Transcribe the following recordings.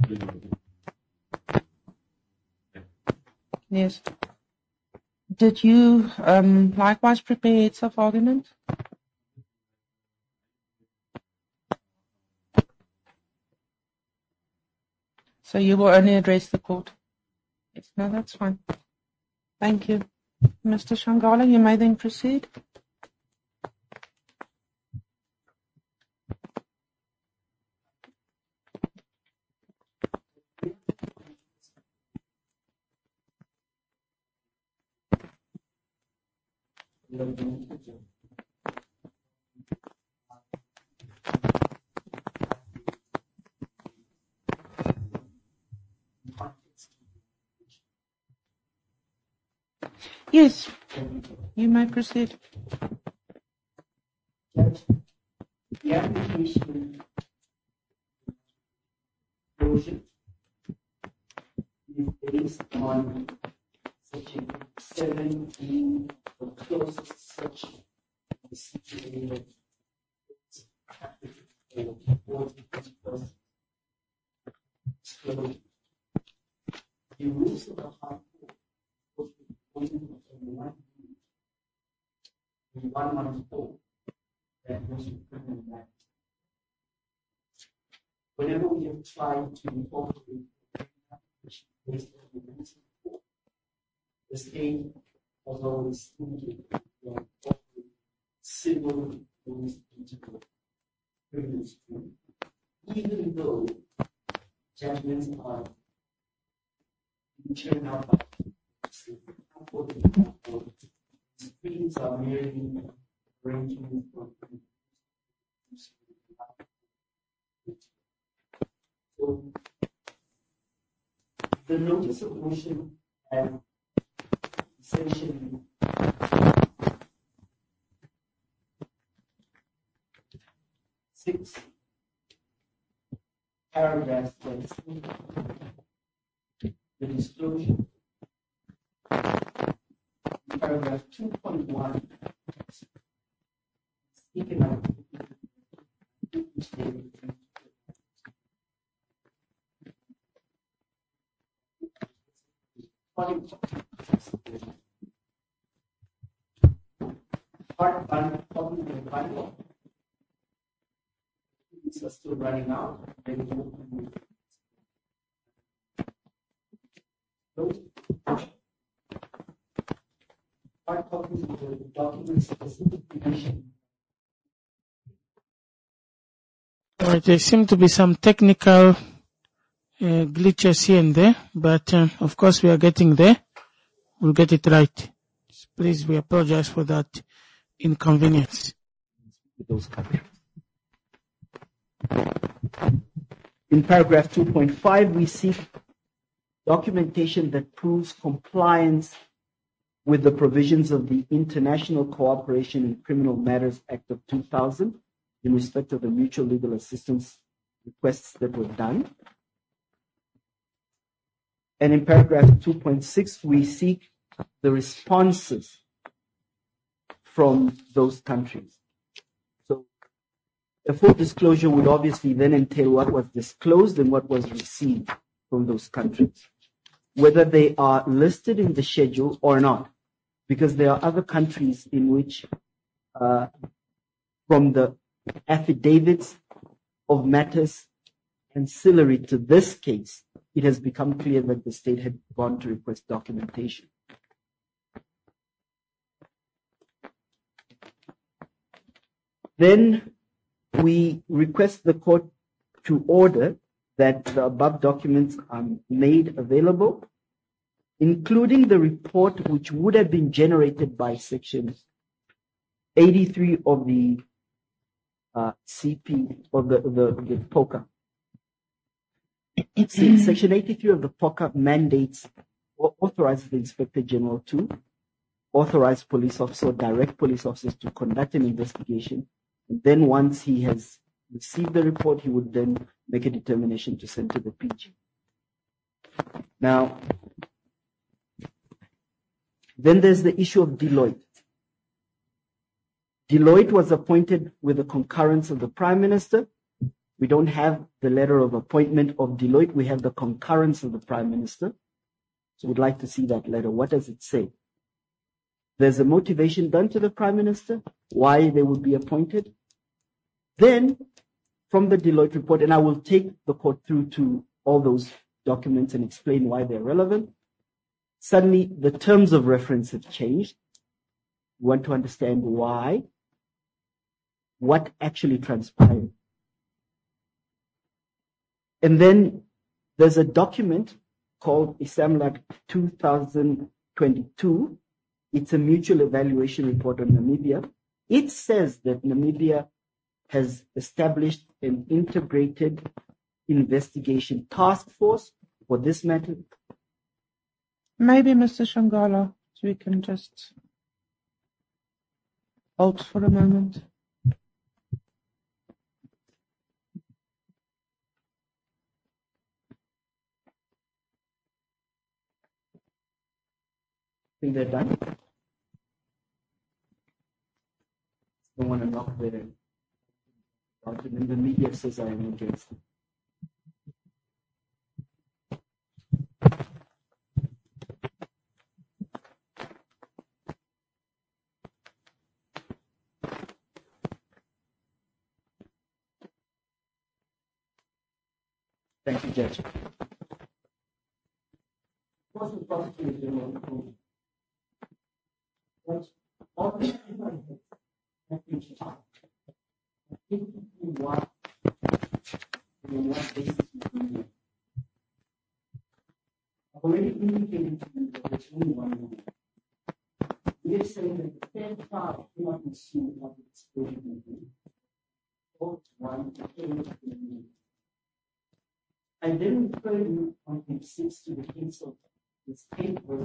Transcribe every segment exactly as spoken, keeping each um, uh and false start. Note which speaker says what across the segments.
Speaker 1: Yes. Did you um, likewise prepare heads of argument? So you will only address the court? Yes, no, that's fine. Thank you. Mister Shangala, you may then proceed. Yes, you may proceed.
Speaker 2: Judge, the application closure is based on section seventeen, the closest section of the C P A. The rules of the High Court one one four that was written back. Whenever we have tried to incorporate based on the rules of the court, the state has always indicated that incorporate civil rules into the criminal stream, even though judgments are turned out by streams are merely arrangements for so the notice of motion has essentially six paragraphs that explain the disclosure. Paragraph two point one speaking of part one of the Bible. These are still running out. Part copies of the document specific division.
Speaker 3: All right, there seem to be some technical uh, glitches here and there, but uh, of course we are getting there. We'll get it right. Please, we apologize for that inconvenience.
Speaker 2: In paragraph two point five, we seek documentation that proves compliance with the provisions of the International Cooperation in Criminal Matters Act of two thousand in respect of the mutual legal assistance requests that were done. And in paragraph two point six, we seek the responses from those countries. So a full disclosure would obviously then entail what was disclosed and what was received from those countries, whether they are listed in the schedule or not, because there are other countries in which, uh, from the affidavits of matters ancillary to this case, it has become clear that the state had gone to request documentation. Then we request the court to order that the above documents are made available, including the report which would have been generated by section eighty-three of the uh, C P, of the, the, the POCA. Section eighty-three of the POCA mandates or authorizes the Inspector General to authorize police officers or direct police officers to conduct an investigation. And then once he has received the report, he would then make a determination to send to the P G. Now, then there's the issue of Deloitte. Deloitte was appointed with the concurrence of the Prime Minister We don't have the letter of appointment of Deloitte. We have the concurrence of the Prime Minister. So we'd like to see that letter. What does it say? There's a motivation done to the Prime Minister, why they would be appointed. Then, from the Deloitte report, and I will take the court through to all those documents and explain why they're relevant. Suddenly, the terms of reference have changed. We want to understand why, what actually transpired. And then there's a document called ISAMLAC two thousand twenty-two. It's a mutual evaluation report on Namibia. It says that Namibia has established an integrated investigation task force for this matter.
Speaker 1: Maybe Mister Shangala, so we can just hold for a moment.
Speaker 2: Think they're done? Don't want to knock their argument. The media says I am against it. Thank you, Judge. What's the prosecutor general? What all the people have been taught. I think what on what basis we do. I've already indicated to you that there's only one rule. We have said that the third child cannot consume what the explosion can do. Both one cannot be. I then refer you on page six to the case of the state versus.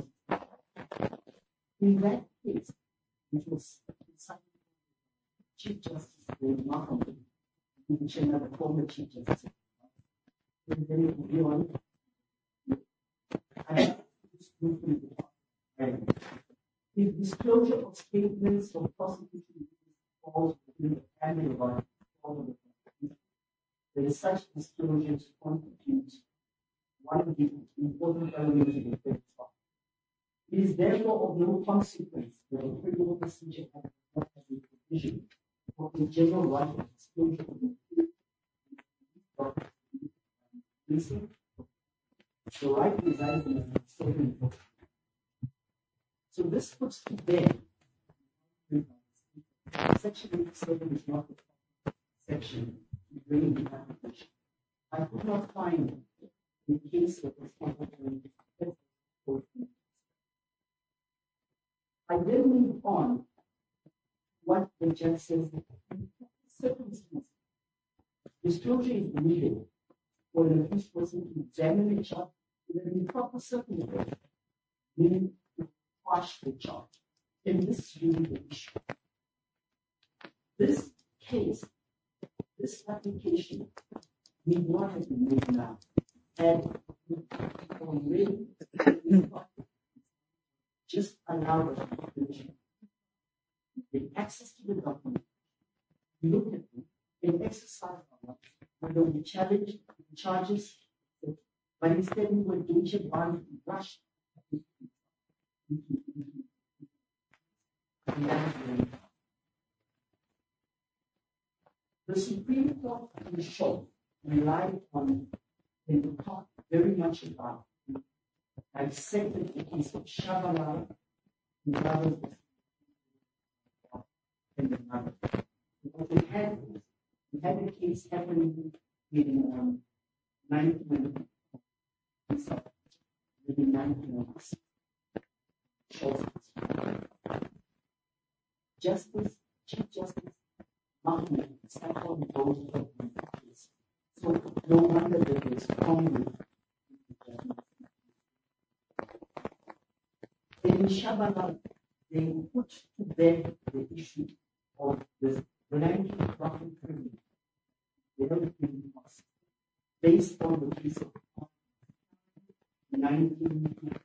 Speaker 2: In that case, which was Chief Justice Mahmoud, which another former Chief Justice, and then it will be on. I the disclosure of statements of prosecution falls within the family of our there is such disclosure to constitute one of the important elements of the defense. It is therefore of no consequence that the criminal procedure has not has a provision for the general right of disclosure of the the right resides in the statement. So this puts to bed Section eighty-seven is not the section to bring the application. I could not find the case that was contemplated. I then move on what the judge says. Circumstances. Disclosure is needed for an accused person to examine the charge in the proper circumstances, meaning to quash the charge. And this is really the issue. This case, this application, need not have been made now. And already just allow us to get access to the document, look at them, and exercise our rights. We don't challenge the charges, but instead we will engage in one rush. The Supreme Court in short relied on and talked very much about accepted the case of Shabalala and others and the mother. Because we had we had a case happening in um, nineteen in nineteen Justice, Chief Justice Mahmoud sat on both of these. So no wonder that they strongly in Shabalala, they put to bed the issue of this blanket profit privilege, developing costs, based on the case of nineteen fifty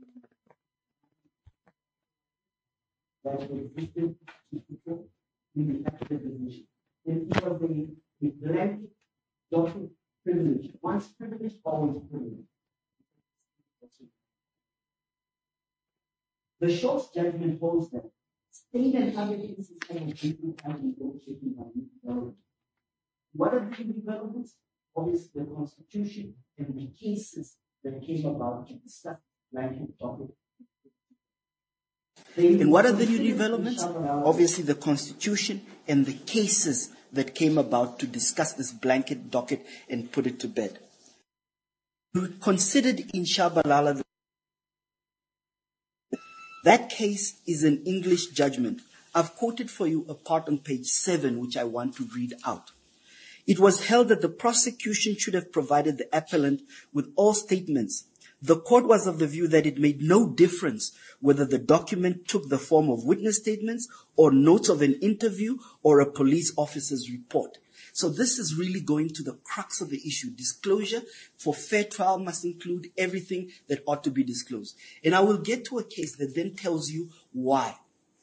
Speaker 2: that existed in the Active Division. And it was a, a blanket Doctrine privilege. Once privilege, always privilege. The Schultz judgment holds that state and other cases can be negotiated by development. What are the developments? Obviously, the Constitution and the cases that came about to discuss blanket topic. And what are the new developments? Obviously, the Constitution and the cases that came about to discuss this blanket docket and put it to bed. Considered in Shabalala, that case is an English judgment. I've quoted for you a part on page seven, which I want to read out. It was held that the prosecution should have provided the appellant with all statements. The court was of the view that it made no difference whether the document took the form of witness statements or notes of an interview or a police officer's report. So this is really going to the crux of the issue. Disclosure for fair trial must include everything that ought to be disclosed. And I will get to a case that then tells you why.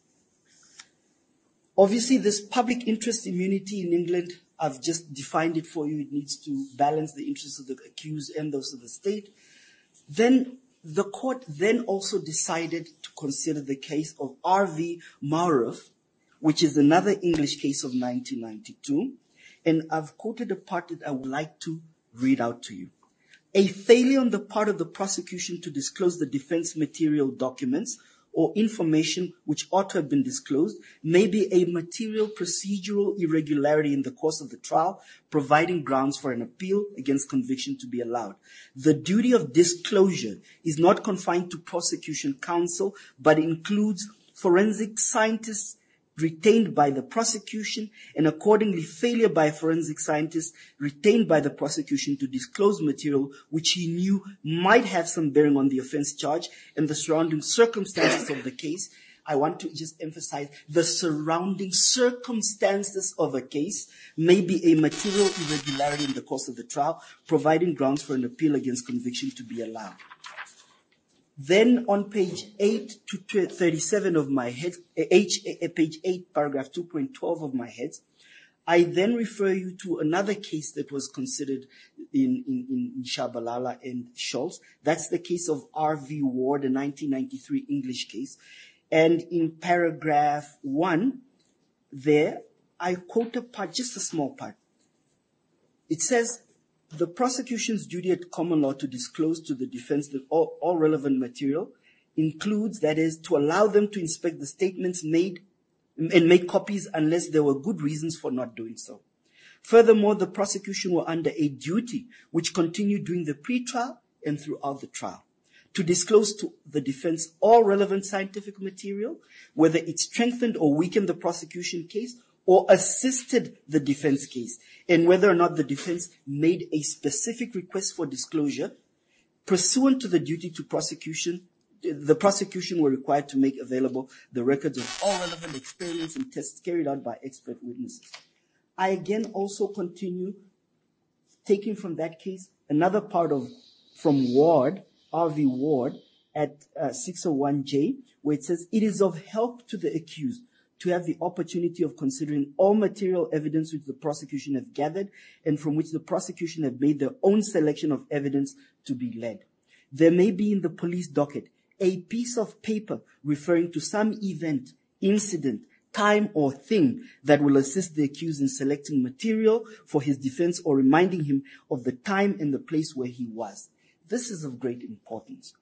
Speaker 2: Obviously, this public interest immunity in England, I've just defined it for you. It needs to balance the interests of the accused and those of the state. Then the court then also decided to consider the case of R V Mauruf, which is another English case of nineteen ninety-two. And I've quoted a part that I would like to read out to you. A failure on the part of the prosecution to disclose the defense material documents or information which ought to have been disclosed may be a material procedural irregularity in the course of the trial, providing grounds for an appeal against conviction to be allowed. The duty of disclosure is not confined to prosecution counsel, but includes forensic scientists retained by the prosecution, and accordingly failure by a forensic scientist retained by the prosecution to disclose material which he knew might have some bearing on the offense charge and the surrounding circumstances of the case. I want to just emphasize the surrounding circumstances of a case may be a material irregularity in the course of the trial, providing grounds for an appeal against conviction to be allowed. Then on page eight to thirty-seven of my head, H, page eight, paragraph two point twelve of my heads, I then refer you to another case that was considered in, in, in Shabalala and Schultz. That's the case of R V Ward, a nineteen ninety-three English case. And in paragraph one, there, I quote a part, just a small part. It says, the prosecution's duty at common law to disclose to the defense that all, all relevant material includes, that is, to allow them to inspect the statements made and make copies unless there were good reasons for not doing so. Furthermore, the prosecution were under a duty which continued during the pre-trial and throughout the trial to disclose to the defense all relevant scientific material, whether it strengthened or weakened the prosecution case or assisted the defense case, and whether or not the defense made a specific request for disclosure. Pursuant to the duty to prosecution, the prosecution were required to make available the records of all relevant experiments and tests carried out by expert witnesses. I again also continue, taking from that case, another part of, from Ward, R V Ward, at uh, six oh one J, where it says, it is of help to the accused to have the opportunity of considering all material evidence which the prosecution have gathered and from which the prosecution have made their own selection of evidence to be led. There may be in the police docket a piece of paper referring to some event, incident, time, or thing that will assist the accused in selecting material for his defense or reminding him of the time and the place where he was. This is of great importance.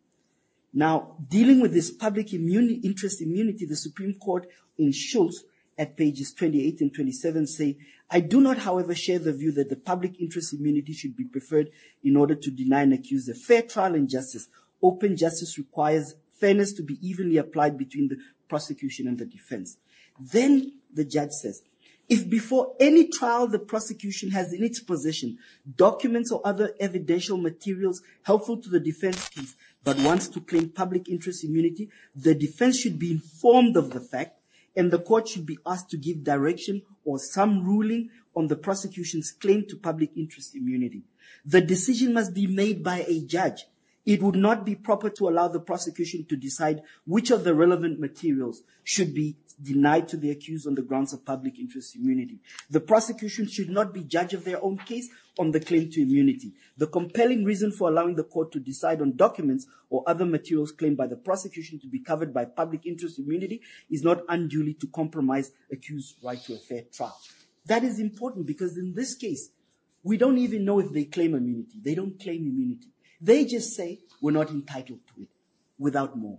Speaker 2: Now, dealing with this public immunity, interest immunity, the Supreme Court in Schultz at pages twenty-eight and twenty-seven say, I do not, however, share the view that the public interest immunity should be preferred in order to deny an accused a fair trial and justice. Open justice requires fairness to be evenly applied between the prosecution and the defense. Then the judge says, if before any trial the prosecution has in its possession documents or other evidential materials helpful to the defense case, but wants to claim public interest immunity, the defense should be informed of the fact, and the court should be asked to give direction or some ruling on the prosecution's claim to public interest immunity. The decision must be made by a judge, it would not be proper to allow the prosecution to decide which of the relevant materials should be denied to the accused on the grounds of public interest immunity. The prosecution should not be judge of their own case on the claim to immunity. The compelling reason for allowing the court to decide on documents or other materials claimed by the prosecution to be covered by public interest immunity is not unduly to compromise accused's right to a fair trial. That is important because in this case, we don't even know if they claim immunity. They don't claim immunity. They just say we're not entitled to it without more.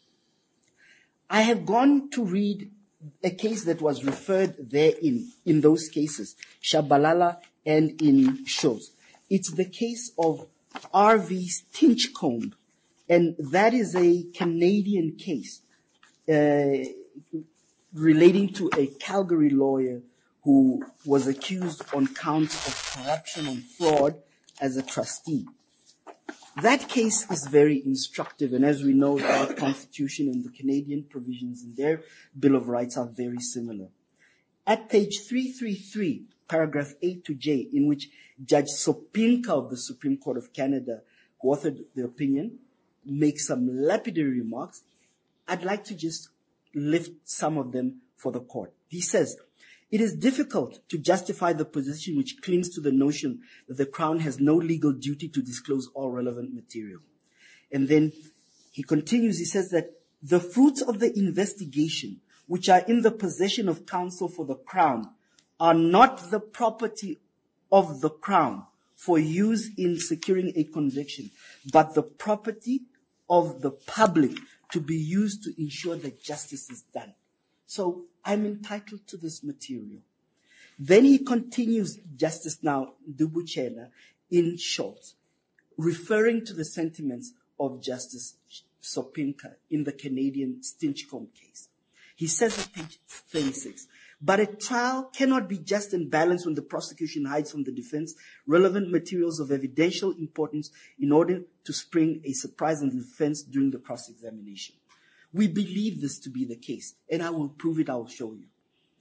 Speaker 2: I have gone to read a case that was referred therein, in those cases, Shabalala and in Shows. It's the case of R V Stinchcombe, and that is a Canadian case uh, relating to a Calgary lawyer who was accused on counts of corruption and fraud as a trustee. That case is very instructive, and as we know, our Constitution and the Canadian provisions in their Bill of Rights are very similar. At page three thirty-three, paragraph A to J, in which Judge Sopinka of the Supreme Court of Canada, who authored the opinion, makes some lapidary remarks, I'd like to just lift some of them for the court. He says, "It is difficult to justify the position which clings to the notion that the Crown has no legal duty to disclose all relevant material." And then he continues, he says that the fruits of the investigation, which are in the possession of counsel for the Crown, are not the property of the Crown for use in securing a conviction, but the property of the public to be used to ensure that justice is done. So I'm entitled to this material. Then he continues, Justice now Ndubuchena, in short, referring to the sentiments of Justice Sopinka in the Canadian Stinchcombe case. He says at page thirty-six, "But a trial cannot be just and balanced when the prosecution hides from the defense relevant materials of evidential importance in order to spring a surprise on the defense during the cross-examination. We believe this to be the case, and I will prove it, I will show you."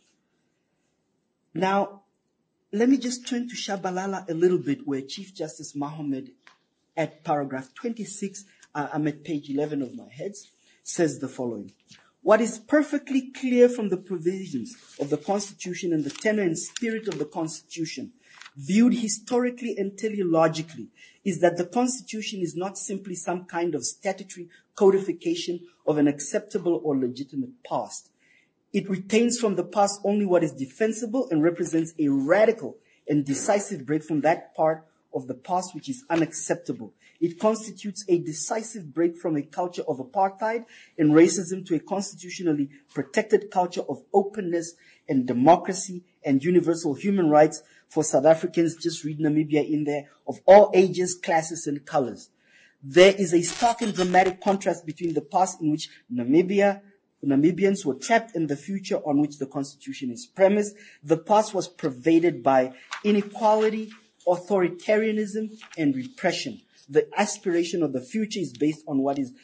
Speaker 2: Now, let me just turn to Shabalala a little bit, where Chief Justice Mohammed, at paragraph twenty-six, uh, I'm at page eleven of my heads, says the following. "What is perfectly clear from the provisions of the Constitution and the tenor and spirit of the Constitution, viewed historically and teleologically, is that the Constitution is not simply some kind of statutory codification of an acceptable or legitimate past. It retains from the past only what is defensible and represents a radical and decisive break from that part of the past which is unacceptable. It constitutes a decisive break from a culture of apartheid and racism to a constitutionally protected culture of openness and democracy and universal human rights for South Africans," just read Namibia in there, "of all ages, classes, and colors. There is a stark and dramatic contrast between the past in which Namibia, Namibians were trapped and the future on which the Constitution is premised. The past was pervaded by inequality, authoritarianism, and repression. The aspiration of the future is based on what is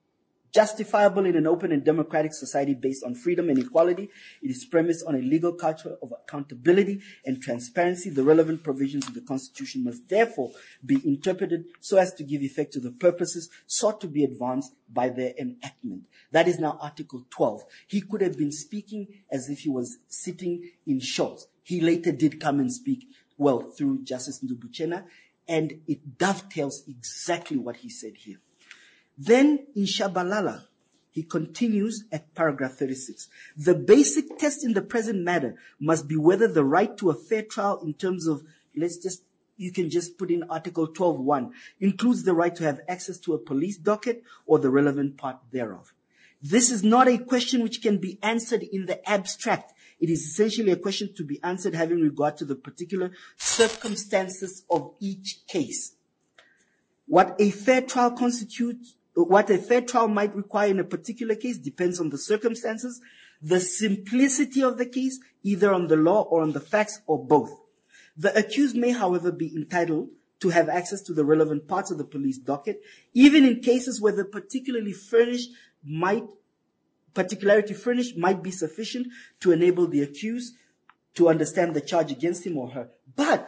Speaker 2: justifiable in an open and democratic society based on freedom and equality. It is premised on a legal culture of accountability and transparency. The relevant provisions of the Constitution must therefore be interpreted so as to give effect to the purposes sought to be advanced by their enactment." That is now Article twelve. He could have been speaking as if he was sitting in shorts. He later did come and speak, well, through Justice Ndubuchena, and it dovetails exactly what he said here. Then in Shabalala, he continues at paragraph thirty-six. "The basic test in the present matter must be whether the right to a fair trial in terms of," let's just, you can just put in Article twelve one, "includes the right to have access to a police docket or the relevant part thereof. This is not a question which can be answered in the abstract. It is essentially a question to be answered having regard to the particular circumstances of each case. What a fair trial constitutes, what a fair trial might require in a particular case depends on the circumstances, the simplicity of the case, either on the law or on the facts or both. The accused may, however, be entitled to have access to the relevant parts of the police docket, even in cases where the particularly furnished might particularity furnished might be sufficient to enable the accused to understand the charge against him or her. But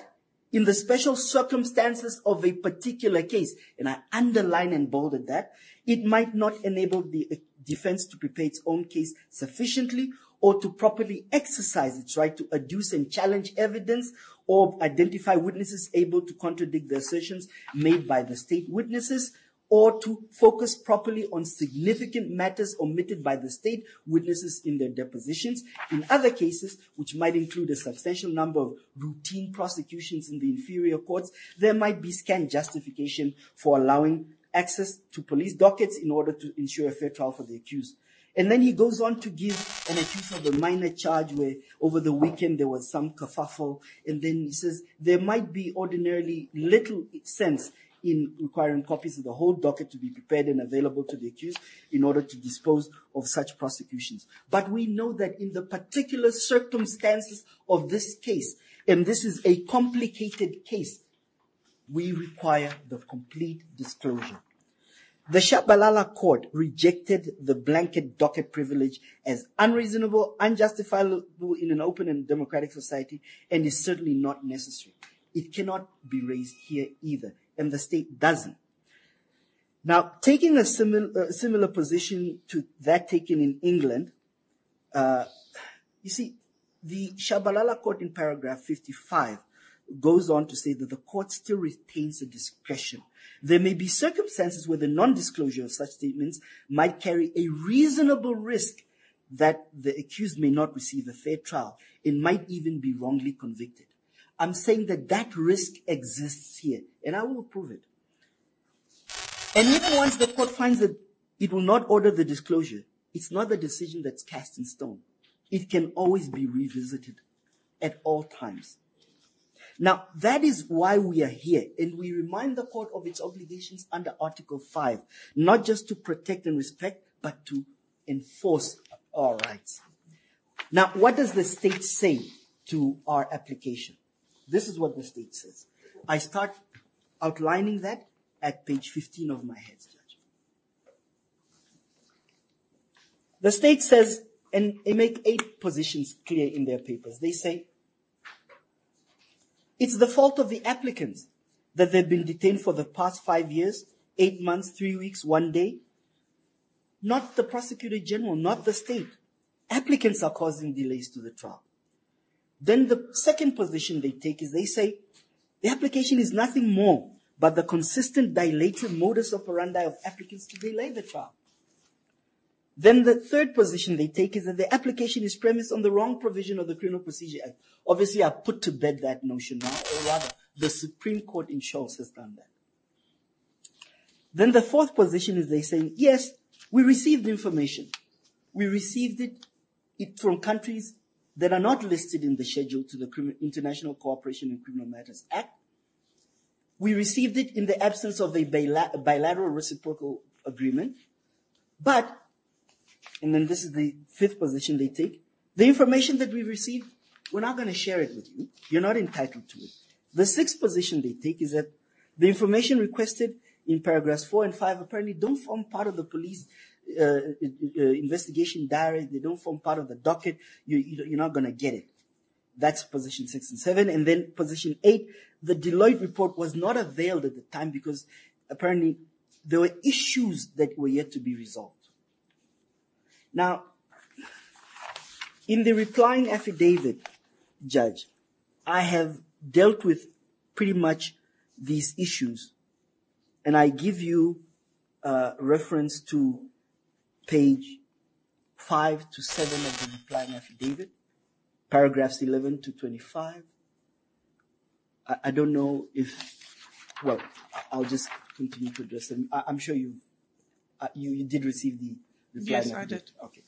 Speaker 2: in the special circumstances of a particular case, and I underline and bolded that, it might not enable the defense to prepare its own case sufficiently or to properly exercise its right to adduce and challenge evidence or identify witnesses able to contradict the assertions made by the state witnesses, or to focus properly on significant matters omitted by the state witnesses in their depositions. In other cases, which might include a substantial number of routine prosecutions in the inferior courts, there might be scant justification for allowing access to police dockets in order to ensure a fair trial for the accused. And then he goes on to give an account of a minor charge where over the weekend there was some kerfuffle. And then he says there might be ordinarily little sense in requiring copies of the whole docket to be prepared and available to the accused in order to dispose of such prosecutions. But we know that in the particular circumstances of this case, and this is a complicated case, we require the complete disclosure. The Shabalala court rejected the blanket docket privilege as unreasonable, unjustifiable in an open and democratic society, and is certainly not necessary. It cannot be raised here either, and the state doesn't. Now, taking a similar, uh, similar position to that taken in England, uh, you see, the Shabalala court in paragraph fifty-five goes on to say that the court still retains a discretion. There may be circumstances where the non-disclosure of such statements might carry a reasonable risk that the accused may not receive a fair trial and might even be wrongly convicted. I'm saying that that risk exists here, and I will prove it. And even once the court finds that it will not order the disclosure, it's not a decision that's cast in stone. It can always be revisited at all times. Now, that is why we are here, and we remind the court of its obligations under Article five, not just to protect and respect, but to enforce our rights. Now, what does the state say to our application? This is what the state says. I start outlining that at page fifteen of my heads, Judge. The state says, and they make eight positions clear in their papers. They say, it's the fault of the applicants that they've been detained for the past five years, eight months, three weeks, one day. Not the prosecutor general, not the state. Applicants are causing delays to the trial. Then the second position they take is they say the application is nothing more but the consistent dilated modus operandi of applicants to delay the trial. Then the third position they take is that the application is premised on the wrong provision of the Criminal Procedure Act. Obviously, I've put to bed that notion now, or rather, the Supreme Court in Scholz has done that. Then the fourth position is they saying, yes, we received information. We received it, it from countries that are not listed in the schedule to the International Cooperation in Criminal Matters Act. We received it in the absence of a bilateral reciprocal agreement. But, and then this is the fifth position they take, the information that we received, we're not going to share it with you. You're not entitled to it. The sixth position they take is that the information requested in paragraphs four and five apparently don't form part of the police uh, uh, investigation diary. They don't form part of the docket. You, you're not going to get it. That's position six and seven. And then position eight, the Deloitte report was not availed at the time because apparently there were issues that were yet to be resolved. Now, in the replying affidavit, Judge, I have dealt with pretty much these issues, and I give you uh, reference to page five to seven of the replying affidavit, paragraphs eleven to twenty-five. I, I don't know if, well, I'll just continue to address them. I, I'm sure you uh, you you did receive the replying
Speaker 1: Yes,
Speaker 2: affidavit.
Speaker 1: I did.
Speaker 2: Okay.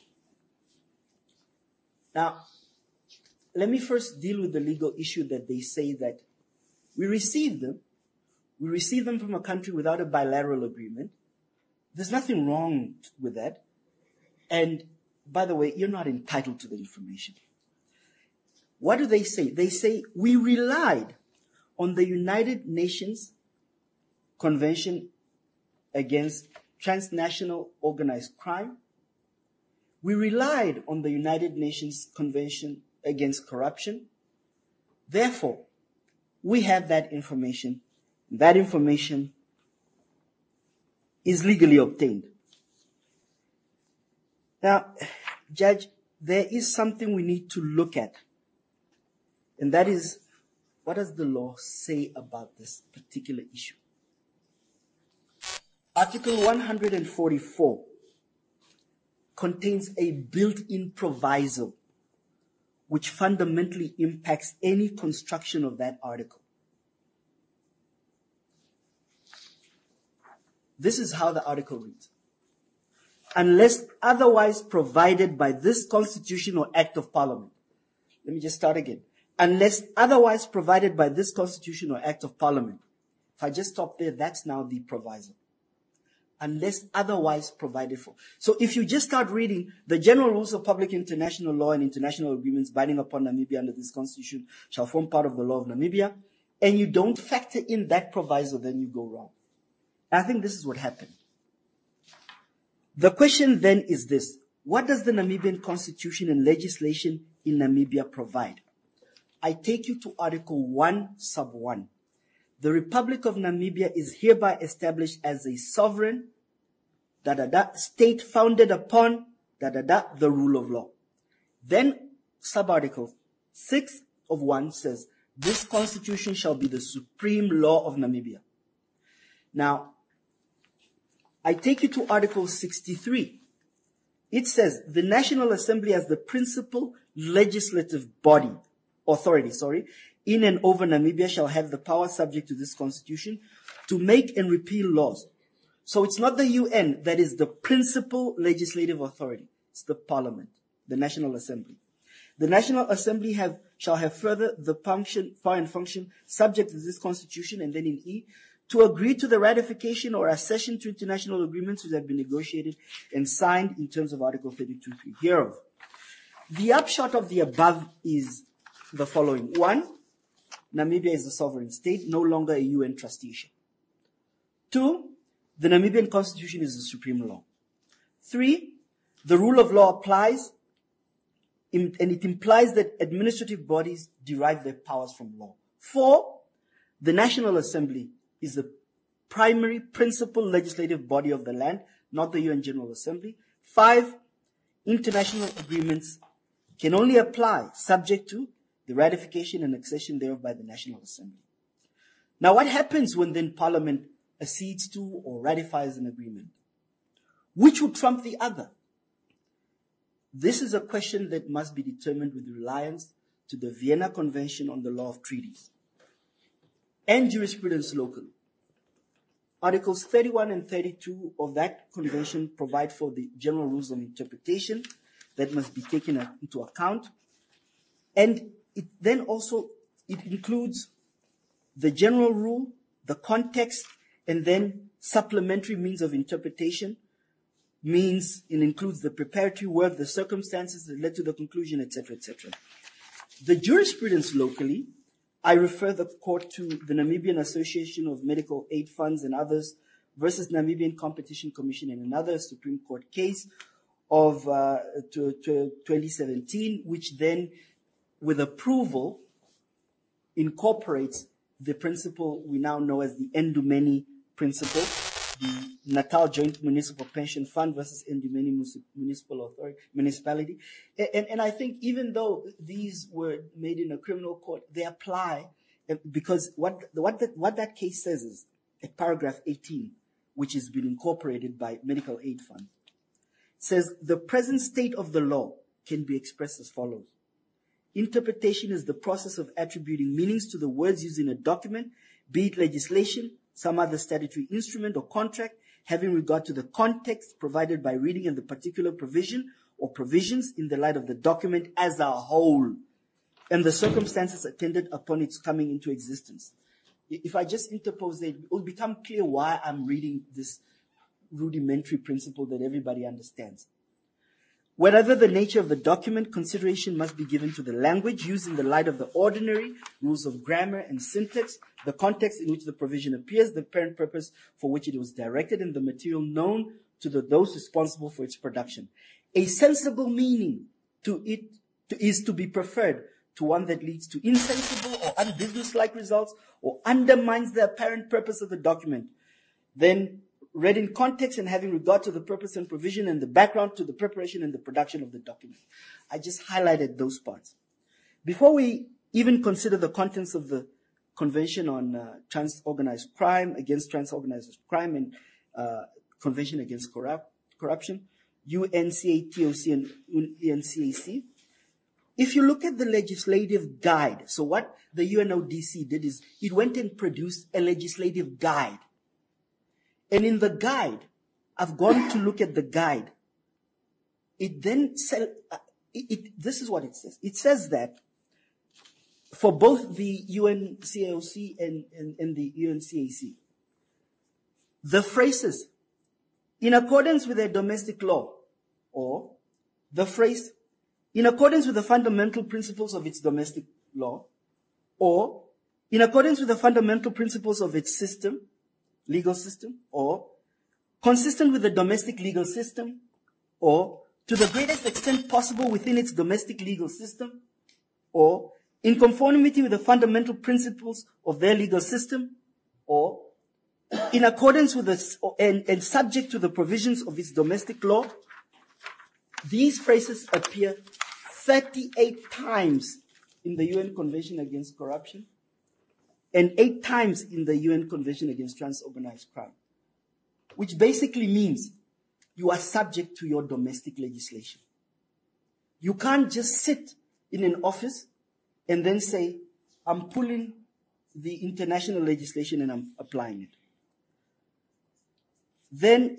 Speaker 2: Now, let me first deal with the legal issue that they say that we received them. We received them from a country without a bilateral agreement. There's nothing wrong with that. And by the way, you're not entitled to the information. What do they say? They say we relied on the United Nations Convention Against Transnational Organized Crime. We relied on the United Nations Convention Against Corruption. Therefore, we have that information. That information is legally obtained. Now, Judge, there is something we need to look at, and that is, what does the law say about this particular issue? Article one hundred forty-four contains a built-in proviso which fundamentally impacts any construction of that article. This is how the article reads. Unless otherwise provided by this Constitution or Act of Parliament. Let me just start again. Unless otherwise provided by this Constitution or Act of Parliament. If I just stop there, that's now the proviso. Unless otherwise provided for. So if you just start reading the general rules of public international law and international agreements binding upon Namibia under this Constitution shall form part of the law of Namibia, and you don't factor in that proviso, then you go wrong. I think this is what happened. The question then is this: what does the Namibian Constitution and legislation in Namibia provide? I take you to Article one, Sub one. The Republic of Namibia is hereby established as a sovereign, da da da, state founded upon, da da da, the rule of law. Then, Sub-Article six of one says, this Constitution shall be the supreme law of Namibia. Now, I take you to Article sixty-three. It says, the National Assembly as the principal legislative body, authority, sorry, in and over Namibia shall have the power subject to this Constitution to make and repeal laws. So it's not the U N that is the principal legislative authority. It's the Parliament, the National Assembly. The National Assembly have, shall have further the function, power and function subject to this Constitution, and then in E, to agree to the ratification or accession to international agreements which have been negotiated and signed in terms of Article thirty-two point three hereof. The upshot of the above is the following. One, Namibia is a sovereign state, no longer a U N trusteeship. Two, the Namibian Constitution is the supreme law. Three, the rule of law applies, in, and it implies that administrative bodies derive their powers from law. Four, the National Assembly is the primary principal legislative body of the land, not the U N General Assembly. Five, international agreements can only apply subject to the ratification and accession thereof by the National Assembly. Now, what happens when then Parliament accedes to or ratifies an agreement? Which would trump the other? This is a question that must be determined with reliance to the Vienna Convention on the Law of Treaties and jurisprudence locally. Articles thirty-one and thirty-two of that convention provide for the general rules of interpretation that must be taken into account. And it then also, it includes the general rule, the context, and then supplementary means of interpretation, means, it includes the preparatory work, the circumstances that led to the conclusion, et cetera, et cetera. The jurisprudence locally, I refer the court to the Namibian Association of Medical Aid Funds and others versus Namibian Competition Commission in another Supreme Court case of uh, to, to twenty seventeen, which then, with approval, incorporates the principle we now know as the Endumeni principle, the Natal Joint Municipal Pension Fund versus Endumeni Municipal Authority, Municipality. And, and I think even though these were made in a criminal court, they apply because what, what, that, what that case says is, at paragraph eighteen, which has been incorporated by Medical Aid Fund, says the present state of the law can be expressed as follows. Interpretation is the process of attributing meanings to the words used in a document, be it legislation, some other statutory instrument or contract, having regard to the context provided by reading and the particular provision or provisions in the light of the document as a whole, and the circumstances attendant upon its coming into existence. If I just interpose it, it will become clear why I'm reading this rudimentary principle that everybody understands. Whatever the nature of the document, consideration must be given to the language used in the light of the ordinary rules of grammar and syntax, the context in which the provision appears, the parent purpose for which it was directed, and the material known to the, those responsible for its production. A sensible meaning to it to, is to be preferred to one that leads to insensible or unbusinesslike results or undermines the apparent purpose of the document, then read in context and having regard to the purpose and provision and the background to the preparation and the production of the document. I just highlighted those parts. Before we even consider the contents of the Convention on uh, Trans-Organized Crime, Against Trans-Organized Crime and uh, Convention Against Corrupt, Corruption, U N C A T O C and U N C A C, if you look at the legislative guide, so what the U N O D C did is it went and produced a legislative guide. And in the guide, I've gone to look at the guide. It then said, uh, it, it, this is what it says. It says that for both the U N C A O C and, and, and the U N C A C, the phrases, in accordance with their domestic law, or the phrase, in accordance with the fundamental principles of its domestic law, or in accordance with the fundamental principles of its system, legal system, or consistent with the domestic legal system, or to the greatest extent possible within its domestic legal system, or in conformity with the fundamental principles of their legal system, or in accordance with the, and, and subject to the provisions of its domestic law. These phrases appear thirty-eight times in the U N Convention Against Corruption and eight times in the U N Convention Against Trans-Organized Crime, which basically means you are subject to your domestic legislation. You can't just sit in an office and then say, I'm pulling the international legislation and I'm applying it. Then,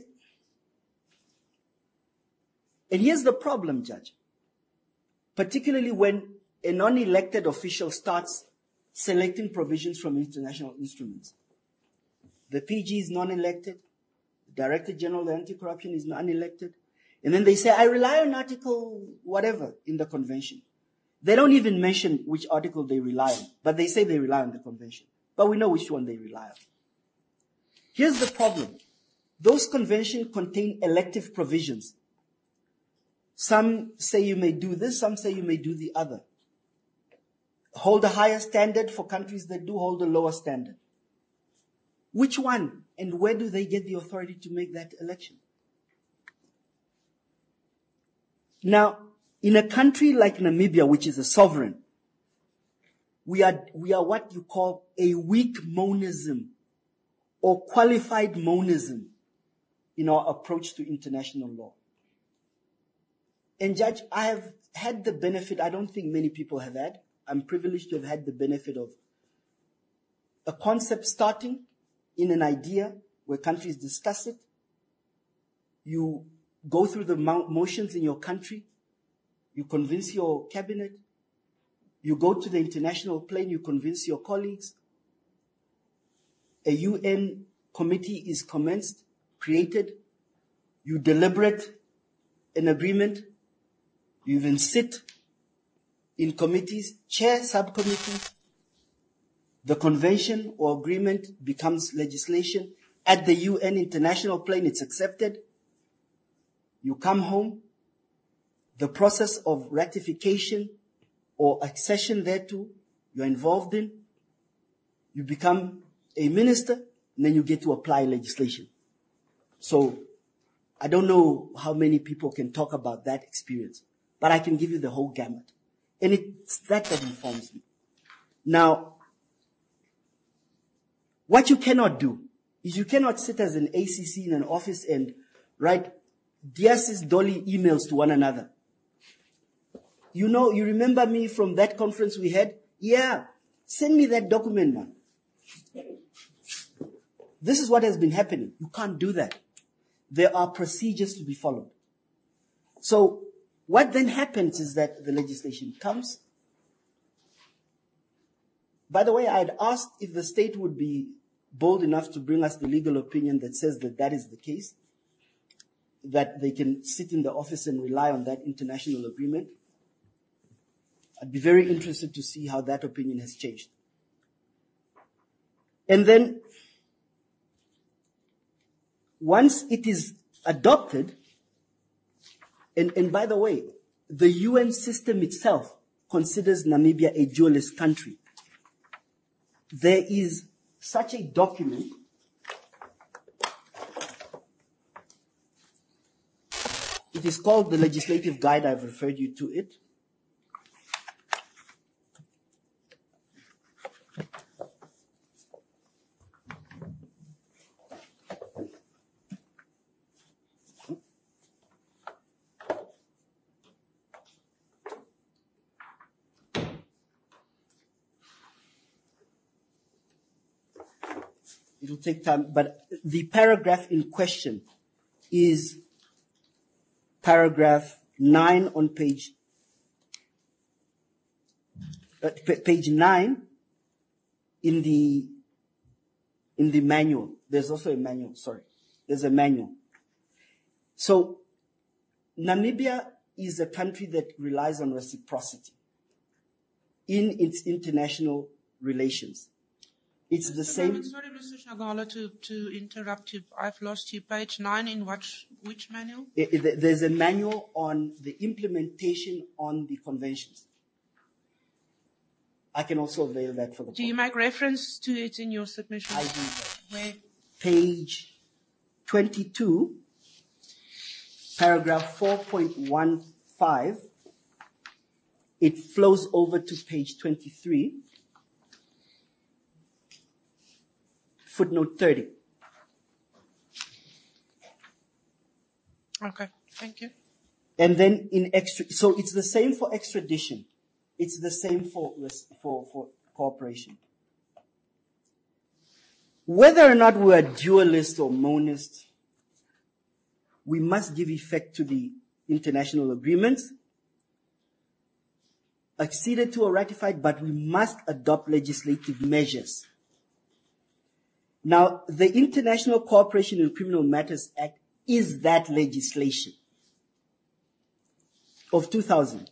Speaker 2: and here's the problem, Judge, particularly when a non-elected official starts selecting provisions from international instruments. The P G is non-elected, the Director General of Anti-Corruption is non-elected, and then they say, I rely on article whatever in the convention. They don't even mention which article they rely on, but they say they rely on the convention. But we know which one they rely on. Here's the problem. Those conventions contain elective provisions. Some say you may do this, some say you may do the other. Hold a higher standard for countries that do hold a lower standard. Which one and where do they get the authority to make that election? Now, in a country like Namibia, which is a sovereign, we are, we are what you call a weak monism or qualified monism in our approach to international law. And Judge, I have had the benefit, I don't think many people have had, I'm privileged to have had the benefit of a concept starting in an idea where countries discuss it. You go through the motions in your country. You convince your cabinet. You go to the international plane. You convince your colleagues. A U N committee is commenced, created. You deliberate an agreement. You even sit in committees, chair subcommittees. The convention or agreement becomes legislation. At the U N international plane, it's accepted. You come home. The process of ratification or accession thereto, you're involved in. You become a minister, and then you get to apply legislation. So I don't know how many people can talk about that experience, but I can give you the whole gamut. And it's that that informs me. Now, what you cannot do is you cannot sit as an A C C in an office and write Dias's Dolly emails to one another. You know, you remember me from that conference we had? Yeah, send me that document, man. This is what has been happening. You can't do that. There are procedures to be followed. So what then happens is that the legislation comes. By the way, I had asked if the state would be bold enough to bring us the legal opinion that says that that is the case, that they can sit in the office and rely on that international agreement. I'd be very interested to see how that opinion has changed. And then, once it is adopted, and, and by the way, the U N system itself considers Namibia a dualist country. There is such a document. It is called the Legislative Guide. I've referred you to it. It'll take time, but the paragraph in question is paragraph nine on page, uh, p- page nine in the, in the manual. There's also a manual, sorry. There's a manual. So, Namibia is a country that relies on reciprocity in its international relations. It's the same.
Speaker 1: Sorry, Mister Shagala, to, to interrupt you. I've lost you. Page nine in which, which manual?
Speaker 2: It- it- There's a manual on the implementation on the conventions. I can also avail that for the
Speaker 1: Do you make reference to it in your submission?
Speaker 2: I do that.
Speaker 1: Where?
Speaker 2: Page twenty-two, paragraph four point one five. It flows over to page twenty-three, footnote thirty.
Speaker 1: Okay, thank you.
Speaker 2: And then in extra, so it's the same for extradition. It's the same for, for, for cooperation. Whether or not we're dualist or monist, we must give effect to the international agreements, acceded to or ratified, but we must adopt legislative measures. Now, the International Cooperation in Criminal Matters Act is that legislation of two thousand.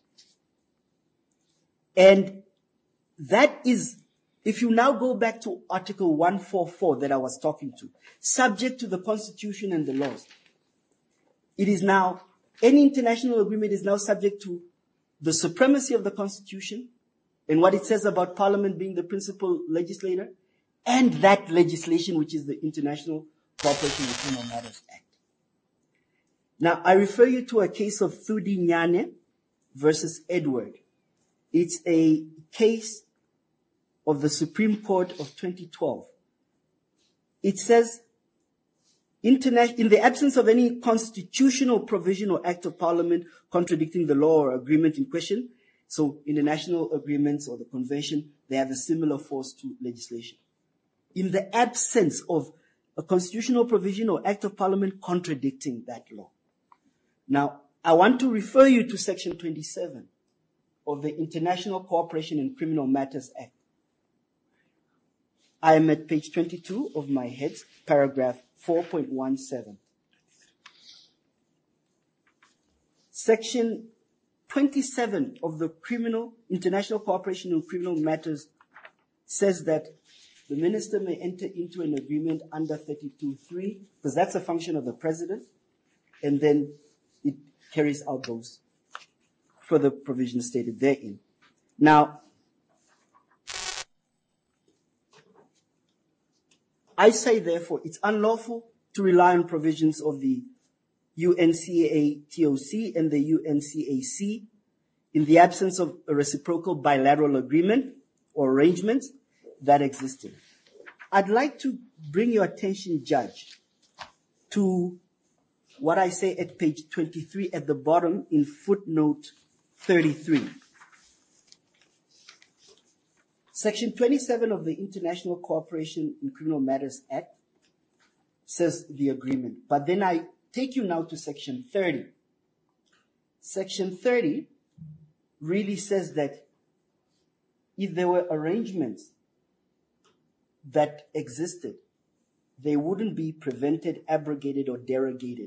Speaker 2: And that is, if you now go back to Article one forty-four that I was talking to, subject to the Constitution and the laws, it is now, any international agreement is now subject to the supremacy of the Constitution and what it says about Parliament being the principal legislator, and that legislation, which is the International Cooperation in Criminal Matters Act. Now, I refer you to a case of Thudi Nyane versus Edward. It's a case of the Supreme Court of twenty twelve. It says, Interna- in the absence of any constitutional provision or act of Parliament contradicting the law or agreement in question, so international agreements or the convention, they have a similar force to legislation. In the absence of a constitutional provision or act of Parliament contradicting that law. Now, I want to refer you to Section twenty-seven of the International Cooperation in Criminal Matters Act. I am at page twenty-two of my heads, paragraph four point one seven. Section twenty-seven of the Criminal International Cooperation in Criminal Matters says that the minister may enter into an agreement under thirty-two three, because that's a function of the president, and then it carries out those further provisions stated therein. Now, I say, therefore, it's unlawful to rely on provisions of the U N C A A T O C and the U N C A C in the absence of a reciprocal bilateral agreement or arrangement that existed. I'd like to bring your attention, Judge, to what I say at page twenty-three at the bottom in footnote thirty-three. Section twenty-seven of the International Cooperation in Criminal Matters Act says the agreement. But then I take you now to section thirty. Section thirty really says that if there were arrangements that existed, they wouldn't be prevented, abrogated, or derogated.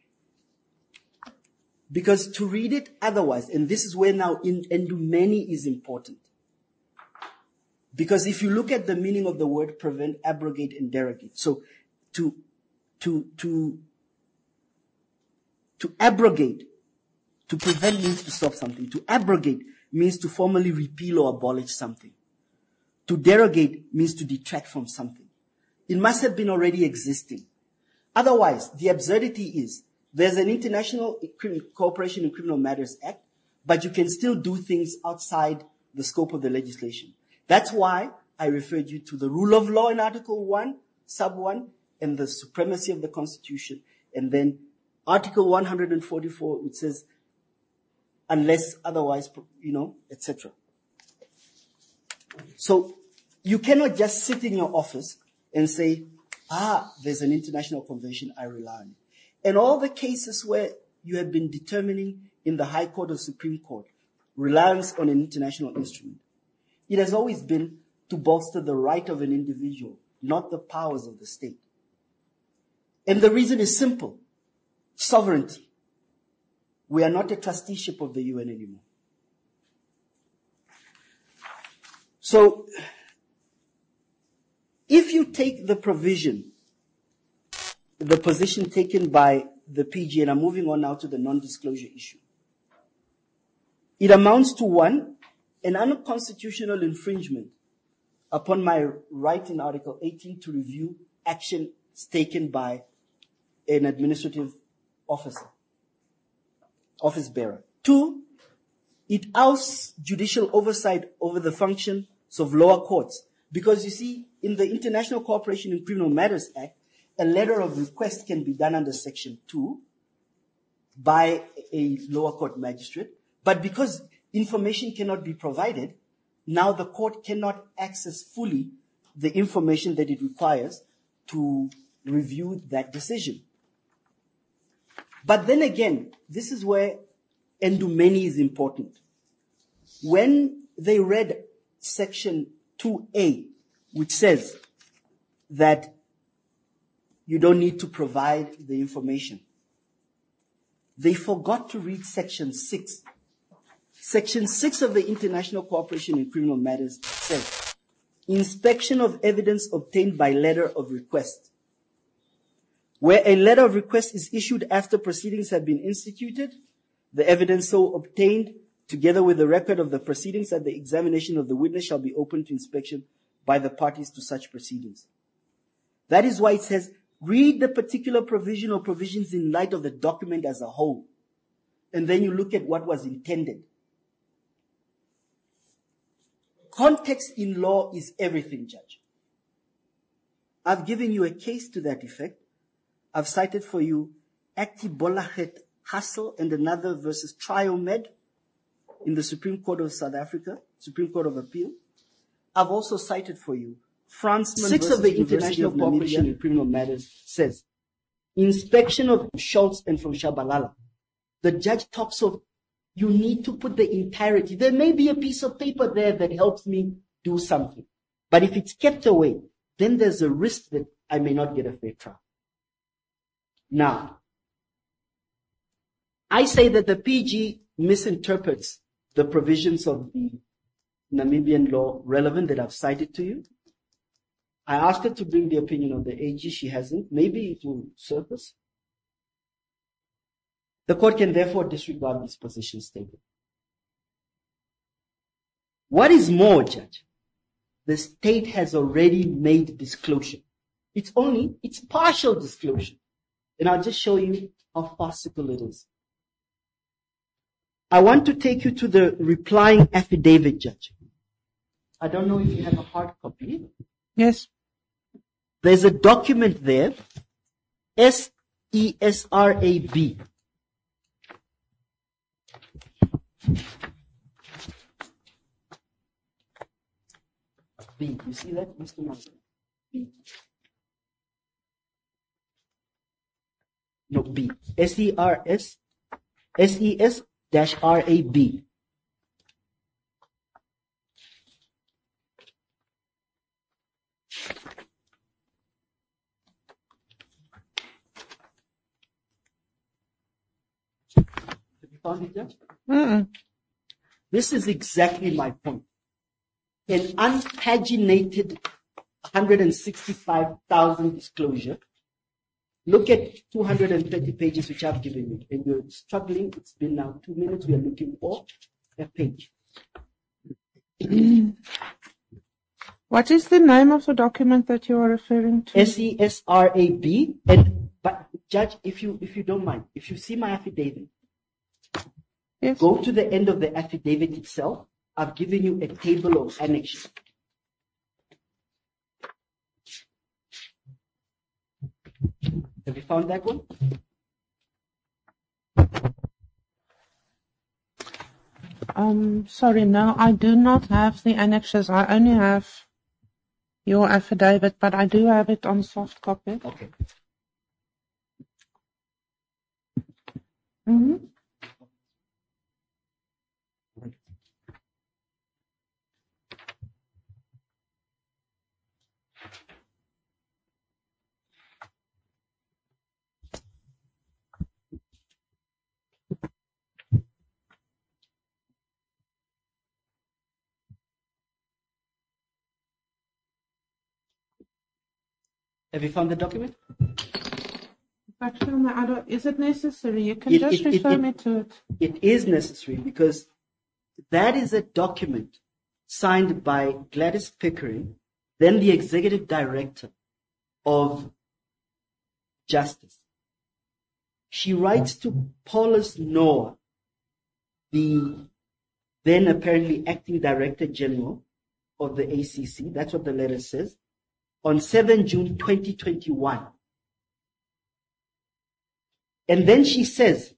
Speaker 2: Because to read it otherwise, and this is where now in endumeni is important. Because if you look at the meaning of the word prevent, abrogate, and derogate, so to to to to abrogate, to prevent means to stop something. To abrogate means to formally repeal or abolish something. To derogate means to detract from something. It must have been already existing. Otherwise, the absurdity is there's an International Cooperation in Criminal Matters Act, but you can still do things outside the scope of the legislation. That's why I referred you to the rule of law in Article one, Sub one, and the supremacy of the Constitution. And then Article one hundred forty-four, which says, unless otherwise, you know, et cetera. So you cannot just sit in your office and say, ah, there's an international convention, I rely on it. And all the cases where you have been determining in the High Court or Supreme Court reliance on an international instrument, it has always been to bolster the right of an individual, not the powers of the state. And the reason is simple. Sovereignty. We are not a trusteeship of the U N anymore. So, if you take the provision, the position taken by the P G, and I'm moving on now to the non-disclosure issue, it amounts to one, an unconstitutional infringement upon my right in Article eighteen to review actions taken by an administrative officer, office bearer. Two, it ousts judicial oversight over the functions of lower courts. Because you see, in the International Cooperation in Criminal Matters Act, a letter of request can be done under Section two by a lower court magistrate. But because information cannot be provided, now the court cannot access fully the information that it requires to review that decision. But then again, this is where Endumeni is important. When they read Section two A, which says that you don't need to provide the information, they forgot to read Section six. Section six of the International Cooperation in Criminal Matters says, inspection of evidence obtained by letter of request. Where a letter of request is issued after proceedings have been instituted, the evidence so obtained, together with the record of the proceedings and the examination of the witness, shall be open to inspection by the parties to such proceedings. That is why it says, read the particular provision or provisions in light of the document as a whole. And then you look at what was intended. Context in law is everything, Judge. I've given you a case to that effect. I've cited for you Akti Bolachet Hassel and another versus Triomed in the Supreme Court of South Africa, Supreme Court of Appeal. I've also cited for you Fransman Six of the International Cooperation in Criminal Matters says, inspection of Schultz and from Shabalala. The judge talks of, you need to put the entirety. There may be a piece of paper there that helps me do something. But if it's kept away, then there's a risk that I may not get a fair trial. Now, I say that the P G misinterprets the provisions of the Namibian law relevant that I've cited to you. I asked her to bring the opinion of the A G. She hasn't. Maybe it will surface. The court can therefore disregard this position statement. What is more, Judge, the state has already made disclosure. It's only, it's partial disclosure. And I'll just show you how farcical it is. I want to take you to the replying affidavit, Judge. I don't know if you have a hard copy.
Speaker 1: Yes.
Speaker 2: There's a document there, S E S R A B. B. You see that, Mister Master? B. No, B. S E R S, S E S dash R A B. Have you found it, Judge?
Speaker 1: Mm-mm.
Speaker 2: This is exactly my point. An unpaginated one hundred sixty-five thousand disclosure. Look at two hundred thirty pages which I've given you. And you're struggling. It's been now two minutes. We are looking for a page.
Speaker 1: What is the name of the document that you are referring to?
Speaker 2: S E S R A B. And but Judge, if you if you don't mind, if you see my affidavit,
Speaker 1: Yes.
Speaker 2: go to the end of the affidavit itself. I've given you a table of annexes. Have you found that one?
Speaker 1: Um, sorry, no, I do not have the annexes. I only have your affidavit, but I do have it on soft copy.
Speaker 2: Okay.
Speaker 1: Mm-hmm.
Speaker 2: Have you found the document?
Speaker 1: Actually, no, I don't, is it necessary? You can
Speaker 2: It-
Speaker 1: just
Speaker 2: it- it-
Speaker 1: refer
Speaker 2: it-
Speaker 1: me to it.
Speaker 2: It is necessary because that is a document signed by Gladys Pickering, then the executive director of Justice. She writes to Paulus Noah, the then apparently acting director general of the A C C. That's what the letter says. On seventh June twenty twenty-one. And then she says,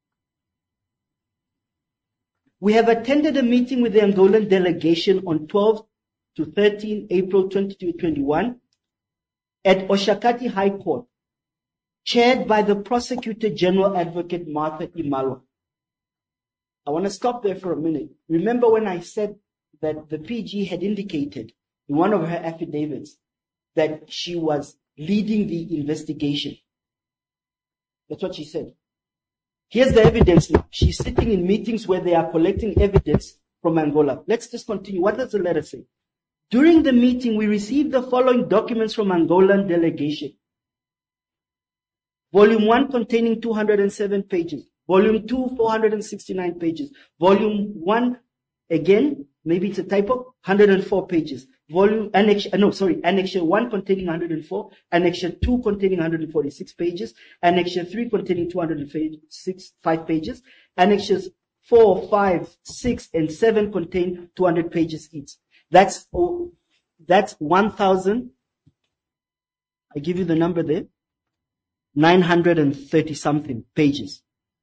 Speaker 2: we have attended a meeting with the Angolan delegation on twelfth to thirteenth April twenty twenty-one at Oshakati High Court, chaired by the Prosecutor General Advocate Martha Imalwa. I want to stop there for a minute. Remember when I said that the P G had indicated in one of her affidavits that she was leading the investigation? That's what she said. Here's the evidence now. She's sitting in meetings where they are collecting evidence from Angola. Let's just continue. What does the letter say? During the meeting, we received the following documents from Angolan delegation. Volume one containing two hundred seven pages. Volume two, four hundred sixty-nine pages. Volume one, again, maybe it's a typo, one hundred four pages. Volume, annex, no, sorry, Annexure one containing one hundred four, Annexure two containing one hundred forty-six pages, Annexure three containing two hundred five pages, Annexures four, five, six, and seven contain two hundred pages each. That's, oh, that's one thousand, I give you the number there, nine hundred thirty something pages.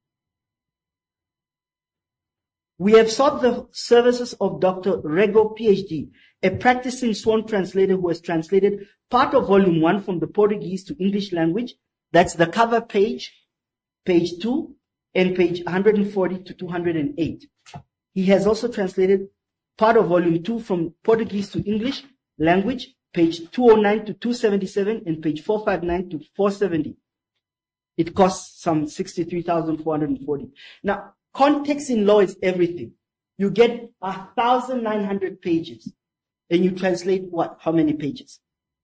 Speaker 2: We have sought the services of Doctor Rego, P H D, a practicing sworn translator who has translated part of volume one from the Portuguese to English language. That's the cover page, page two, and page one hundred forty to two hundred eight. He has also translated part of volume two from Portuguese to English language, page two oh nine to two seventy-seven, and page four fifty-nine to four seventy. It costs some sixty-three thousand four hundred forty. Now, context in law is everything. You get one thousand nine hundred pages, and you translate what? How many pages?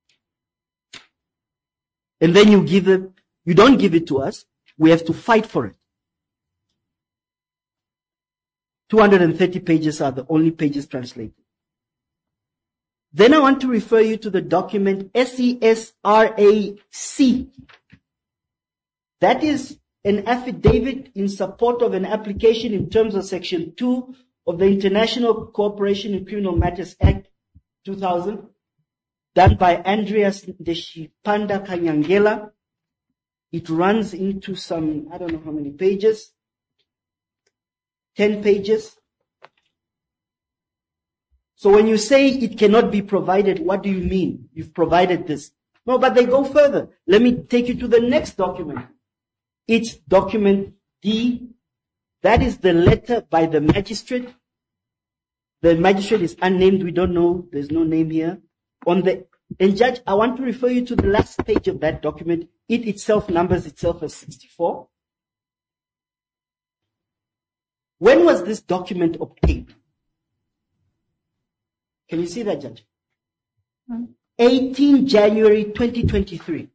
Speaker 2: And then you give it, you don't give it to us. We have to fight for it. two hundred thirty pages are the only pages translated. Then I want to refer you to the document S E S R A C. That is an affidavit in support of an application in terms of Section two of the International Cooperation in Criminal Matters Act two thousand, done by Andreas Deshipanda Kanyangela. It runs into some, I don't know how many pages, ten pages. So when you say it cannot be provided, what do you mean? You've provided this. No, but they go further. Let me take you to the next document. It's document D. That is the letter by the magistrate. The magistrate is unnamed. We don't know. There's no name here. On the, and Judge, I want to refer you to the last page of that document. It itself numbers itself as sixty-four. When was this document obtained? Can you see that, Judge? eighteenth January twenty twenty-three.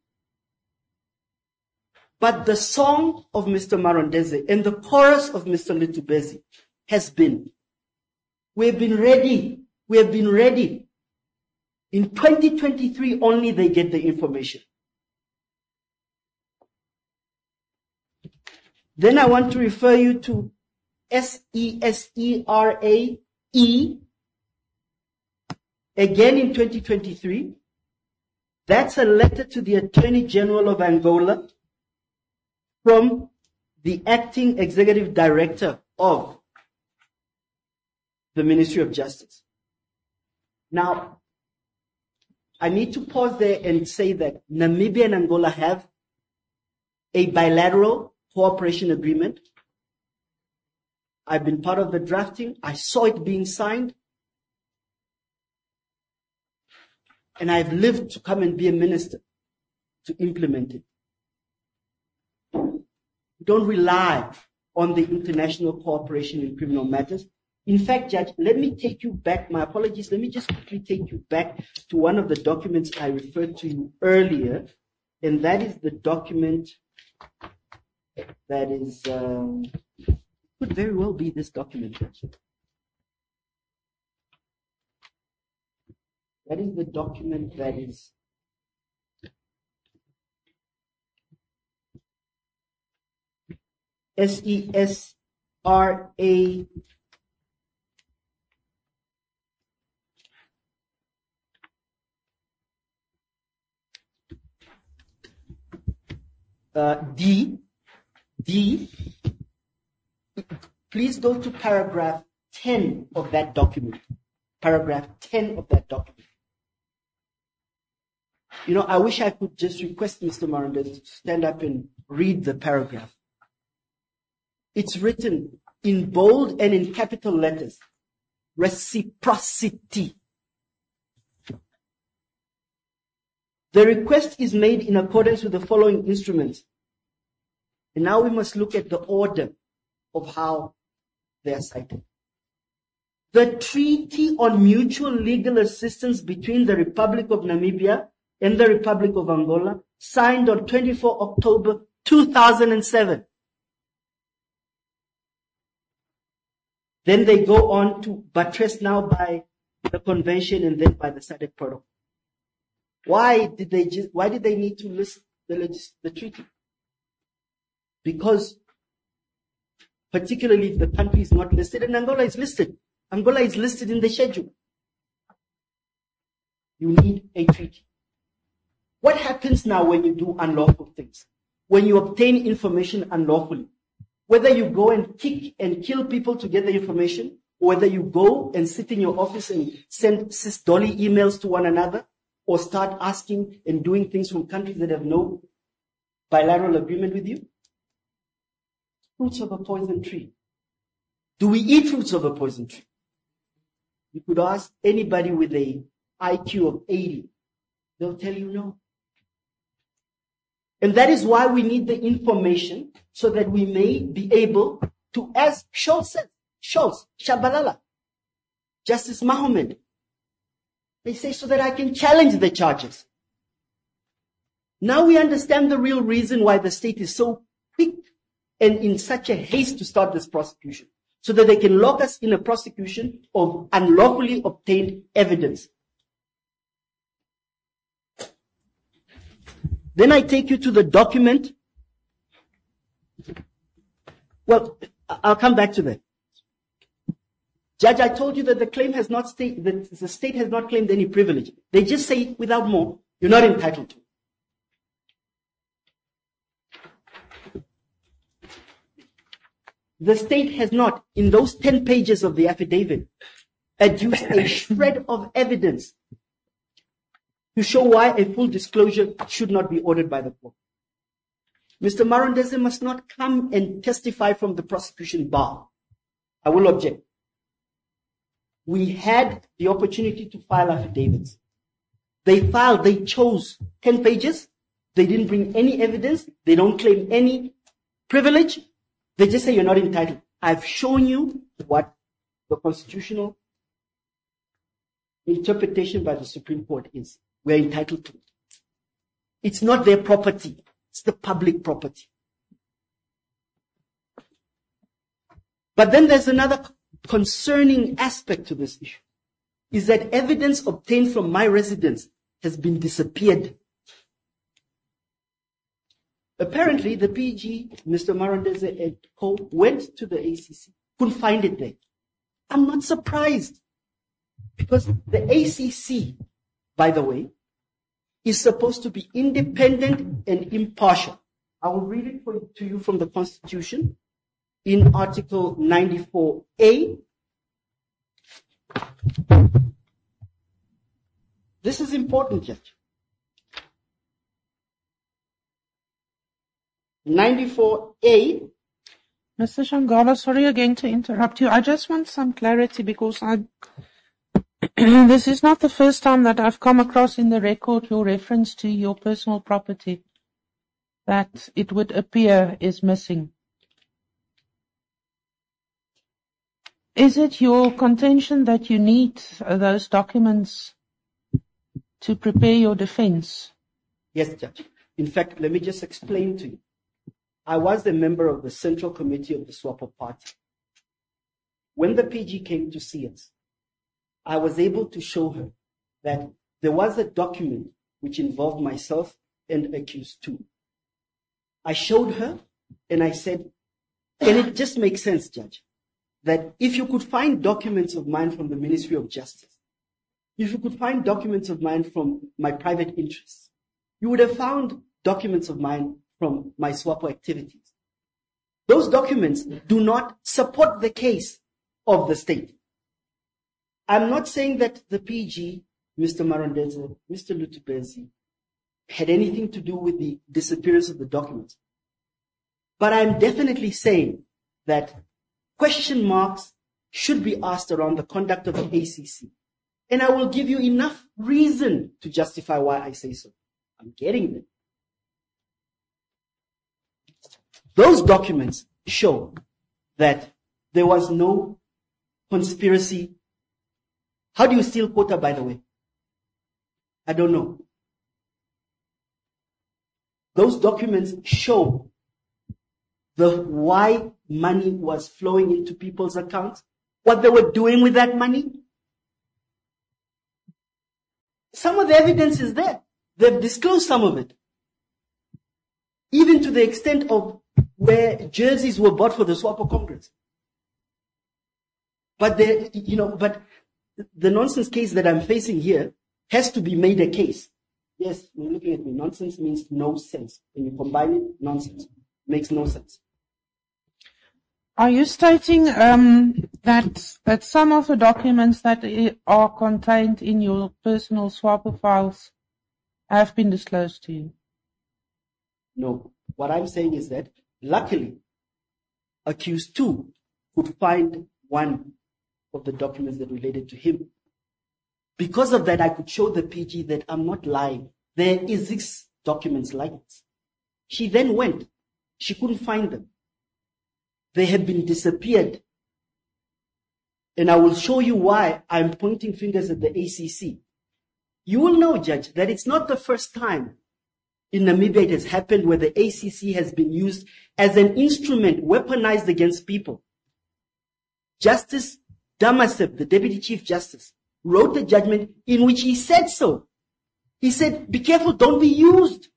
Speaker 2: But the song of Mister Marondeze and the chorus of Mister Litubezi has been, We have been ready. We have been ready. In twenty twenty-three only they get the information. Then I want to refer you to S E S E R A E, again in twenty twenty-three. That's a letter to the Attorney General of Angola from the Acting Executive Director of the Ministry of Justice. Now, I need to pause there and say that Namibia and Angola have a bilateral cooperation agreement. I've been part of the drafting. I saw it being signed. And I've lived to come and be a minister to implement it. Don't rely on the international cooperation in criminal matters. In fact, Judge, let me take you back. My apologies. Let me just quickly take you back to one of the documents I referred to you earlier. And that is the document that is, um, could very well be this document, Judge. That is the document that is S E S R A uh, D D. Please go to paragraph ten of that document. Paragraph ten of that document. You know, I wish I could just request Mister Marundese to stand up and read the paragraph. It's written in bold and in capital letters. Reciprocity. The request is made in accordance with the following instruments. And now we must look at the order of how they are cited. The Treaty on Mutual Legal Assistance between the Republic of Namibia and the Republic of Angola, signed on the twenty-fourth of October two thousand seven. Then they go on to buttress now by the convention and then by the S A D C protocol. Why did they just, why did they need to list the, legis, the treaty? Because particularly if the country is not listed, and Angola is listed. Angola is listed in the schedule. You need a treaty. What happens now when you do unlawful things? When you obtain information unlawfully? Whether you go and kick and kill people to get the information, or whether you go and sit in your office and send sis-dolly emails to one another, or start asking and doing things from countries that have no bilateral agreement with you? Fruits of a poison tree. Do we eat fruits of a poison tree? You could ask anybody with a I Q of eighty. They'll tell you no. And that is why we need the information so that we may be able to, as Scholz said, Scholz, Shabalala, Justice Mohammed, they say so that I can challenge the charges. Now we understand the real reason why the state is so quick and in such a haste to start this prosecution, so that they can lock us in a prosecution of unlawfully obtained evidence. Then I take you to the document. Well, I'll come back to that. Judge, I told you that the claim has not state, that the state has not claimed any privilege. They just say without more, you're not entitled to. The state has not, in those ten pages of the affidavit, adduced a shred of evidence to show why a full disclosure should not be ordered by the court. Mister Marundese must not come and testify from the prosecution bar. I will object. We had the opportunity to file affidavits. They filed, they chose ten pages. They didn't bring any evidence. They don't claim any privilege. They just say you're not entitled. I've shown you what the constitutional interpretation by the Supreme Court is. We're entitled to it. It's not their property. It's the public property. But then there's another concerning aspect to this issue is that evidence obtained from my residence has been disappeared. Apparently, the P G, Mister Marondeze and co, went to the A C C, couldn't find it there. I'm not surprised, because the A C C, by the way, is supposed to be independent and impartial. I will read it for, to you from the Constitution in Article ninety-four A. This is important, Judge. ninety-four A.
Speaker 1: Mister Shangala, sorry again to interrupt you. I just want some clarity because I, this is not the first time that I've come across in the record your reference to your personal property that it would appear is missing. Is it your contention that you need uh, those documents to prepare your defense?
Speaker 2: Yes, Judge. In fact, let me just explain to you. I was a member of the Central Committee of the SWAPO Party. When the P G came to see us, I was able to show her that there was a document which involved myself and accused two. I showed her and I said, and it just makes sense, Judge, that if you could find documents of mine from the Ministry of Justice, if you could find documents of mine from my private interests, you would have found documents of mine from my SWAPO activities. Those documents do not support the case of the state. I'm not saying that the P G, Mister Marondeze, Mister Lutubezi, had anything to do with the disappearance of the documents. But I'm definitely saying that question marks should be asked around the conduct of the A C C. And I will give you enough reason to justify why I say so. I'm getting them. Those documents show that there was no conspiracy. How do you steal quota, by the way? I don't know. Those documents show the why money was flowing into people's accounts, what they were doing with that money. Some of the evidence is there. They've disclosed some of it. Even to the extent of where jerseys were bought for the SWAPO Congress. But the, you know, but the nonsense case that I'm facing here has to be made a case. Yes, you're looking at me. Nonsense means no sense. When you combine it, nonsense makes no sense.
Speaker 1: Are you stating um, that that some of the documents that are contained in your personal SWAPO files have been disclosed to you?
Speaker 2: No. What I'm saying is that, luckily, accused two could find one of the documents that related to him. Because of that, I could show the P G that I'm not lying. There is six documents like this. She then went. She couldn't find them. They had been disappeared. And I will show you why I'm pointing fingers at the A C C. You will know, Judge, that it's not the first time in Namibia it has happened where the A C C has been used as an instrument weaponized against people. Justice Damasep, the Deputy Chief Justice, wrote a judgment in which he said so. He said, be careful, don't be used.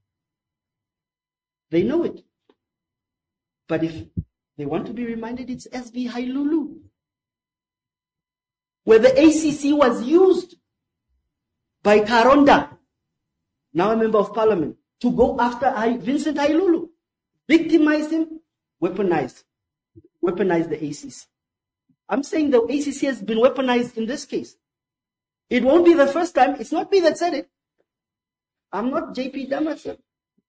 Speaker 2: They know it. But if they want to be reminded, it's S V Hailulu, where the A C C was used by Karonda, now a member of parliament, to go after Vincent Hailulu, victimize him, weaponize, weaponize the A C C. I'm saying the A C C has been weaponized in this case. It won't be the first time. It's not me that said it. I'm not J P Damasep.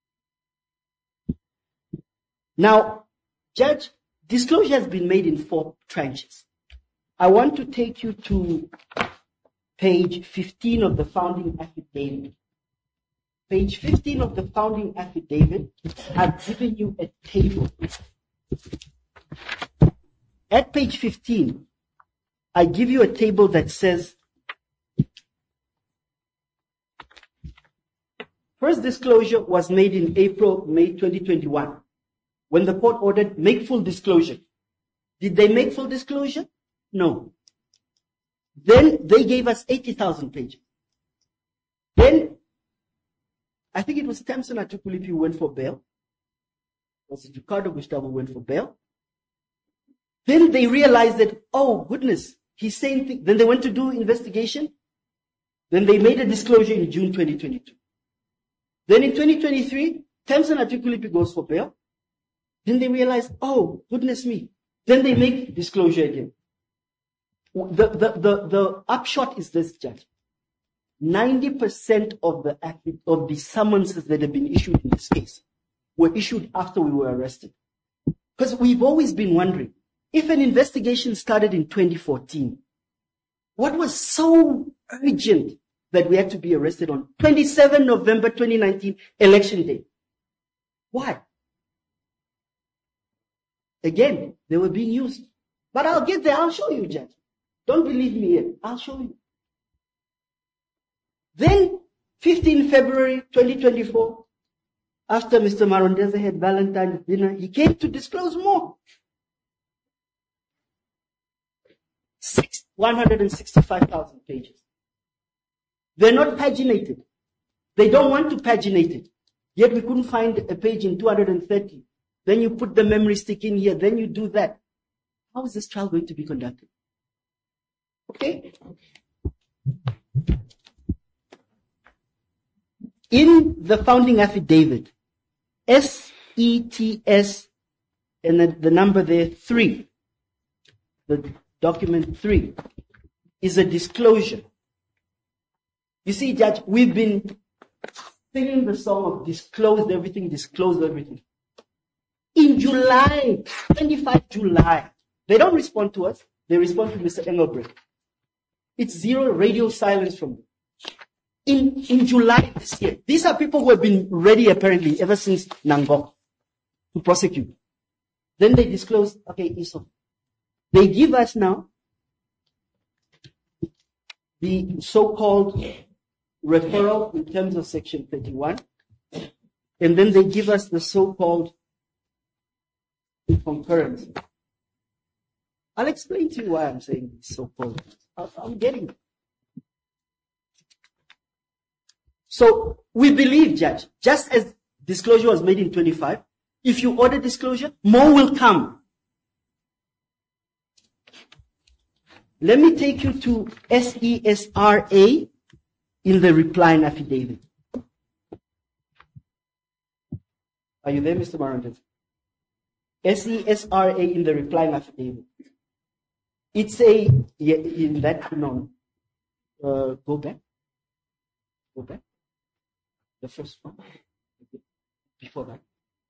Speaker 2: Now, Judge, disclosure has been made in four tranches. I want to take you to page fifteen of the founding affidavit. Page fifteen of the founding affidavit, I've given you a table. At page fifteen, I give you a table that says, first disclosure was made in April, May twenty twenty-one, when the court ordered make full disclosure. Did they make full disclosure? No. Then they gave us eighty thousand pages. Then, I think it was Tamson Atukulipi who went for bail. Was it Ricardo Gustavo who went for bail? Then they realized that, oh goodness, he's saying things. Then they went to do investigation. Then they made a disclosure in June twenty twenty-two. Then in twenty twenty-three, Tamson Atukulipi goes for bail. Then they realized, oh goodness me. Then they make disclosure again. The, the, the, the upshot is this, Judge. ninety percent of the, of the summonses that have been issued in this case were issued after we were arrested. Because we've always been wondering, if an investigation started in twenty fourteen, what was so urgent that we had to be arrested on twenty-seventh of November twenty nineteen, election day? Why? Again, they were being used. But I'll get there, I'll show you, Judge. Don't believe me yet, I'll show you. Then, fifteenth of February twenty twenty-four, after Mister Marondeza had Valentine's dinner, he came to disclose more. Six, one hundred sixty-five thousand pages. They're not paginated. They don't want to paginate it. Yet we couldn't find a page in two hundred thirty. Then you put the memory stick in here, then you do that. How is this trial going to be conducted? Okay? In the founding affidavit, S E T S, and the, the number there, three, the document three, is a disclosure. You see, Judge, we've been singing the song of disclosed everything, disclosed everything. In July, twenty-fifth July, they don't respond to us, they respond to Mister Engelbrecht. It's zero radio silence from them. In, in July this year, these are people who have been ready apparently ever since Nangok to prosecute. Then they disclose, okay, Iso. They give us now the so-called referral in terms of section thirty-one, and then they give us the so-called concurrence. I'll explain to you why I'm saying so-called. I'm getting it. So we believe, Judge, just as disclosure was made in twenty-five, if you order disclosure, more will come. Let me take you to S E S R A in the reply and affidavit. Are you there, Mister Marondez? S E S R A in the reply and affidavit. It's a, yeah, in that, no, uh, go back. Go back. The first one. Before that.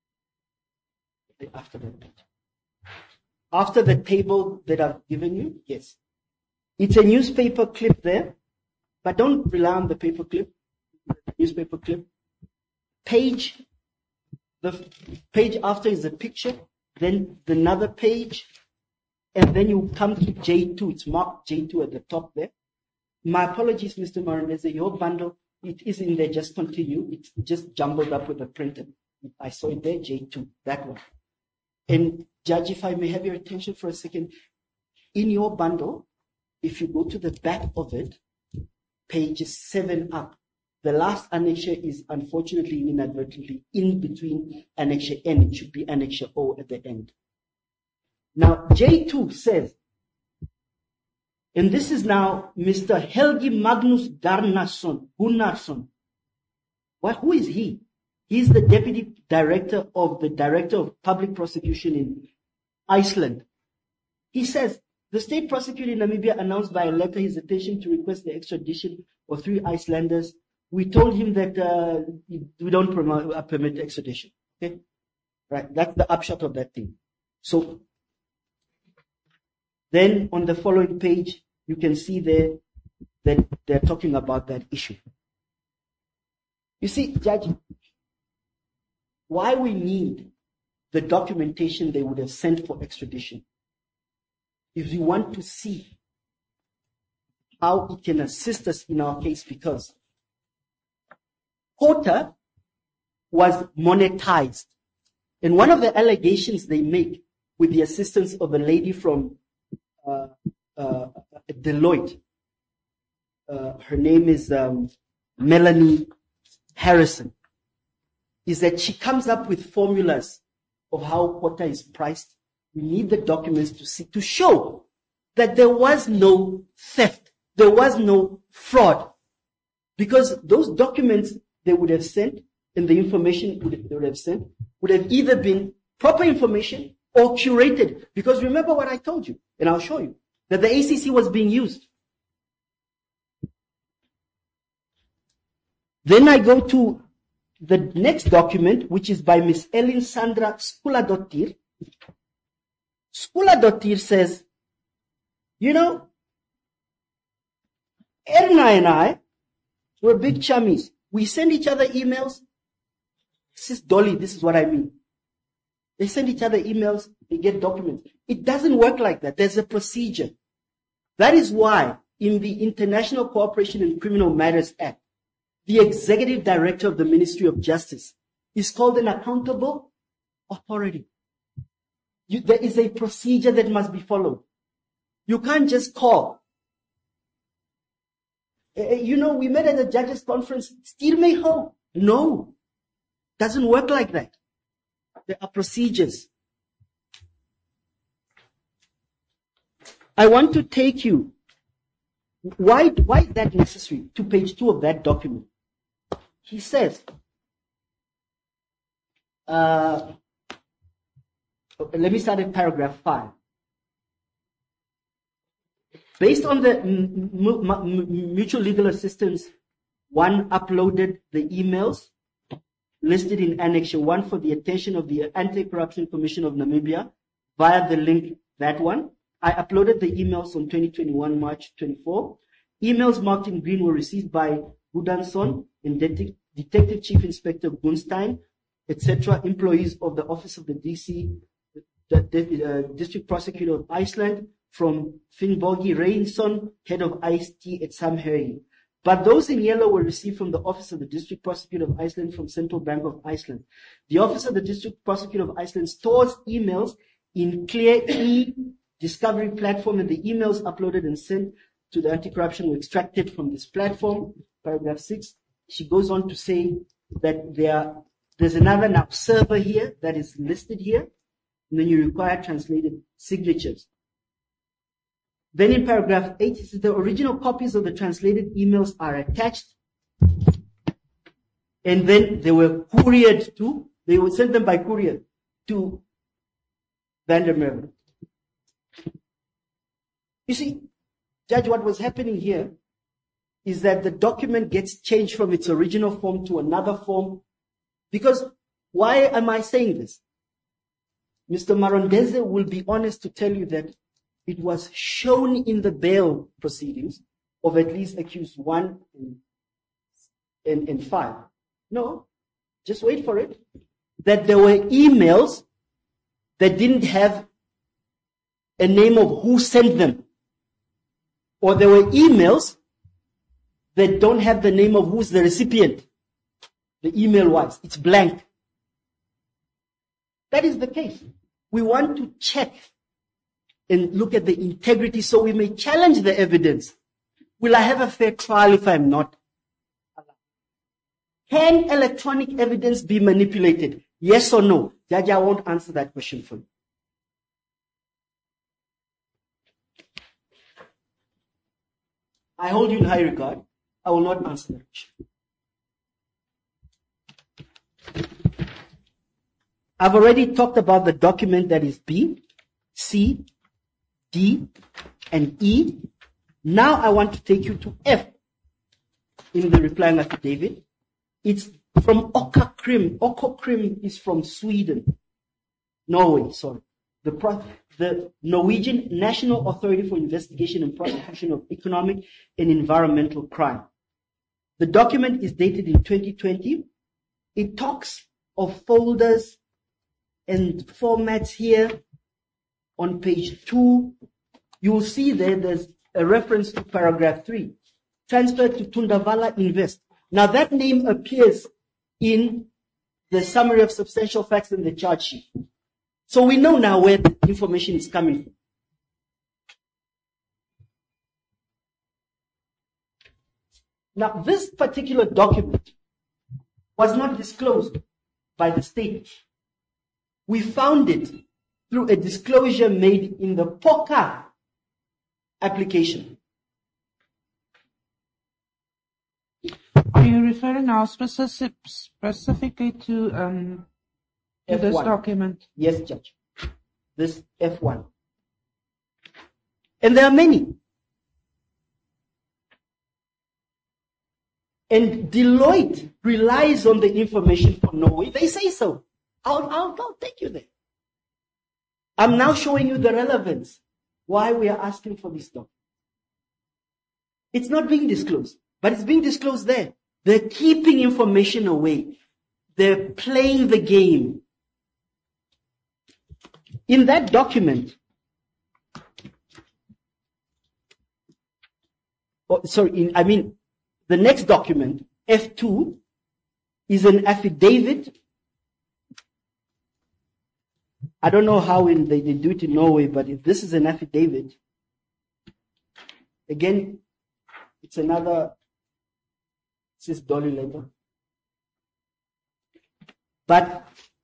Speaker 2: After that. After the table that I've given you, yes. It's a newspaper clip there, but don't rely on the paper clip. Newspaper clip. Page, the page after is a picture, then another page, and then you come to J two. It's marked J two at the top there. My apologies, Mister Marondeza, your bundle, it is in there, just continue. It's just jumbled up with the printer. I saw it there, J two, that one. And Judge, if I may have your attention for a second, in your bundle, if you go to the back of it, page seven up, the last annexure is unfortunately inadvertently in between annexure N. It should be annexure O at the end. Now, J two says, and this is now Mister Helgi Magnus Garnason, Gunnarsson. What, who is he? He's the deputy director of the director of public prosecution in Iceland. He says, the state prosecutor in Namibia announced by a letter his intention to request the extradition of three Icelanders. We told him that uh, we don't promote, uh, permit extradition. Okay, right? That's the upshot of that thing. So then on the following page, you can see there that they're talking about that issue. You see, Judge, why we need the documentation they would have sent for extradition if you want to see how it can assist us in our case, because Porter was monetized. And one of the allegations they make with the assistance of a lady from uh, uh, Deloitte. Uh, her name is um, Melanie Harrison, is that she comes up with formulas of how quota is priced. We need the documents to see, to show that there was no theft, there was no fraud, because those documents they would have sent and the information they would have sent would have either been proper information or curated. Because remember what I told you, and I'll show you, that the A C C was being used. Then I go to the next document, which is by Miss Ellen Sandra Skula-Dottir. Skula-Dottir says, you know, Erna and I were big chummies. We send each other emails. Sis Dolly, this is what I mean. They send each other emails, they get documents. It doesn't work like that. There's a procedure. That is why in the International Cooperation in Criminal Matters Act, the executive director of the Ministry of Justice is called an accountable authority. You, there is a procedure that must be followed. You can't just call. Uh, you know, we met at the judges' conference, steer me home. No, doesn't work like that. There are procedures. I want to take you, why, why is that necessary? To page two of that document. He says, uh, let me start in paragraph five. Based on the m- m- m- mutual legal assistance, one uploaded the emails listed in Annex one for the attention of the Anti-Corruption Commission of Namibia via the link, that one. I uploaded the emails on twenty twenty-one, March twenty-fourth. Emails marked in green were received by Budanson and Det- Detective Chief Inspector Gunstein, et cetera, employees of the Office of the D C, the, the uh, District Prosecutor of Iceland, from Finnbogi Reinson, Head of I S T at Samherji. But those in yellow were received from the Office of the District Prosecutor of Iceland from Central Bank of Iceland. The Office of the District Prosecutor of Iceland stores emails in Clear e-discovery platform, and the emails uploaded and sent to the anti-corruption were extracted from this platform. Paragraph six. She goes on to say that there, there's another now server here that is listed here, and then you require translated signatures. Then in paragraph eight, it says the original copies of the translated emails are attached, and then they were couriered to, they would send them by courier to Vandermeer. You see, Judge, what was happening here is that the document gets changed from its original form to another form. Because, why am I saying this? Mister Marondeze will be honest to tell you that it was shown in the bail proceedings of at least accused one and, and, and five. No, just wait for it. That there were emails that didn't have a name of who sent them. Or there were emails that don't have the name of who's the recipient. The email wise, it's blank. That is the case. We want to check and look at the integrity so we may challenge the evidence. Will I have a fair trial if I'm not? Can electronic evidence be manipulated? Yes or no? Judge, I won't answer that question for you. I hold you in high regard. I will not answer that question. I've already talked about the document that is B, C, D, and E. Now I want to take you to F in the replying affidavit. It's from Økokrim. Økokrim is from Sweden. Norway, sorry. The, pro- the Norwegian National Authority for Investigation and Prosecution of Economic and Environmental Crime. The document is dated in twenty twenty. It talks of folders and formats here. On page two, you will see there there's a reference to paragraph three. Transferred to Tundavala Invest. Now that name appears in the summary of substantial facts in the charge sheet. So we know now where the information is coming from. Now, this particular document was not disclosed by the state. We found it through a disclosure made in the POCA application.
Speaker 1: Are you referring now specific, specifically to, um, to
Speaker 2: F one.
Speaker 1: this document?
Speaker 2: Yes, Judge. This F one. And there are many. And Deloitte relies on the information from Norway. They say so. I'll, I'll, I'll take you there. I'm now showing you the relevance, why we are asking for this document. It's not being disclosed, but it's being disclosed there. They're keeping information away. They're playing the game. In that document, oh, sorry, in, I mean, the next document, F two, is an affidavit. I don't know how in, they, they do it in Norway, but if this is an affidavit, again, it's another cis dolly letter. But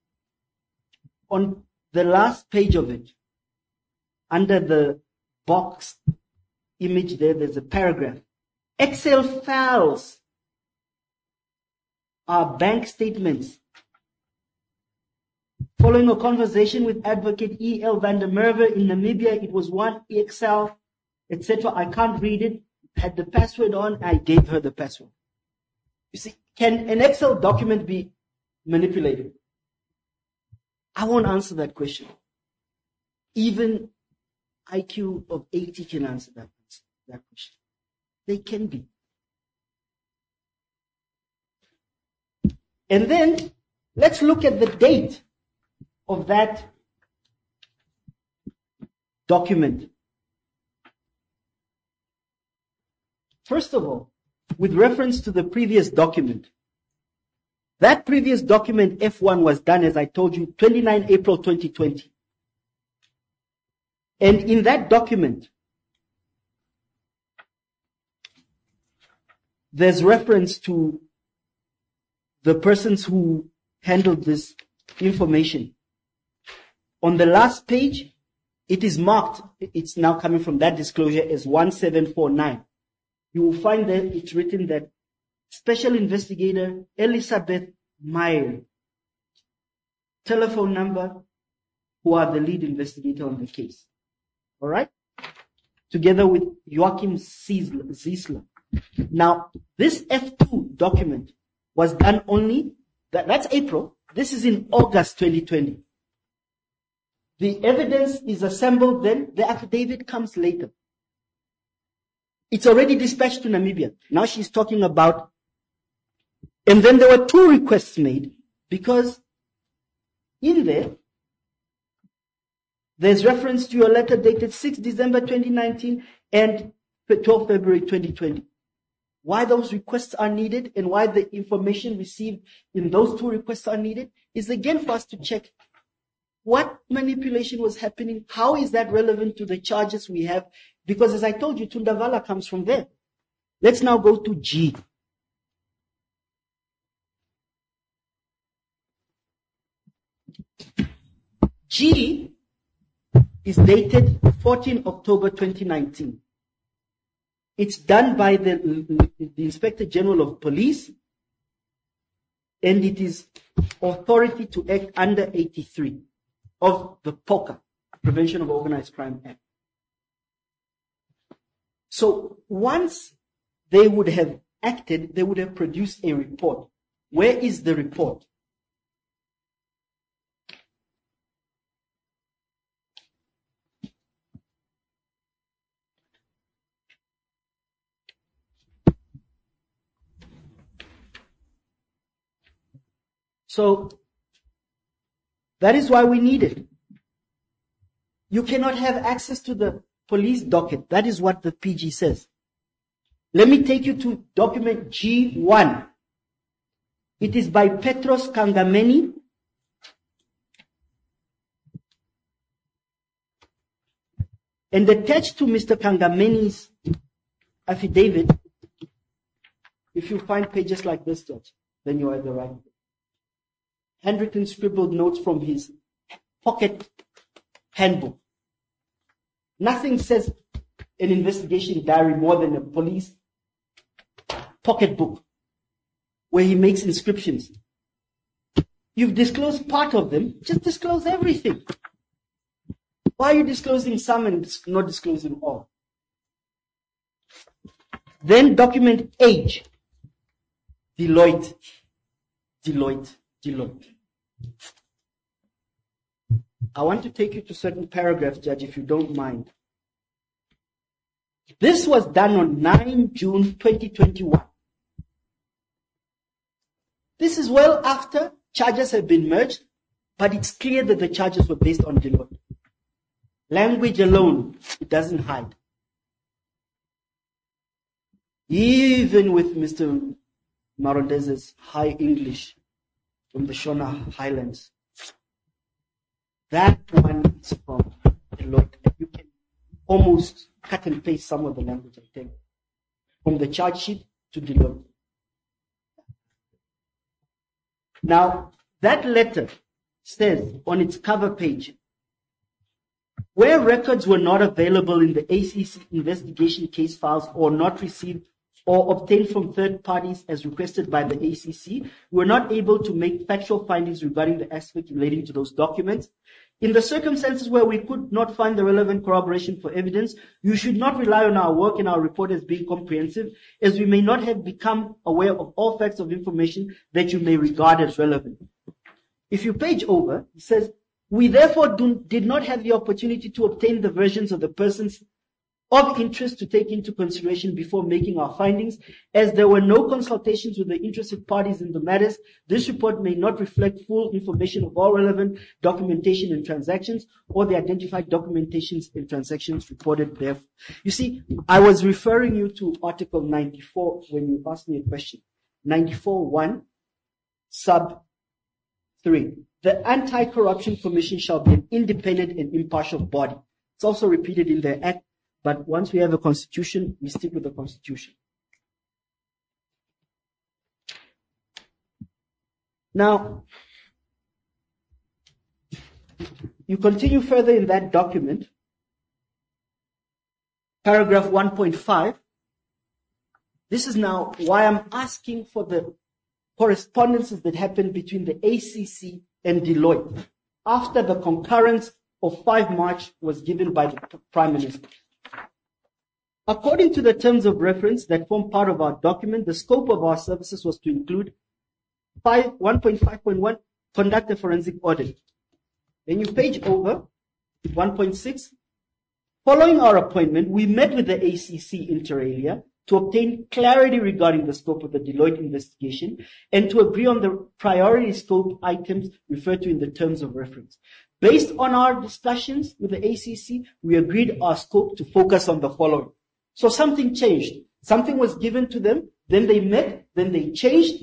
Speaker 2: on the last page of it, under the box image there, there's a paragraph. Excel files are bank statements. Following a conversation with Advocate E L van der Merwe in Namibia, it was one Excel, et cetera. I can't read it. Had the password on, I gave her the password. You see, can an Excel document be manipulated? I won't answer that question. Even I Q of eighty can answer that, that question. They can be. And then let's look at the date of that document. First of all, with reference to the previous document, that previous document F one was done, as I told you, twenty-ninth April twenty twenty. And in that document, there's reference to the persons who handled this information. On the last page, it is marked, it's now coming from that disclosure as one seven four nine. You will find that it's written that Special Investigator Elizabeth Meyer, telephone number, who are the lead investigator on the case. All right? Together with Joachim Ziesler. Now, this F two document was done only, that, that's April. This is in August twenty twenty. The evidence is assembled then, the affidavit comes later. It's already dispatched to Namibia. Now she's talking about, and then there were two requests made, because in there, there's reference to a letter dated sixth December twenty nineteen and twelfth February twenty twenty. Why those requests are needed and why the information received in those two requests are needed is again for us to check what manipulation was happening, how is that relevant to the charges we have, because as I told you, Tundavala comes from there. Let's now go to G. G is dated fourteenth October twenty nineteen. It's done by the, the Inspector General of Police, and it is authority to act under eighty-three of the POCA, Prevention of Organized Crime Act. So once they would have acted, they would have produced a report. Where is the report? So that is why we need it. You cannot have access to the police docket. That is what the P G says. Let me take you to document G one. It is by Petros Kangameni. And attached to Mister Kangameni's affidavit If you find pages like this, Judge, then you are the right. Handwritten scribbled notes from his pocket handbook. Nothing says an investigation diary more than a police pocketbook where he makes inscriptions. You've disclosed part of them, just disclose everything. Why are you disclosing some and not disclosing all? Then document age. Deloitte, Deloitte, Deloitte. I want to take you to certain paragraphs, Judge, if you don't mind. This was done on ninth of June twenty twenty-one. This is well after charges have been merged, but it's clear that the charges were based on Deloitte. Language alone, it doesn't hide. Even with Mister Marondez's high English from the Shona Highlands, that one is from Deloitte. You can almost cut and paste some of the language, I think, from the charge sheet to Deloitte. Now, that letter says on its cover page, where records were not available in the A C C investigation case files or not received or obtained from third parties as requested by the A C C, we were not able to make factual findings regarding the aspect relating to those documents. In the circumstances where we could not find the relevant corroboration for evidence, you should not rely on our work and our report as being comprehensive, as we may not have become aware of all facts of information that you may regard as relevant. If you page over, it says, we therefore do, did not have the opportunity to obtain the versions of the persons of interest to take into consideration before making our findings. As there were no consultations with the interested parties in the matters, this report may not reflect full information of all relevant documentation and transactions or the identified documentations and transactions reported there. You see, I was referring you to Article ninety-four when you asked me a question. ninety-four one, sub three. The Anti-Corruption Commission shall be an independent and impartial body. It's also repeated in the Act. But once we have a constitution, we stick with the constitution. Now, you continue further in that document, paragraph one point five. This is now why I'm asking for the correspondences that happened between the A C C and Deloitte after the concurrence of five March was given by the Prime Minister. According to the terms of reference that form part of our document, the scope of our services was to include one point five point one, conduct a forensic audit. Then you page over, one point six. Following our appointment, we met with the A C C inter alia to obtain clarity regarding the scope of the Deloitte investigation and to agree on the priority scope items referred to in the terms of reference. Based on our discussions with the A C C, we agreed our scope to focus on the following. So something changed. Something was given to them, then they met, then they changed.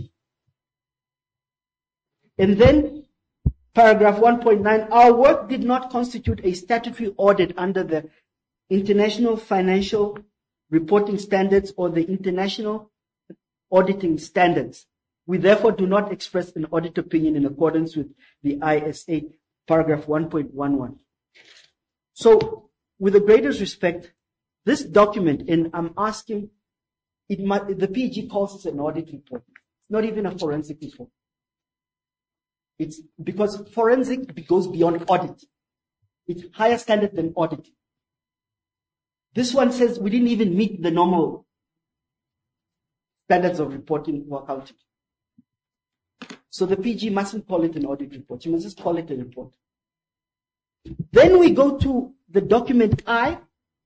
Speaker 2: And then, paragraph one point nine, our work did not constitute a statutory audit under the International Financial Reporting Standards or the International Auditing Standards. We therefore do not express an audit opinion in accordance with the I S A, paragraph one point one one. So, with the greatest respect, this document, and I'm asking, it might, the P G calls it an audit report. It's not even a forensic report. It's because forensic goes beyond audit. It's higher standard than audit. This one says we didn't even meet the normal standards of reporting or accounting. So the P G mustn't call it an audit report. You must just call it a report. Then we go to the document I.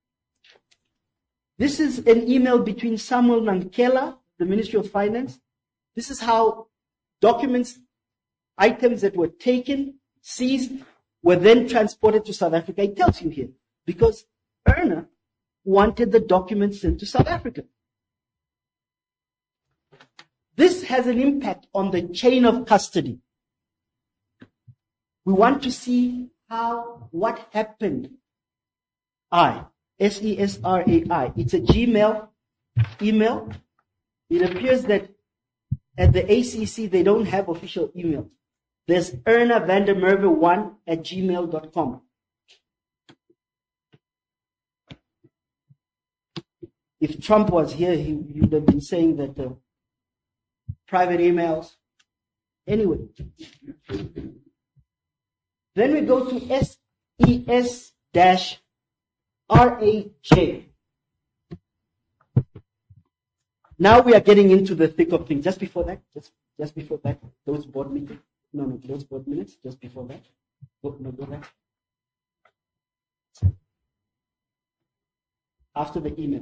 Speaker 2: This is an email between Samuel Nankela, the Ministry of Finance. This is how documents, items that were taken, seized, were then transported to South Africa. It tells you here, because Erna wanted the documents sent to South Africa. This has an impact on the chain of custody. We want to see how, what happened. I. S E S R A I. It's a Gmail email. it appears that at the A C C, they don't have official email. There's Erna Vander Merwe one at gmail dot com. If Trump was here, he, he would have been saying that uh, private emails. Anyway. Then we go to S E S R A J. Now we are getting into the thick of things. Just before that, just, just before that, those board meetings. No, no, those board minutes, just before that. Go, no, go back. After the email.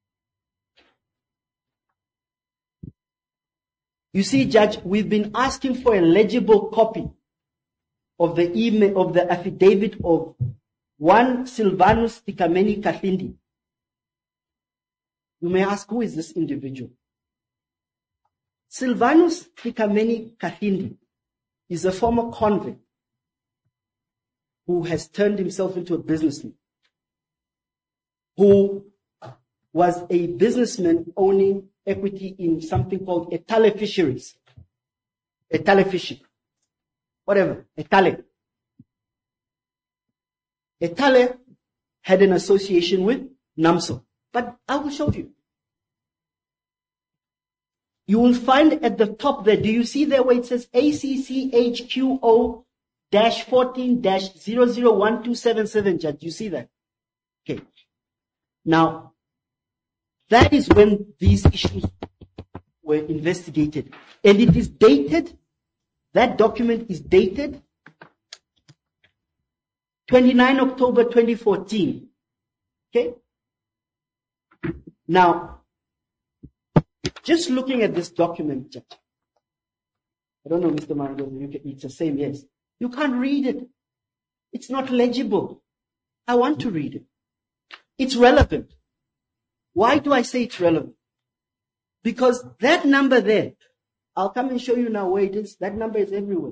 Speaker 2: You see, Judge, we've been asking for a legible copy of the email, of the affidavit of one Silvanus Tikameni Kathindi. You may ask, who is this individual? Silvanus Tikameni Kathindi is a former convict who has turned himself into a businessman, who was a businessman owning equity in something called Etale Fisheries. Etale Fishing. Whatever. Etale. Etale had an association with NAMSO. But I will show you. You will find at the top there, do you see there where it says A C C H Q O fourteen zero zero one two seven seven, Judge? Do you see that? Okay. Now, that is when these issues were investigated. And it is dated, that document is dated twenty-ninth of October twenty fourteen. Okay? Now, just looking at this document, Judge, I don't know, Mister Marangoni, you can, it's the same, yes. You can't read it. It's not legible. I want to read it. It's relevant. Why do I say it's relevant? Because that number there, I'll come and show you now where it is. That number is everywhere.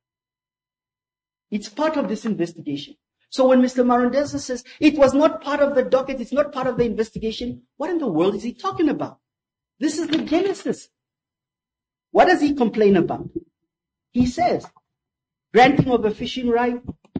Speaker 2: It's part of this investigation. So when Mister Marondeza says it was not part of the docket, it's not part of the investigation, what in the world is he talking about? This is the genesis. What does he complain about? He says, granting of a fishing right.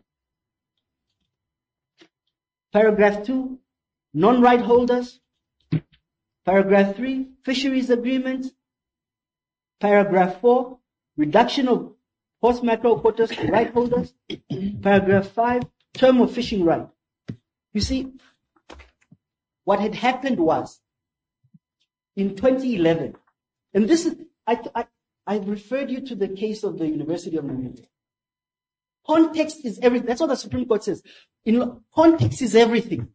Speaker 2: Paragraph two, non-right holders. Paragraph three, fisheries agreement. Paragraph four, reduction of horse mackerel quotas to right holders. Paragraph five, term of fishing right. You see, what had happened was, in twenty eleven, and this is, I, I, I referred you to the case of the University of Namibia. Context is everything. That's what the Supreme Court says. In, context is everything.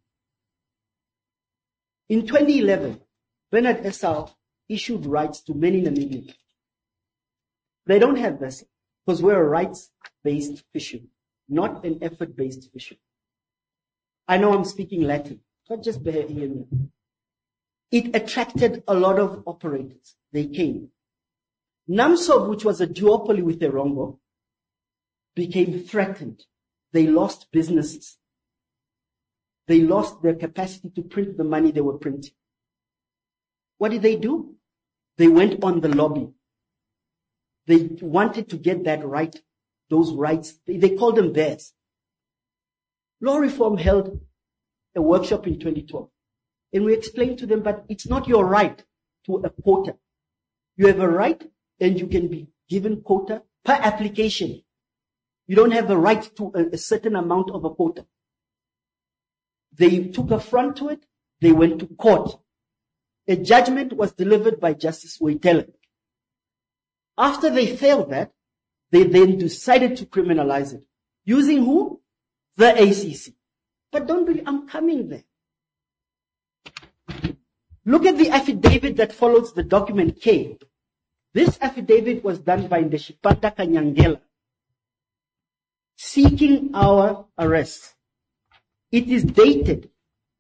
Speaker 2: In twenty eleven, Bernard Esau issued rights to many Namibians. They don't have this because we're a rights-based fishery, not an effort-based fishery. I know I'm speaking Latin, but just bear hear me. It attracted a lot of operators. They came. NAMSOB, which was a duopoly with Erongo, became threatened. They lost businesses. They lost their capacity to print the money they were printing. What did they do? They went on the lobby. They wanted to get that right, those rights. They, they called them theirs. Law Reform held a workshop in twenty twelve. And we explained to them, but it's not your right to a quota. You have a right and you can be given quota per application. You don't have a right to a, a certain amount of a quota. They took affront to it. They went to court. A judgment was delivered by Justice Waitele. After they failed that, they then decided to criminalize it. Using who? The A C C. But don't really, I'm coming there. Look at the affidavit that follows the document K. This affidavit was done by Ndeshipata Kanyangela, seeking our arrest. It is dated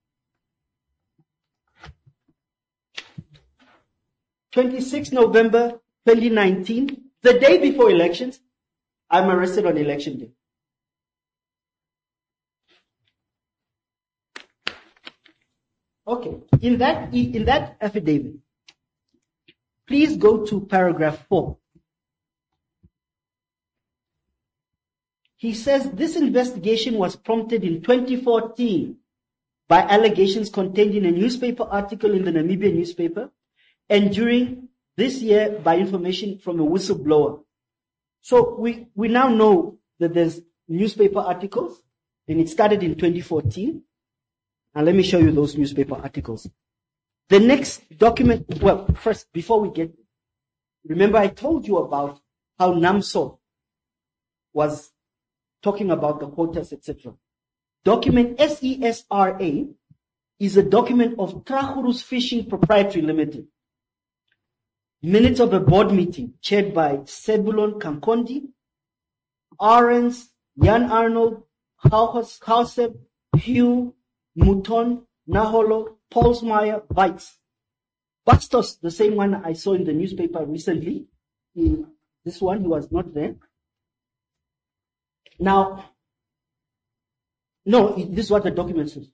Speaker 2: twenty-sixth of November twenty nineteen, the day before elections. I'm arrested on election day. Okay, in that, in that affidavit, Please go to paragraph four. He says this investigation was prompted in twenty fourteen by allegations contained in a newspaper article in the Namibian newspaper, and during this year by information from a whistleblower. So we, we now know that there's newspaper articles, and it started in twenty fourteen. And let me show you those newspaper articles. The next document, well, first, before we get, remember I told you about how NAMSO was talking about the quotas, et cetera. Document S E S R A is a document of Trahurus Fishing Proprietary Limited. Minutes of a board meeting chaired by Sebulon Kankondi, Arens, Jan Arnold, Hauseb, Hugh, Mouton, Naholo, Paulsmeyer, Weitz. Bastos, the same one I saw in the newspaper recently, in this one, he was not there. Now, no, this is what the document says.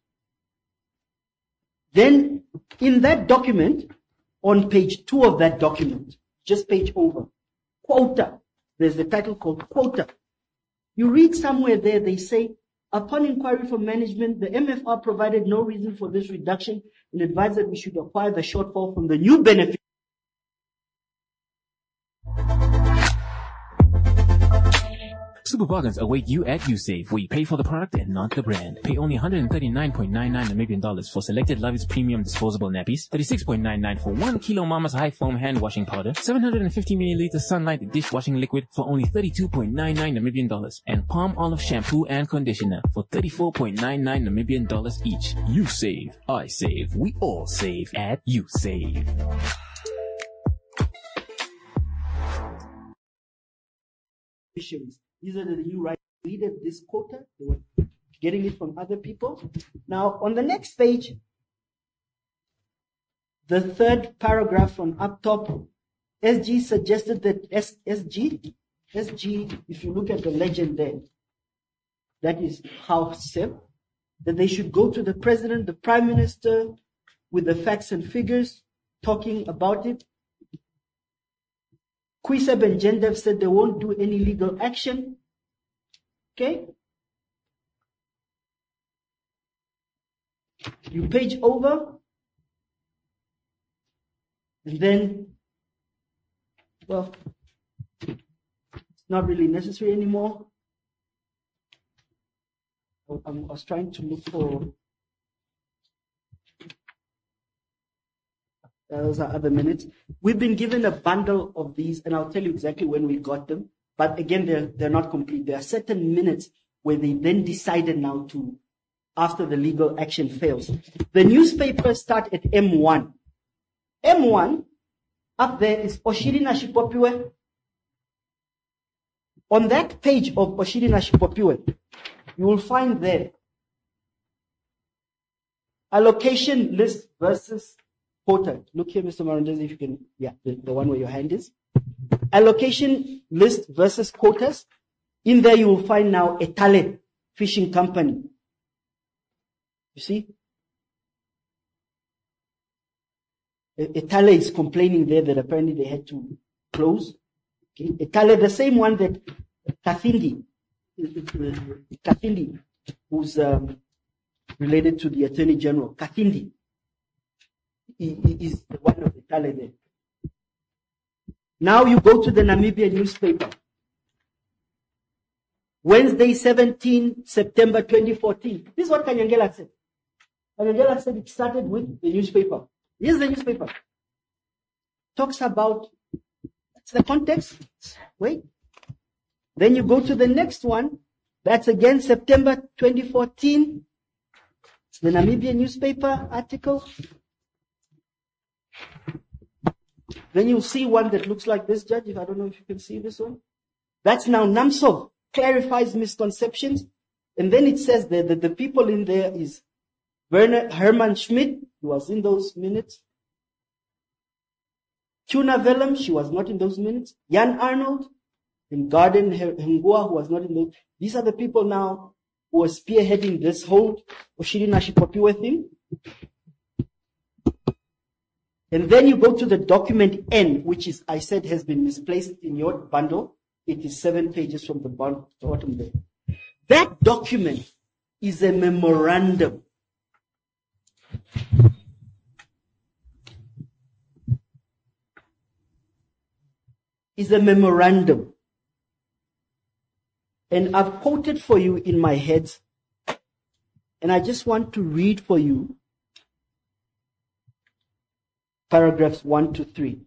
Speaker 2: Then, in that document, on page two of that document, just page over, quota, there's the title called quota. You read somewhere there, they say, upon inquiry from management, the M F R provided no reason for this reduction and advised that we should acquire the shortfall from the new benefit.
Speaker 4: Super bargains await you at USave, where you pay for the product and not the brand. Pay only one hundred thirty-nine point nine nine Namibian dollars for selected Love's premium disposable nappies, thirty-six point nine nine for one kilo Mama's high foam hand washing powder, seven hundred fifty milliliter Sunlight dishwashing liquid for only thirty-two point nine nine Namibian dollars, and Palm Olive shampoo and conditioner for thirty-four point nine nine Namibian dollars each. You save, I save, we all save at USave.
Speaker 2: These are the new rights. We needed this quota. They were getting it from other people. Now, on the next page, the third paragraph from up top, S G suggested that S, SG, SG, if you look at the legend there, that is how Seb, that they should go to the president, the prime minister, with the facts and figures, talking about it. Quiseb and Gendev said they won't do any legal action. Okay? You page over. And then, well, it's not really necessary anymore. I was trying to look for, those are other minutes. We've been given a bundle of these, and I'll tell you exactly when we got them. But again, they're, they're not complete. There are certain minutes where they then decided now to, after the legal action fails. The newspapers start at M one. M one, up there is Oshiri Nashipopiwe. On that page of Oshiri Nashipopiwe, you will find there allocation list versus quota. Look here, Mister Marandez, if you can, yeah, the, the one where your hand is. Allocation list versus quotas. In there you will find now Etale Fishing Company. You see? Etale is complaining there that apparently they had to close. Okay. Etale, the same one that Kathindi, Kathindi, who's um, related to the Attorney General, Kathindi, he, he is the one of Etale there. Now you go to the Namibian newspaper. Wednesday, seventeenth September twenty fourteen. This is what Kanyangela said. Kanyangela said it started with the newspaper. Here's the newspaper. Talks about, that's the context. Wait. Then you go to the next one. That's again September twenty fourteen. It's the Namibian newspaper article. Then you'll see one that looks like this, Judge, if I don't know if you can see this one. That's now NAMSOV, clarifies misconceptions. And then it says that the, the people in there is Werner Hermann Schmidt, who was in those minutes. Tuna Vellum, she was not in those minutes. Jan Arnold, and Garden Hengua, who was not in those. These are the people now who are spearheading this whole Oshiri Nashipopiwe thing. And then you go to the document N, which is, I said, has been misplaced in your bundle. It is seven pages from the bottom there. That document is a memorandum. Is a memorandum. And I've quoted for you in my head, and I just want to read for you paragraphs one to three.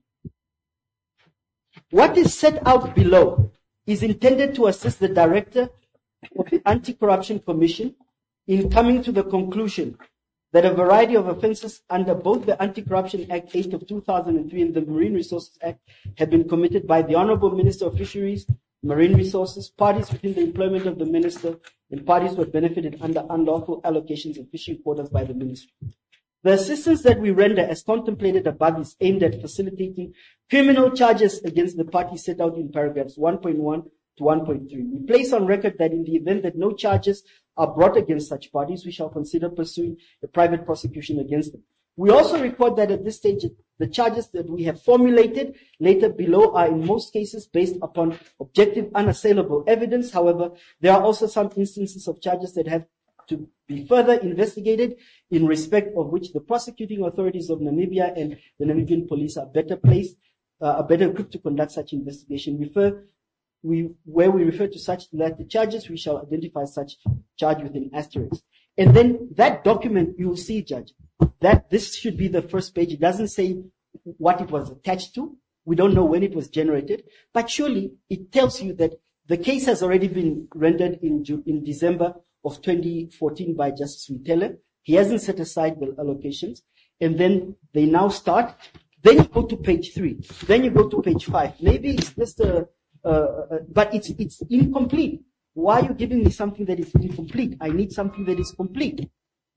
Speaker 2: What is set out below is intended to assist the Director of the Anti-Corruption Commission in coming to the conclusion that a variety of offences under both the Anti-Corruption Act eight of two thousand three and the Marine Resources Act have been committed by the Honourable Minister of Fisheries, Marine Resources, parties within the employment of the Minister, and parties who have benefited under unlawful allocations of fishing quotas by the Ministry. The assistance that we render as contemplated above is aimed at facilitating criminal charges against the parties set out in paragraphs one point one to one point three. We place on record that in the event that no charges are brought against such parties, we shall consider pursuing a private prosecution against them. We also record that at this stage, the charges that we have formulated later below are in most cases based upon objective, unassailable evidence. However, there are also some instances of charges that have to be further investigated, in respect of which the prosecuting authorities of Namibia and the Namibian police are better placed, uh, are better equipped to conduct such investigation. Refer, we, where we refer to such that the charges, we shall identify such charge with an asterisk. And then that document, you will see, Judge, that this should be the first page. It doesn't say what it was attached to. We don't know when it was generated, but surely it tells you that the case has already been rendered in, in December of twenty fourteen by Justice Witele. He hasn't set aside the allocations. And then they now start. Then you go to page three. Then you go to page five. Maybe it's just a, uh, uh, but it's, it's incomplete. Why are you giving me something that is incomplete? I need something that is complete.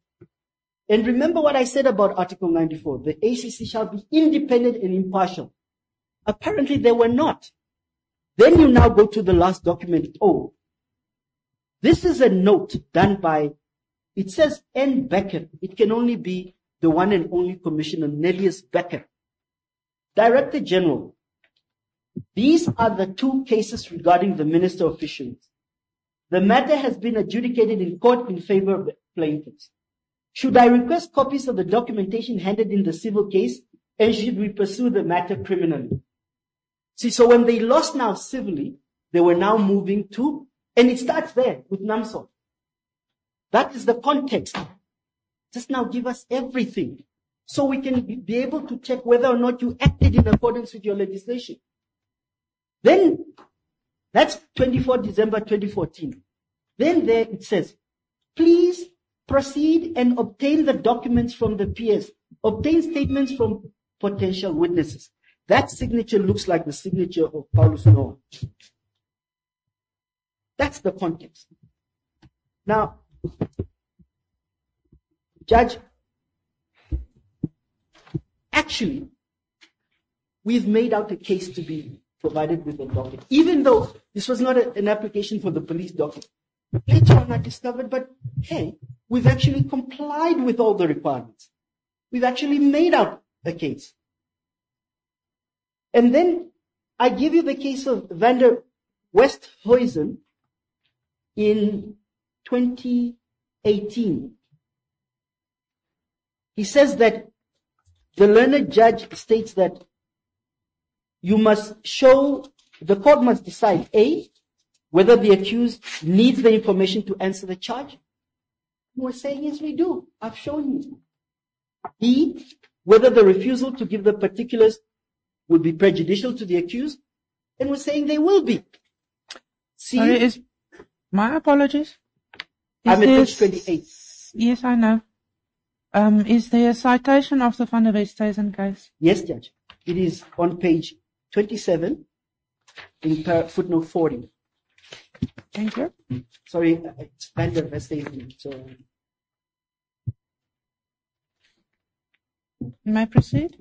Speaker 2: And remember what I said about Article ninety-four. The A C C shall be independent and impartial. Apparently they were not. Then you now go to the last document, O. This is a note done by, it says N. Becker. It can only be the one and only Commissioner, Nellius Becker. Director General, these are the two cases regarding the Minister of Fisheries. The matter has been adjudicated in court in favor of the plaintiffs. Should I request copies of the documentation handed in the civil case, and should we pursue the matter criminally? See, so when they lost now civilly, they were now moving to, and it starts there with NAMSOL. That is the context. Just now give us everything so we can be able to check whether or not you acted in accordance with your legislation. Then, that's twenty-fourth December twenty fourteen. Then there it says, please proceed and obtain the documents from the P S. Obtain statements from potential witnesses. That signature looks like the signature of Paulus Noah. That's the context. Now, Judge, actually, we've made out a case to be provided with a document, even though this was not a, an application for the police document. Later on I discovered, but hey, we've actually complied with all the requirements. We've actually made out a case. And then I give you the case of Vander Westhuizen in twenty eighteen. He says that the learned judge states that you must show, the court must decide, A, whether the accused needs the information to answer the charge. We're saying, yes, we do. I've shown you. B, whether the refusal to give the particulars would be prejudicial to the accused. And we're saying they will be. C,
Speaker 1: Sorry, is, my apologies. Is
Speaker 2: I'm at
Speaker 1: there
Speaker 2: page twenty-eight.
Speaker 1: Yes, I know. Um, is there a citation of the Van der Westhuizen case?
Speaker 2: Yes, Judge. It is on page twenty-seven in par- footnote forty.
Speaker 1: Thank you.
Speaker 2: Sorry, it's Van der Westhuizen. So,
Speaker 1: You may proceed.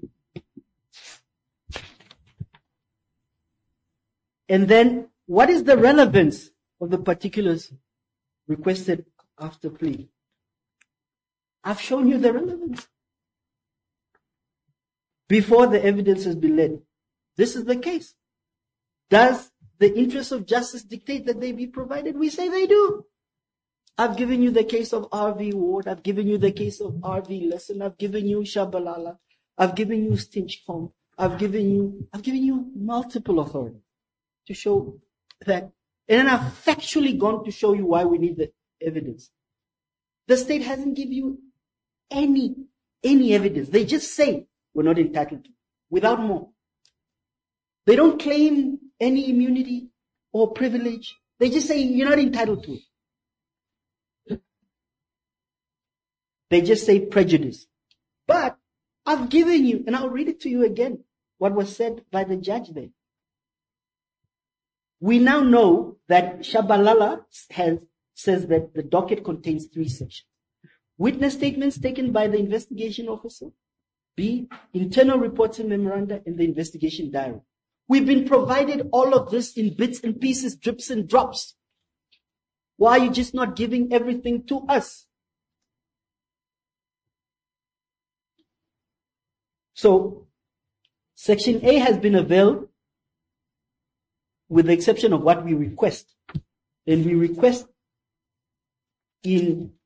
Speaker 2: and then, what is the relevance of the particulars requested after plea? I've shown you the relevance. before the evidence has been led. This is the case. Does the interest of justice dictate that they be provided? We say they do. I've given you the case of R V Ward. I've given you the case of R V Lesson. I've given you Shabalala. I've given you Stinchcombe. I've given you, I've given you multiple authorities to show that. And then I've factually gone to show you why we need the evidence. The state hasn't given you any, any evidence. They just say we're not entitled to, without more. They don't claim any immunity or privilege. They just say you're not entitled to it. They just say prejudice. But I've given you, and I'll read it to you again, what was said by the judge there. We now know that Shabalala has, says that the docket contains three sections. Witness statements taken by the investigation officer. B, internal reports and memoranda in the investigation diary. We've been provided all of this in bits and pieces, drips and drops. Why are you just not giving everything to us? So, Section A has been availed with the exception of what we request. Then we request in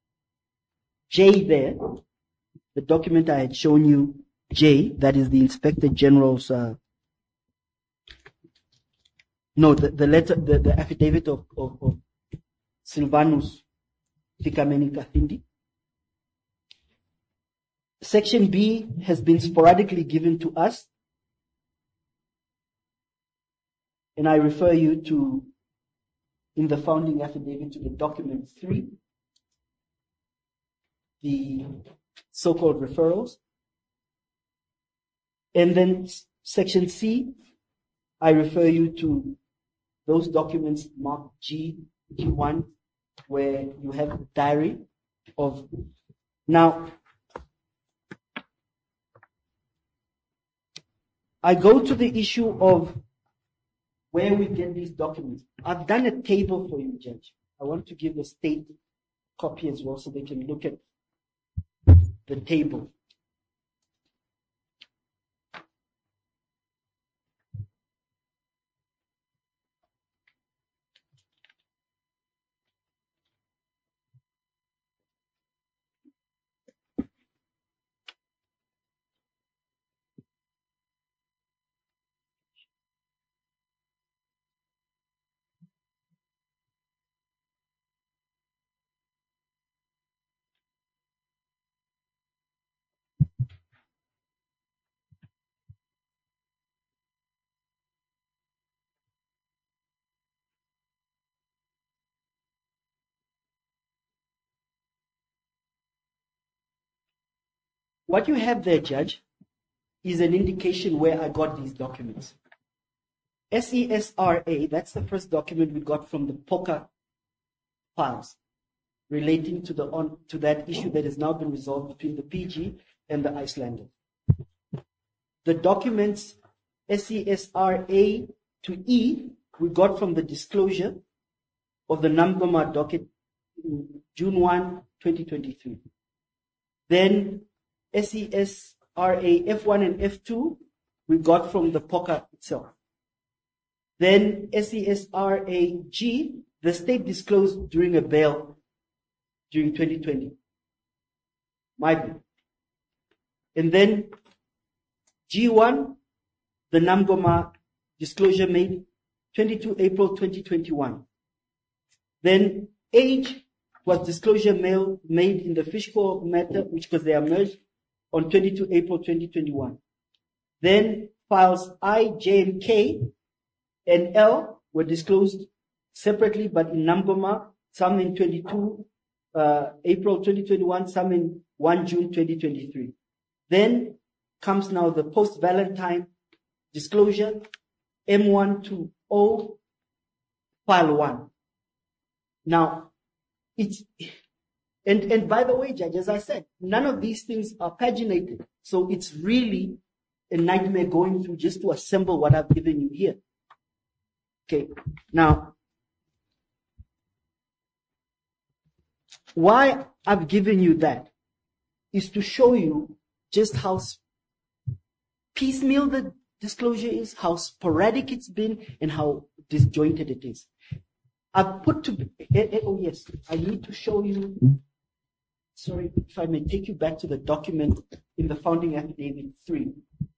Speaker 2: J there, the document I had shown you, J, that is the Inspector General's, uh, no, the, the letter, the, the affidavit of, of, of Silvanus Fikameni Kathindi. Section B has been sporadically given to us. And I refer you to, in the founding affidavit, to the document three, the so-called referrals. And then section C, I refer you to those documents marked G, G one, where you have the diary of, now, I go to the issue of where we get these documents. I've done a table for you, Judge. I want to give the state copy as well so they can look at the table. What you have there, Judge, is an indication where I got these documents. S E S R A, that's the first document we got from the POCA files relating to the on to that issue that has now been resolved between the P G and the Icelander. The documents S E S R A to E we got from the disclosure of the Namgoma docket in June first, twenty twenty-three. Then S E S R A F one and F two we got from the POCA itself. Then S E S R A G, the state disclosed during a bail during twenty twenty. My view. And then G one, the Namgoma disclosure made twenty-second April twenty twenty-one. Then H was disclosure mail made in the Fishco matter, which because they are merged on twenty-second April twenty twenty-one. Then files I, J, and K and L were disclosed separately, but in Namgoma, some in twenty-second uh, April twenty twenty-one, some in first June twenty twenty-three. Then comes now the post-Valentine disclosure, M one to O, file one. Now, it's, and, and by the way, Judge, as I said, none of these things are paginated. So it's really a nightmare going through just to assemble what I've given you here. Okay, now, why I've given you that is to show you just how piecemeal the disclosure is, how sporadic it's been, and how disjointed it is. I've put to, eh, eh, oh yes, I need to show you, sorry, if I may take you back to the document in the founding affidavit three.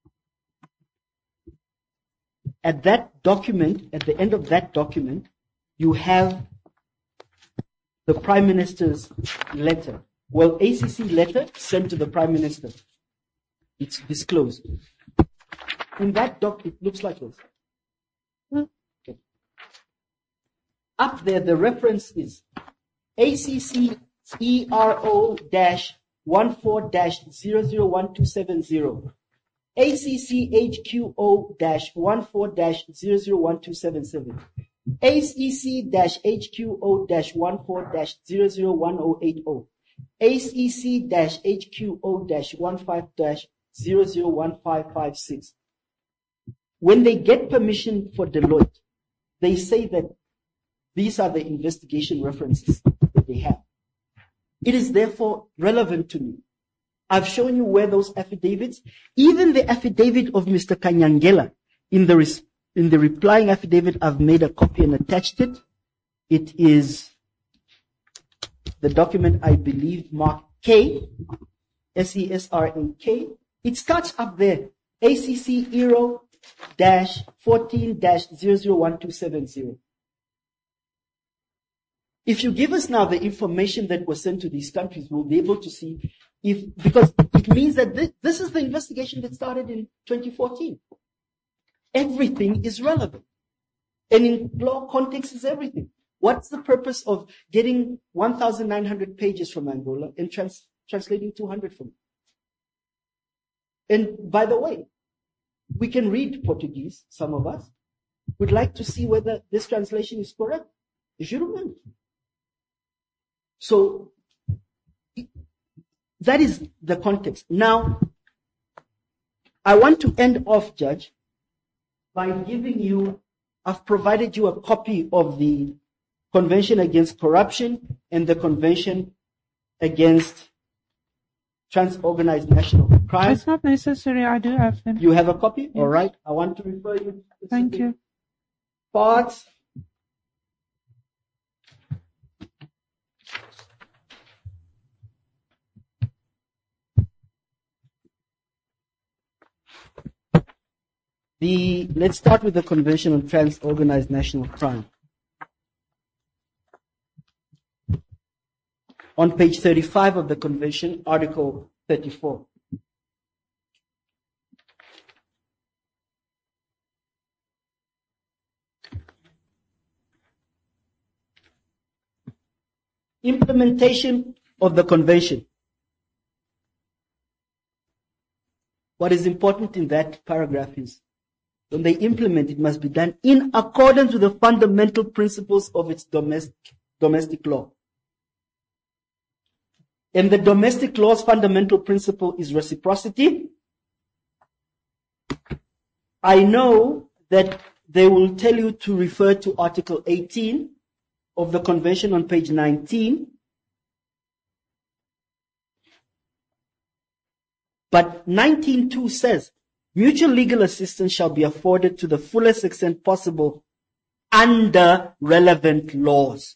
Speaker 2: At that document, at the end of that document, you have the Prime Minister's letter. Well, A C C letter sent to the Prime Minister. It's disclosed. In that doc, it looks like this. Okay. Up there, the reference is A C C E R O one four zero zero one two seven zero. A C C H Q O one four zero zero one two seven seven. A C C H Q O one four zero zero one zero eight zero. A C C H Q O one five zero zero one five five six. When they get permission for Deloitte, they say that these are the investigation references that they have. It is therefore relevant to me. I've shown you where those affidavits, even the affidavit of Mister Kanyangela, in the, res, in the replying affidavit, I've made a copy and attached it. It is the document, I believe, marked K, S E S R A K. It starts up there, A C C E R O fourteen zero zero one two seven zero. If you give us now the information that was sent to these countries, we'll be able to see if, because it means that this, this is the investigation that started in twenty fourteen. Everything is relevant. And in law context is everything. What's the purpose of getting one thousand nine hundred pages from Angola and trans, translating two hundred from it? And by the way, we can read Portuguese, some of us. We'd like to see whether this translation is correct. You should remember. So, that is the context. Now, I want to end off, Judge, by giving you, I've provided you a copy of the Convention Against Corruption and the Convention Against Transorganized National Crime.
Speaker 1: It's not necessary. I do have them.
Speaker 2: You have a copy?
Speaker 1: Yes.
Speaker 2: All right. I want to refer you to
Speaker 1: Thank you.
Speaker 2: parts. The, let's start with the Convention on Transorganized National Crime. On page thirty-five of the Convention, Article thirty-four. Implementation of the Convention. What is important in that paragraph is, when they implement, it must be done in accordance with the fundamental principles of its domestic, domestic law. And the domestic law's fundamental principle is reciprocity. I know that they will tell you to refer to Article eighteen of the Convention on page nineteen. But nineteen point two says, mutual legal assistance shall be afforded to the fullest extent possible under relevant laws.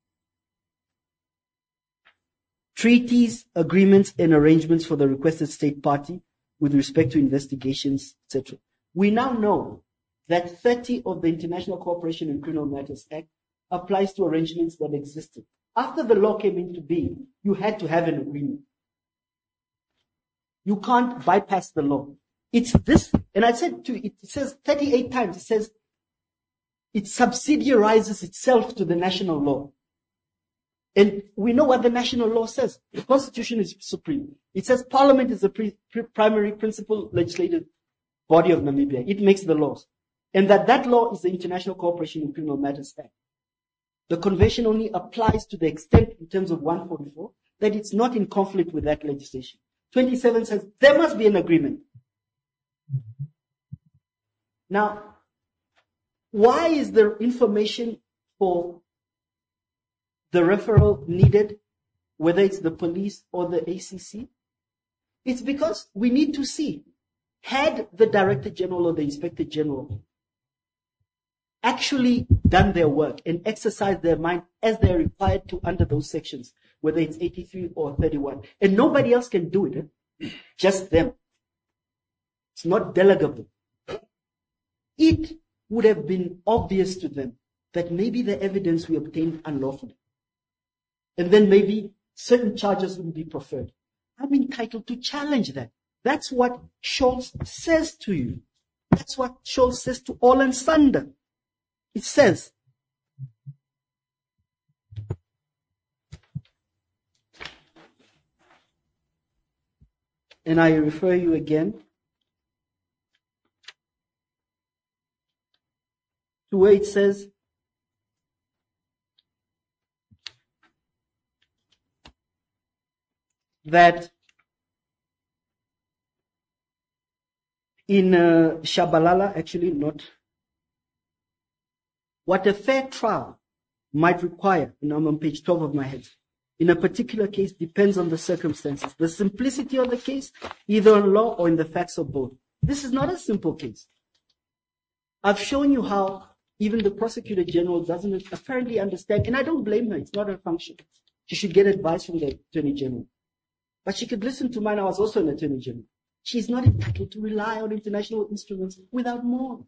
Speaker 2: Treaties, agreements, and arrangements for the requested state party with respect to investigations, et cetera. We now know that thirty of the International Cooperation in Criminal Matters Act applies to arrangements that existed. After the law came into being, you had to have an agreement. You can't bypass the law. It's this, and I said to it, it says thirty-eight times, it says it subsidiarizes itself to the national law. And we know what the national law says. The Constitution is supreme. It says Parliament is the pre- pre- primary principal legislative body of Namibia. It makes the laws. And that that law is the International Cooperation in Criminal Matters Act. The Convention only applies to the extent, in terms of one forty-four, that it's not in conflict with that legislation. twenty-seven says there must be an agreement. Now, why is the information for the referral needed, whether it's the police or the A C C? It's because we need to see Had the Director General or the Inspector General actually done their work and exercised their mind as they're required to under those sections, whether it's eighty-three or thirty-one, and nobody else can do it, eh? Just them. It's not delegable. It would have been obvious to them that maybe the evidence we obtained unlawfully. And then maybe certain charges wouldn't be preferred. I'm entitled to challenge that. That's what Scholz says to you. That's what Scholz says to all and Sander. It says, and I refer you again to where it says, that in uh, Shabalala, actually not, what a fair trial might require, and I'm on page twelve of my head, in a particular case depends on the circumstances, the simplicity of the case, either on law or in the facts of both. This is not a simple case. I've shown you how even the Prosecutor General doesn't apparently understand, and I don't blame her, it's not her function. She should get advice from the Attorney General. But she could listen to mine, I was also an Attorney General. She's not entitled to rely on international instruments without more.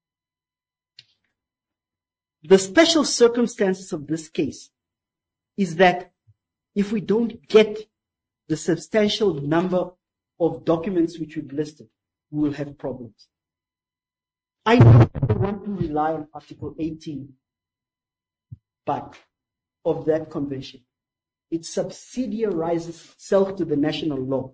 Speaker 2: The special circumstances of this case is that if we don't get the substantial number of documents which we've listed, we will have problems. I know we want to rely on Article eighteen, but of that convention. It subsidiarizes itself to the national law.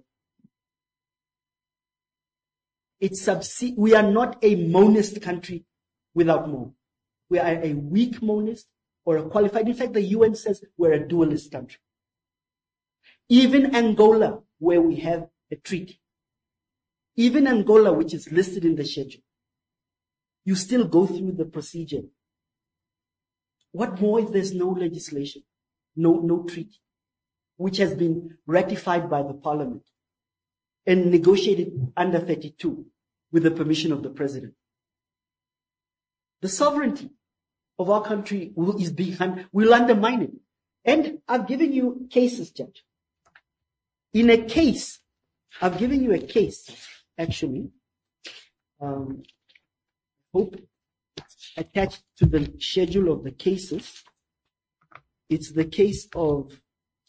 Speaker 2: It subsidi- we are not a monist country without more. We are a weak monist or a qualified. In fact, the U N says we're a dualist country. Even Angola, where we have a treaty, even Angola, which is listed in the schedule, you still go through the procedure. What more if there's no legislation, no, no treaty, which has been ratified by the parliament and negotiated under thirty-two with the permission of the president? The sovereignty of our country will, is behind, will undermine it. And I've given you cases, Judge. In a case, I've given you a case, actually, um, hope it's attached to the schedule of the cases. It's the case of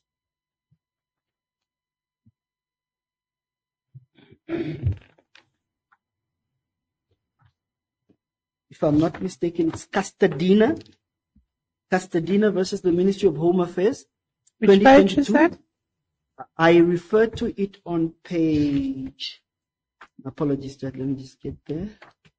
Speaker 2: if I'm not mistaken, it's Castadina. Castadina versus the Ministry of Home Affairs.
Speaker 1: Which page is that?
Speaker 2: I refer to it on page, apologies, Dad, let me just get there.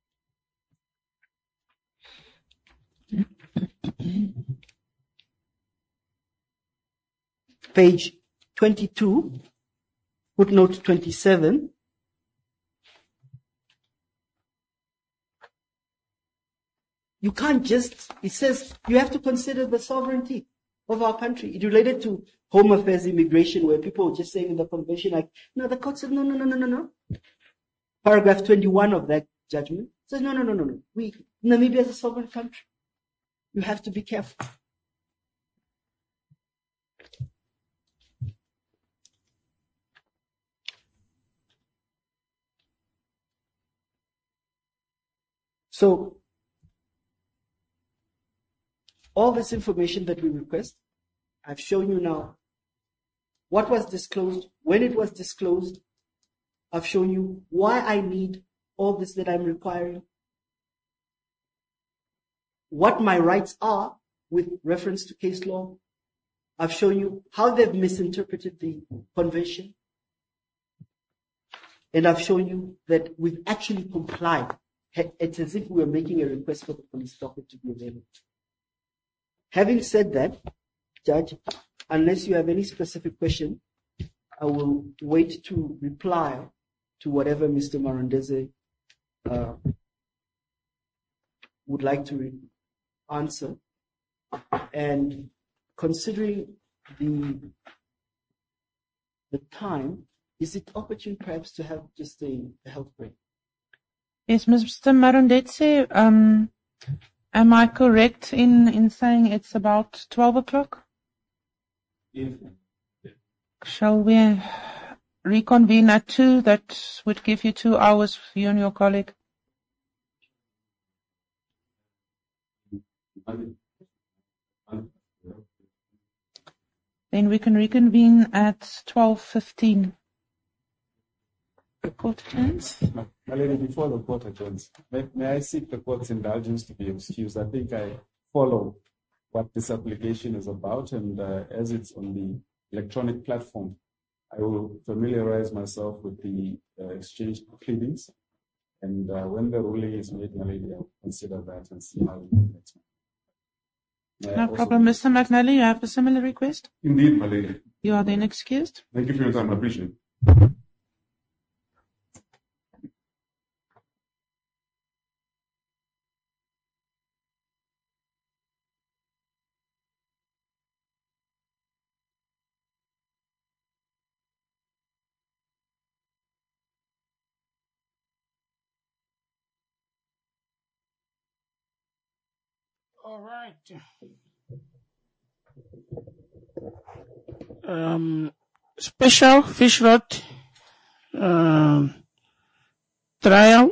Speaker 2: Page twenty-two, footnote twenty-seven. You can't just, it says you have to consider the sovereignty of our country. It related to home affairs, immigration, where people were just saying in the convention, like, no, the court said, no, no, no, no, no, no. Paragraph twenty-one of that judgment says, no, no, no, no, no. We, Namibia is a sovereign country. You have to be careful. So, all this information that we request, I've shown you now what was disclosed, when it was disclosed. I've shown you why I need all this that I'm requiring, what my rights are with reference to case law. I've shown you how they've misinterpreted the convention. And I've shown you that we've actually complied. It's as if we were making a request for the police docket to be available. Having said that, Judge, unless you have any specific question, I will wait to reply to whatever Mister Marondeze uh, would like to re- answer. And considering the, the time, Is it opportune perhaps to have just a, a health break?
Speaker 1: Yes, Mister Marundetse, um, am I correct in, in saying it's about twelve o'clock?
Speaker 5: Yes.
Speaker 1: Shall we reconvene at two? That would give you two hours for you and your colleague. Then we can reconvene at twelve fifteen. Court adjourns.
Speaker 5: My lady, before the court adjourns, may, may I seek the court's indulgence to be excused? I think I follow what this application is about, and uh, as it's on the electronic platform, I will familiarize myself with the uh, exchange pleadings, and uh, when the ruling is made, my lady, I'll consider that and see how we go next month.
Speaker 1: No problem. Mister McNally, you have a similar request?
Speaker 5: Indeed, my lady.
Speaker 1: You are then excused.
Speaker 5: Thank you for your time. I appreciate it.
Speaker 3: All right. Um, special fish rot um, trial,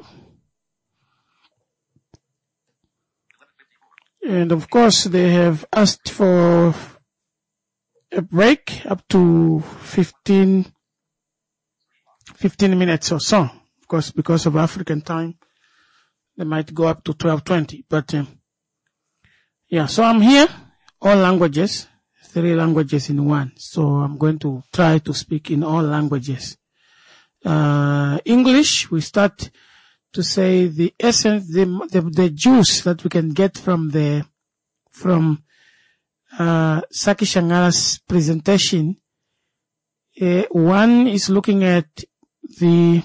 Speaker 3: and of course they have asked for a break up to fifteen, fifteen minutes or so. Of course, because of African time, they might go up to twelve twenty, but. Um, Yeah, so I'm here, all languages, three languages in one. So I'm going to try to speak in all languages. Uh, English, we start to say the essence, the, the, the juice that we can get from the, from, uh, Saki Shangara's presentation. Uh, one is looking at the,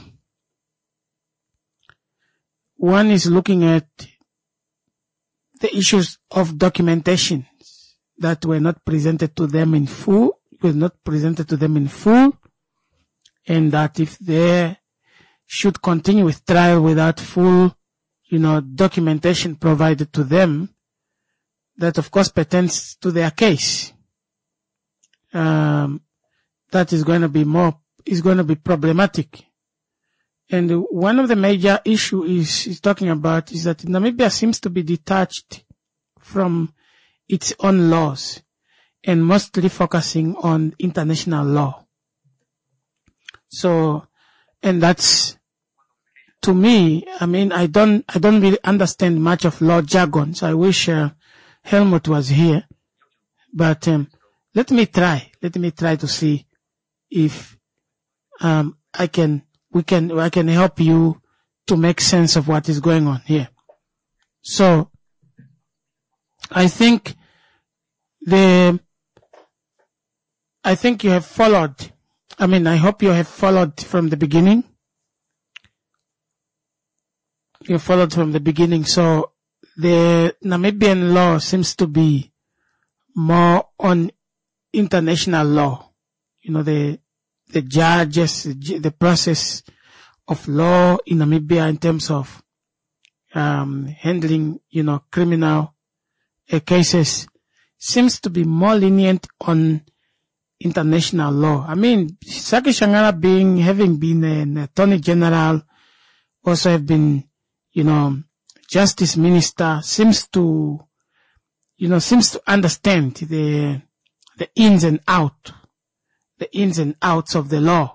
Speaker 3: one is looking at the issues of documentation that were not presented to them in full, were not presented to them in full, and that if they should continue with trial without full, you know, documentation provided to them, that of course pertains to their case. Um, that is going to be more, is going to be problematic. And one of the major issues is, is talking about is that Namibia seems to be detached from its own laws and mostly focusing on international law. So, and that's, to me, I mean, I don't, I don't really understand much of law jargon, so I wish uh, Helmut was here. But um, let me try, let me try to see if um, I can, we can, I can help you to make sense of what is going on here. So, I think the, I think you have followed, I mean, I hope you have followed from the beginning. You followed from the beginning. So, the Namibian law seems to be more on international law. You know, the, the judges, the process of law in Namibia in terms of um, handling, you know, criminal uh, cases seems to be more lenient on international law. I mean, Saki Shangara being, having been an attorney general, also have been, you know, justice minister, seems to, you know, seems to understand the, the ins and out, the ins and outs of the law.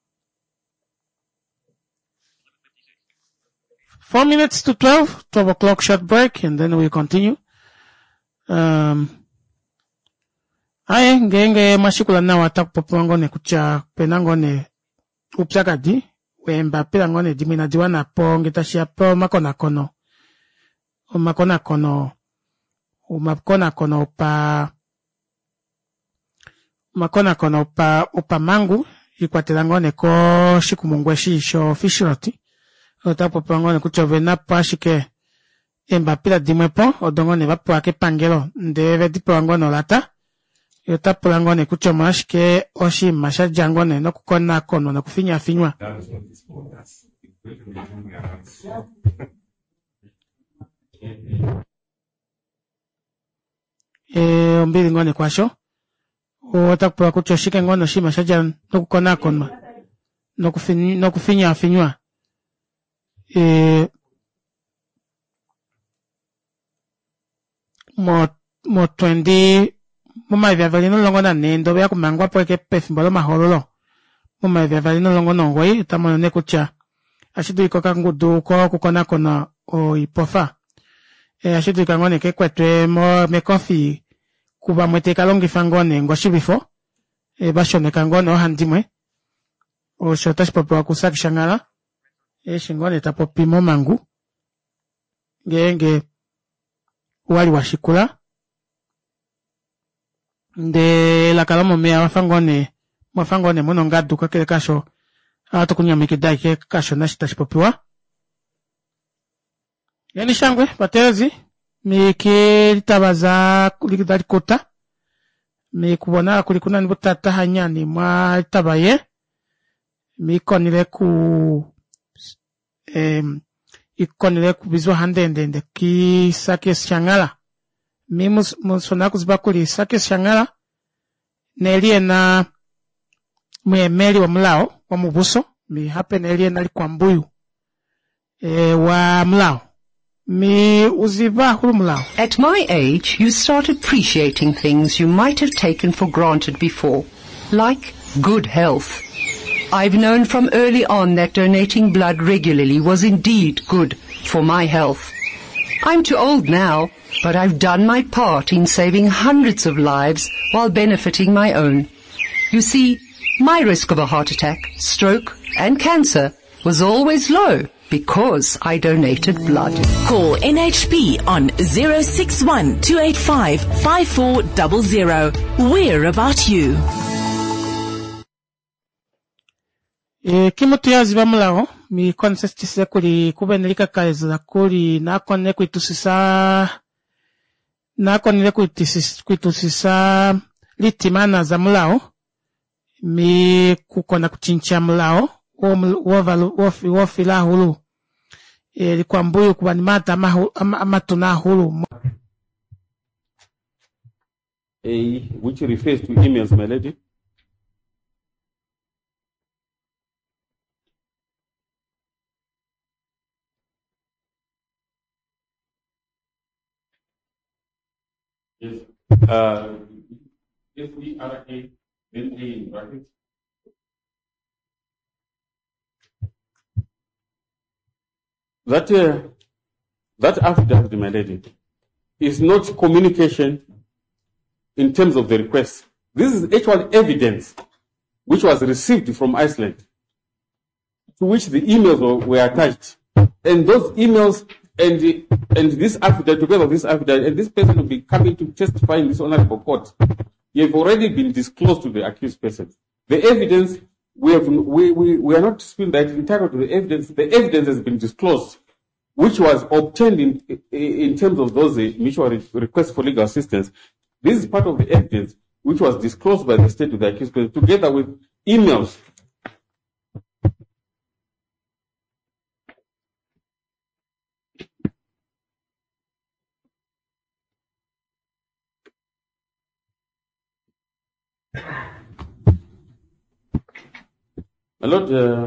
Speaker 3: Four minutes to twelve, twelve o'clock short break, and then we'll continue. Um, aye, ngenge mashikula na wataku popongone kucha penangone upsakadi, wemba pilangone dimina diwana po ngitashia po makona kono. O makona kono, o makona kono pa, makona kono pa, upa mangu, ikwatelangone ko shikumungweshi sho fishiroti. Otapo pangone kuchovena pashike emba pila dimwepo odongone vapo ake pangelo ndeve dipo angono lata Yotapula ngone kuchomash ke oshi masha jangone no kukona kono na kufinya finywa.
Speaker 6: That is what is for us.
Speaker 3: Eh, ombili ngone kwasho. Otapula kuchoshike ngone oshi masha jan no kukona kono. No kufinya, no kufinya finywa. Eh, mo, mo twendi, Mama vya valino longo na nendo vya kumangwa poeke pefimbolo mahololo. Mama vya valino longo nongoi utamono nekucha. Ashidu ikoka ngudu ko kukona kona o ipofa. E ashidu ikangone ke kwetwe mo mekofi kuba mwete kalongi fangone ngoshi bifo. E basho nekangone o handimwe. O shotash popo wakusaki shangala. E shingone tapopi mo mangu. Ngenge wali washikula. De la kalamo mea wafangone wafangone mono ngadu kwa kile kasho ato kunyamike dai ke kasho nashitashi popiwa yani shangwe patezi miki tabaza kulikidari kota mi kubona kulikuna nibutata hanyani mwa tabaye mi konile ku em ikonile ku bizwa handendende ki sake shangala mi musona kuzibakuli sake shangala nelie na mwemeli wa mlao wa mubuso mi hape nelie nali kwa mbuyu e, wa mlao mi uziva hulu mlao.
Speaker 7: At my age, you start appreciating things you might have taken for granted before, like good health. I've known from early on that donating blood regularly was indeed good for my health. I'm too old now, but I've done my part in saving hundreds of lives while benefiting my own. You see, my risk of a heart attack, stroke, and cancer was always low because I donated blood.
Speaker 8: Call N H P on zero six one, two eight five, five four zero zero. We're about you.
Speaker 3: E, kimutu ya ziba mulao, mi konsistise kuli kubenelika kaizla kuli na kone kuitusisa na kone kuitusisa litimana za mulao, mi kukona kuchincha mulao, wofila hulu, e, likuwa mbuyu kubanimata amatuna hulu.
Speaker 6: A, which refers to emails, my lady. Yes. Uh, S E R A, then A in brackets. That, uh, that affidavit, my lady, is not communication in terms of the request. This is actual evidence which was received from Iceland, to which the emails were, were attached. And those emails and the, and this affidavit, together with this affidavit, and this person will be coming to testify in this honorable court, you have already been disclosed to the accused person. The evidence, we have, we, we, we are not disputing that entitled to the evidence. The evidence has been disclosed, which was obtained in, in terms of those mutual requests for legal assistance. This is part of the evidence which was disclosed by the state to the accused person, together with emails. My Lord, uh,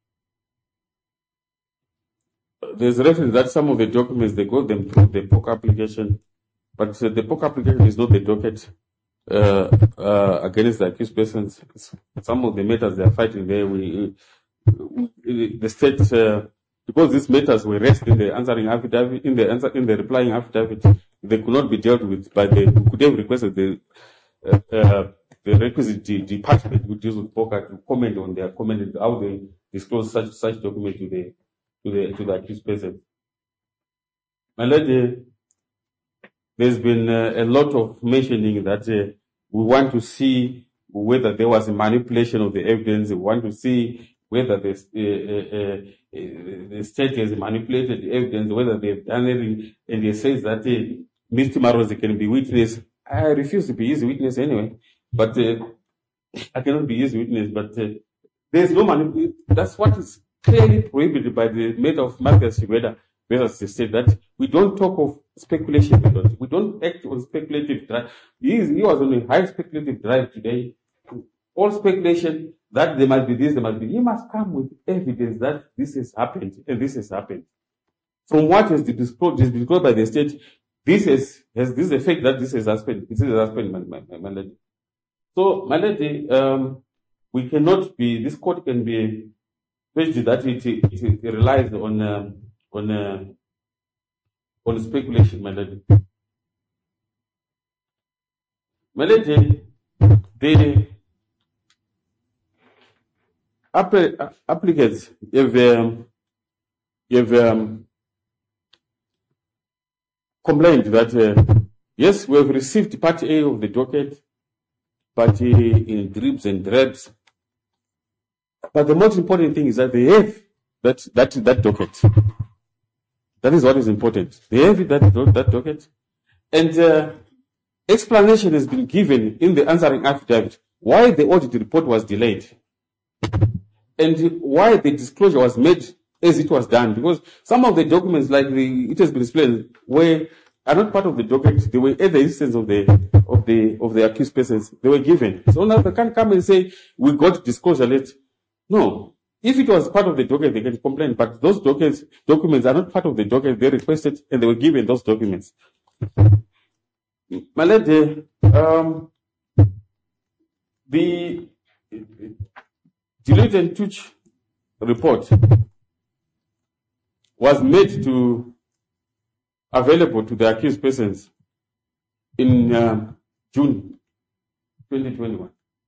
Speaker 6: there's reference that some of the documents, they got them through the P O C application, but uh, the P O C application is not the docket uh, uh, against the accused persons. Some of the matters they are fighting there, we, we the state, uh, because these matters were raised in the answering affidavit, in the answer, in the replying affidavit, they could not be dealt with by the, we could have requested the, uh, uh, the requisite department who deals with P O C to comment on their comment, how they disclose such, such document to the, to the, to the accused person. My Lord, uh, there's been uh, a lot of mentioning that uh, we want to see whether there was a manipulation of the evidence. We want to see whether the, uh, uh, uh, the state has manipulated the evidence, whether they've done anything. And they say that uh, Mister Marozi can be witness. I refuse to be his witness anyway, but uh, I cannot be his witness, but uh, there's no money. That's what is clearly prohibited by the matter of Marcus Shigweda versus the state, that we don't talk of speculation. We don't act on speculative drive. He, is, he was on a high speculative drive today. All speculation that there must be this, there must be. He must come with evidence that this has happened and this has happened. From what has been disclosed, disclosed by the state, this has, has this effect that this has happened. This has happened, my, my, my, my lady. So, my lady, um, we cannot be. This court can be pledged that it, it, it relies on um, on uh, on speculation, my lady. My lady, the applicants have um, have um, complained that uh, yes, we have received part A of the docket, but uh, in dribs and drabs. But the most important thing is that they have that that that docket. That is what is important. They have that that docket, and uh, explanation has been given in the answering affidavit why the audit report was delayed, and why the disclosure was made as it was done. Because some of the documents, like the it has been explained, were are not part of the docket. They were at the instance of the of the of the accused persons. They were given. So now they can't come and say we got disclosure late. No. If it was part of the document, they can complain, but those documents, documents are not part of the document. They requested and they were given those documents. My lady, um, the Deloitte and Touche report was made to available to the accused persons in uh, June twenty twenty-one.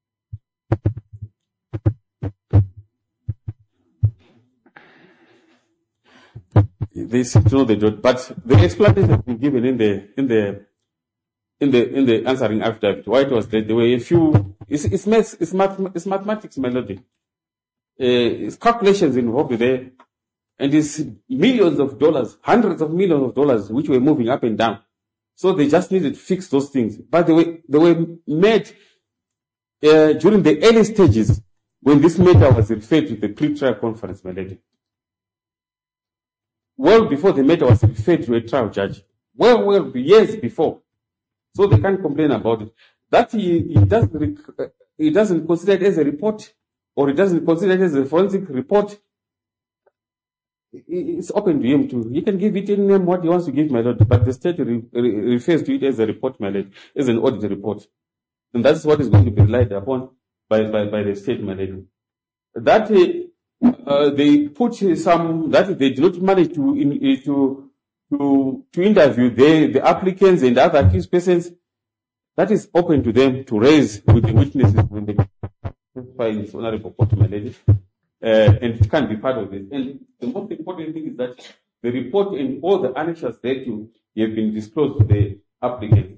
Speaker 6: They seem to know they don't, but the explanation has been given in the in the in the in the answering affidavit. Why it was that there were a few. It's it's maths, it's, math, it's mathematics, melody. Uh, it's calculations involved there, and it's millions of dollars, hundreds of millions of dollars, which were moving up and down. So they just needed to fix those things. But they were they were made uh, during the early stages when this matter was referred to the pre-trial conference, melody. Well before the matter was referred to a trial judge. Well, well, years before. So they can't complain about it. That he, he, doesn't, he doesn't consider it as a report, or he doesn't consider it as a forensic report. It's open to him to. He can give it any name what he wants to give, my lord, but the state re, re, refers to it as a report, my lord, as an audit report. And that's what is going to be relied upon by, by, by the state, my lord. That he, Uh, they put some that they did not manage to in, to to to interview the the applicants and other accused persons. That is open to them to raise with the witnesses when they testify in this honorable court, my lady, uh, and it can be part of this. And the most important thing is that the report and all the annexures thereto have been disclosed to the applicant.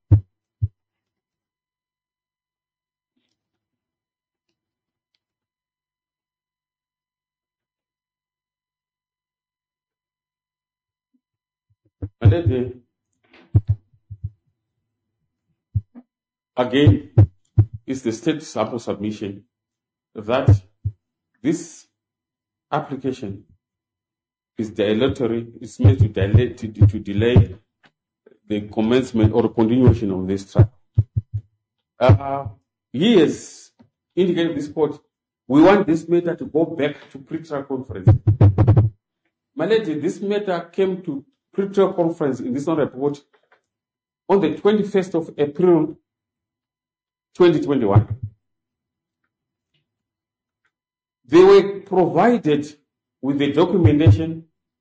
Speaker 6: And then, again, it's the state sample submission that this application is dilatory, it's made to delay, to, to delay the commencement or continuation of this trial. Uh, he has indicated this court, we want this matter to go back to pre-trial conference. My lady, this matter came to pre-trial conference in this report on the twenty-first of April twenty twenty-one. They were provided with the documentation,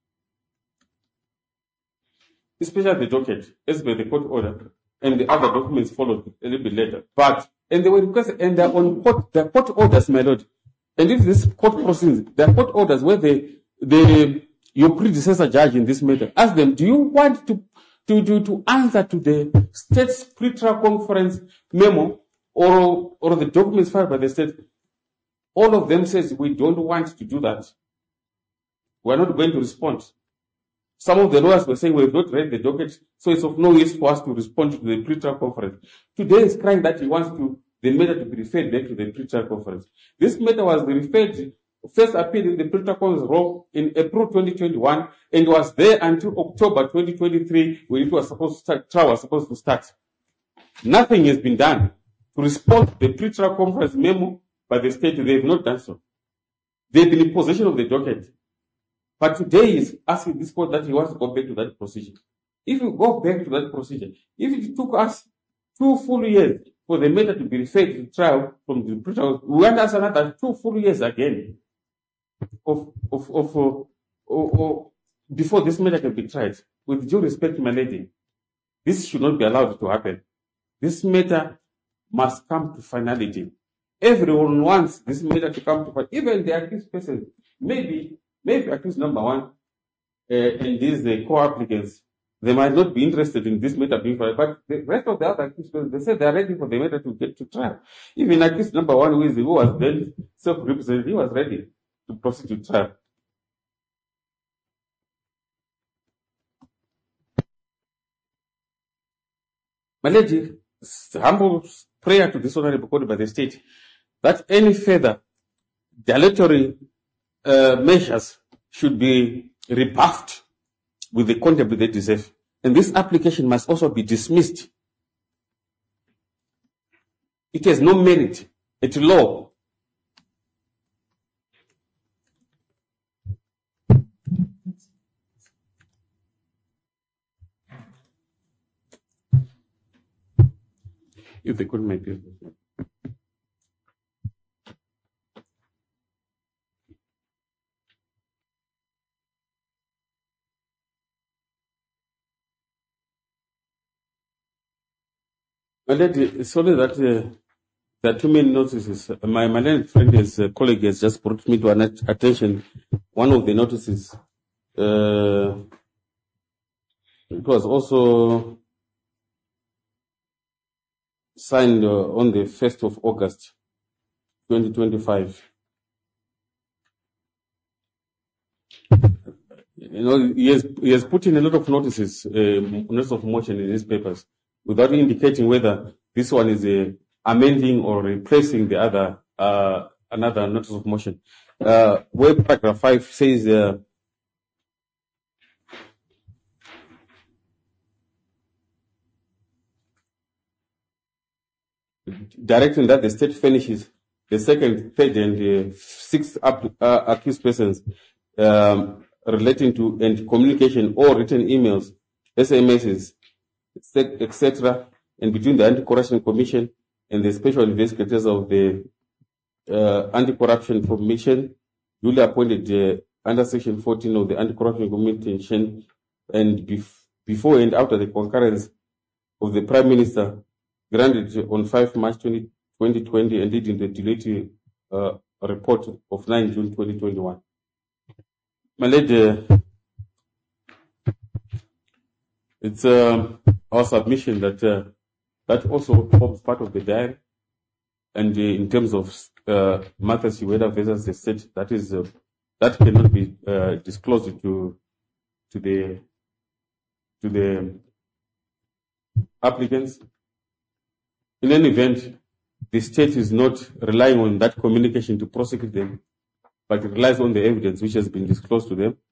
Speaker 6: especially the docket, as per the court order, and the other documents followed a little bit later. But and they were requested, and they're on court, their court orders, my lord. And if this court proceedings, their court orders where they the your predecessor judge in this matter, ask them, do you want to, to, to, to answer to the state's pre-trial conference memo or, or the documents filed by the state? All of them says, we don't want to do that. We're not going to respond. Some of the lawyers were saying we have not read the docket, so it's of no use for us to respond to the pre-trial conference. Today is crying that he wants to the matter to be referred back to the pre-trial conference. This matter was referred, first appeared in the pre-trial conference in April twenty twenty-one, and was there until October twenty twenty-three, when it was supposed to start, trial was supposed to start. Nothing has been done to respond to the pre-trial conference memo by the state. They have not done so. They've been in possession of the docket. But today he is asking this court that he wants to go back to that procedure. If you go back to that procedure, if it took us two full years for the matter to be referred to trial from the pre-trial, we want us another two full years again of, of, of, uh, of, of, before this matter can be tried. With due respect, my lady, this should not be allowed to happen. This matter must come to finality. Everyone wants this matter to come to finality. Even the accused person, maybe, maybe accused number one, uh, and these uh, co-applicants, they might not be interested in this matter being filed, but the rest of the other accused persons, they say they are ready for the matter to get to trial. Even accused number one, who is who was then self-represented, he was ready to proceed to trial. My lady, humble prayer to this honorable court by the state that any further dilatory uh, measures should be rebuffed with the contempt they deserve. And this application must also be dismissed. It has no merit at law. If they couldn't make it. Well, it's only that uh, there are too many notices. My, my learned friend, his uh, colleague, has just brought me to an attention one of the notices. Uh, it was also signed uh, on the first of August, twenty twenty-five. You know, he has, he has put in a lot of notices, uh, notice of motion in his papers, without indicating whether this one is uh, amending or replacing the other, uh, another notice of motion. Uh, where paragraph five says, uh, directing that the state furnishes the second, third, and uh, sixth up, uh, accused persons um, relating to and communication or written emails, S M Ses, et cetera, and between the Anti-Corruption Commission and the special investigators of the uh, Anti-Corruption Commission, duly appointed uh, under Section fourteen of the Anti-Corruption Commission, and bef before and after the concurrence of the Prime Minister, granted on five March twenty twenty and leading the delayed uh, report of nine June twenty twenty-one. My lady, it's uh, our submission that uh, that also forms part of the diary, and uh, in terms of uh, Martha Siweda versus the state, that is uh, that cannot be uh, disclosed to to the to the applicants. In any event, the state is not relying on that communication to prosecute them, but it relies on the evidence which has been disclosed to them.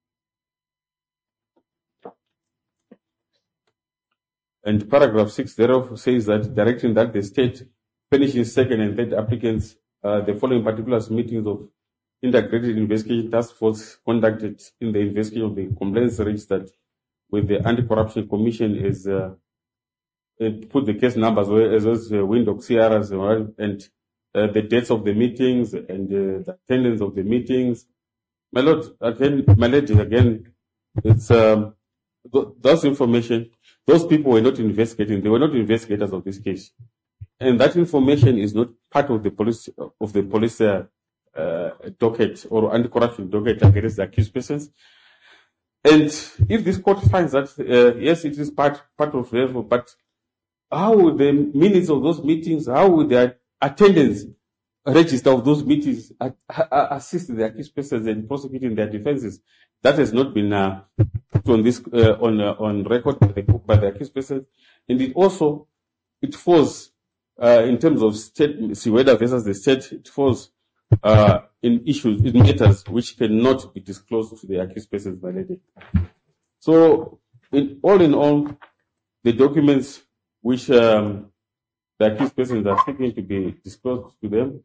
Speaker 6: And paragraph six thereof says that directing that the state furnishes second and third applicants uh, the following particulars: meetings of integrated investigation task force conducted in the investigation of the complaints registered with the Anti-Corruption Commission is uh, put the case numbers as well as uh, Windhoek C R S and uh, the dates of the meetings and uh, the attendance of the meetings. My lord, again, my lady, again, it's um, th those information. Those people were not investigating. They were not investigators of this case, and that information is not part of the police of the police uh, uh, docket or anti-corruption docket against the accused persons. And if this court finds that uh, yes, it is part part of the, but how would the minutes of those meetings, how would their attendance register of those meetings, uh, uh, assist the accused persons in prosecuting their defenses. That has not been uh, put on this uh, on uh, on record by the, by the accused persons, and it also it falls uh, in terms of state Siweda versus the state. It falls uh, in issues in matters which cannot be disclosed to the accused persons by law. So, in, all in all, the documents which um, the accused persons are seeking to be disclosed to them,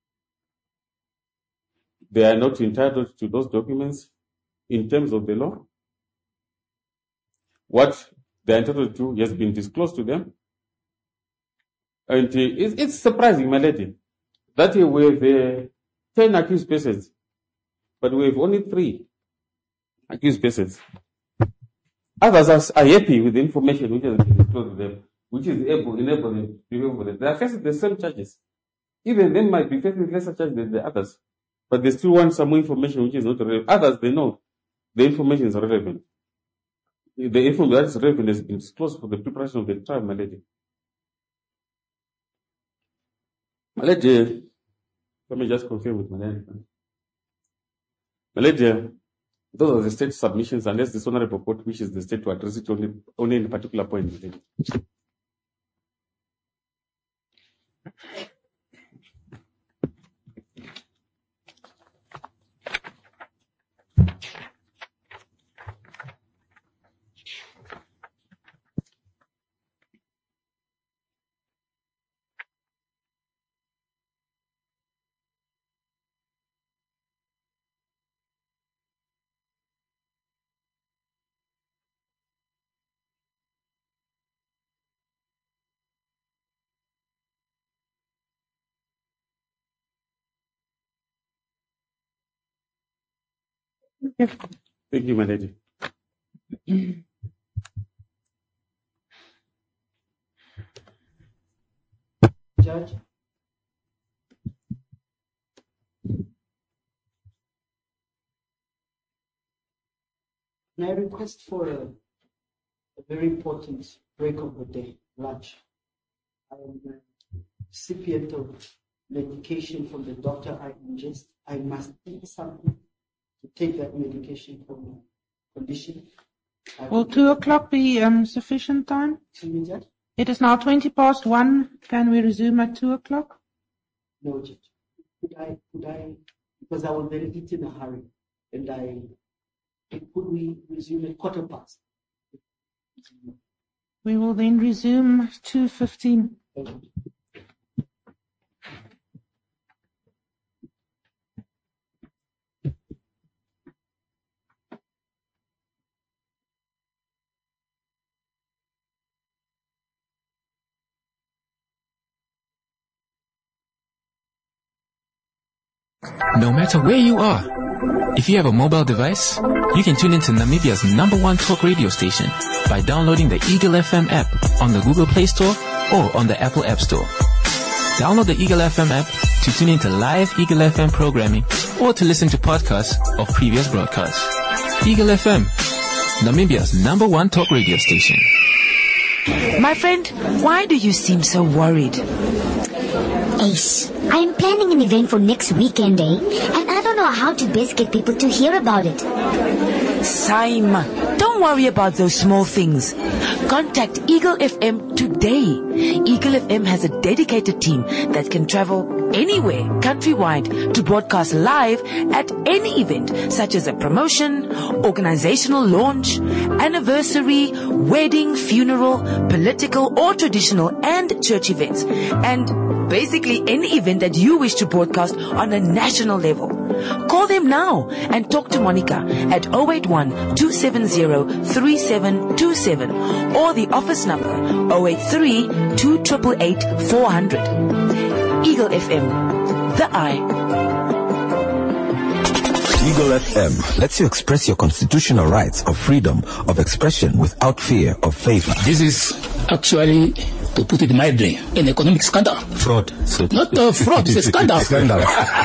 Speaker 6: they are not entitled to those documents in terms of the law. What they are entitled to has been disclosed to them. And uh, it's, it's surprising, my lady, that we have uh, ten accused persons, but we have only three accused persons. Others are, are happy with the information which has been disclosed to them, which is able, enable them to be able to. They are facing the same charges. Even they might be facing lesser charges than the others, but they still want some more information which is not relevant. Others, they know the information is relevant. The information that is relevant has been disclosed for the preparation of the trial, my lady. My lady, let me just confirm with my lady. My lady, those are the state submissions, unless this honorable court wishes the state to address it only, only in a particular point. My lady. Thank you, my lady.
Speaker 2: Judge, may I request for a, a very important break of the day, lunch? I am a recipient of medication from the doctor I ingest. I must eat something to take that medication for my condition. I
Speaker 1: Will two o'clock be um, sufficient time?
Speaker 2: Excuse me, Judge?
Speaker 1: It is now twenty past one. Can we resume at two o'clock?
Speaker 2: No, Judge. Could I, could I, because I will then eat in a hurry, and I, could we resume at quarter past?
Speaker 1: We will then resume two fifteen.
Speaker 2: Thank you.
Speaker 4: No matter where you are, if you have a mobile device, you can tune into Namibia's number one talk radio station by downloading the Eagle F M app on the Google Play Store or on the Apple App Store. Download the Eagle F M app to tune into live Eagle F M programming or to listen to podcasts of previous broadcasts. Eagle F M, Namibia's number one talk radio station.
Speaker 8: My friend, why do you seem so worried?
Speaker 9: Ace, I am planning an event for next weekend, eh? And I don't know how to best get people to hear about it.
Speaker 8: Saima, don't worry about those small things. Contact Eagle F M today. Eagle F M has a dedicated team that can travel anywhere countrywide to broadcast live at any event, such as a promotion, organizational launch, anniversary, wedding, funeral, political or traditional and church events, and basically any event that you wish to broadcast on a national level. Call them now and talk to Monica at zero eight one, two seven zero, three seven two seven or the office number zero eight three, two eight eight, four zero zero. Eagle F M, the eye.
Speaker 10: Eagle F M lets you express your constitutional rights of freedom of expression without fear of favor.
Speaker 11: This is actually, to put it mildly, an economic scandal.
Speaker 10: Fraud. So
Speaker 11: Not a fraud, it's a scandal.
Speaker 10: Scandal.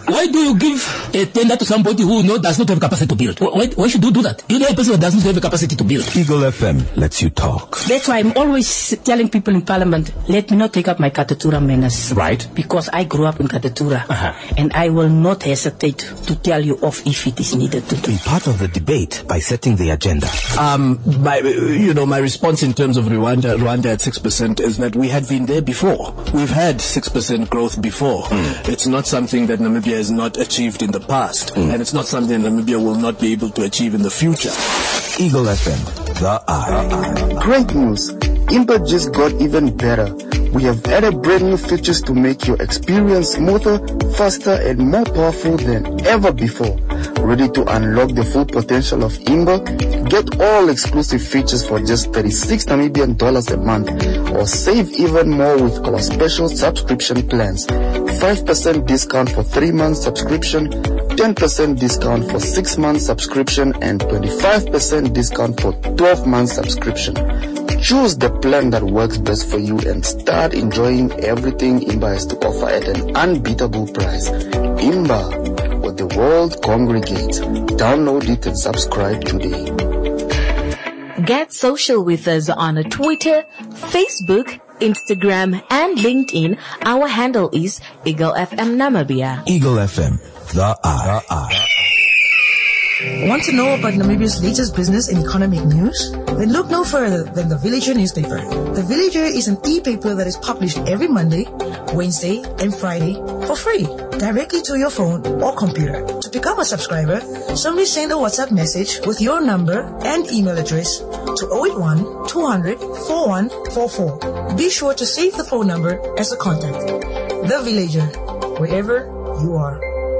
Speaker 11: Why do you give a tender to somebody who no, does not have capacity to build? Why, why should you do that? You know a person who does not have a capacity to build.
Speaker 10: Eagle F M lets you talk.
Speaker 12: That's why I'm always telling people in Parliament, let me not take up my Katatura menace.
Speaker 11: Right.
Speaker 12: Because I grew up in Katatura.
Speaker 11: Uh-huh.
Speaker 12: And I will not hesitate to tell you off if it is needed to do.
Speaker 10: Be part of the debate by setting the agenda.
Speaker 13: Um, my, you know, my response in terms of Rwanda, Rwanda at six percent is that we had been there before. We've had six percent growth before. Mm. It's not something that Namibia has not achieved in the past. Mm. And it's not something Namibia will not be able to achieve in the future.
Speaker 10: Eagle F M, the eye.
Speaker 14: Great news. Imba just got even better. We have added brand new features to make your experience smoother, faster, and more powerful than ever before. Ready to unlock the full potential of Imba? Get all exclusive features for just thirty-six Namibian dollars a month, or save even more with our special subscription plans. five percent discount for three months subscription, ten percent discount for six months subscription, and twenty-five percent discount for twelve months subscription. Choose the plan that works best for you and start enjoying everything Imba has to offer at an unbeatable price. Imba, where the world congregates. Download it and subscribe today.
Speaker 15: Get social with us on Twitter, Facebook, Instagram, and LinkedIn. Our handle is Eagle F M Namibia.
Speaker 10: Eagle F M, the eye.
Speaker 16: Want to know about Namibia's latest business and economic news? Then look no further than the Villager newspaper. The Villager is an e-paper that is published every Monday, Wednesday, and Friday for free, directly to your phone or computer. To become a subscriber, simply send a WhatsApp message with your number and email address to zero eight one, two hundred, forty-one forty-four. Be sure to save the phone number as a contact. The Villager, wherever you are.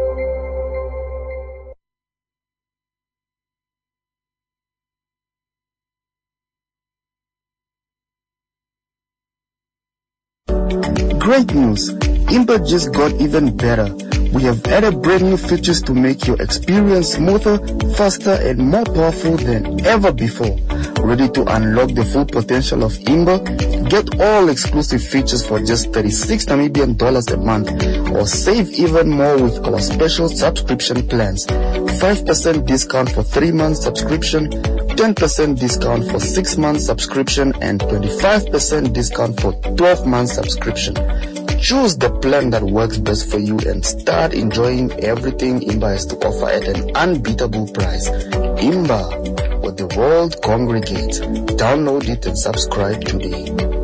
Speaker 14: Great news. Imba just got even better. We have added brand new features to make your experience smoother, faster, and more powerful than ever before. Ready to unlock the full potential of Imba? Get all exclusive features for just thirty-six Namibian dollars a month, or save even more with our special subscription plans. five percent discount for three months subscription, ten percent discount for six months subscription, and twenty-five percent discount for twelve months subscription. Choose the plan that works best for you and start enjoying everything Imba has to offer at an unbeatable price. Imba, where the world congregates. Download it and subscribe today.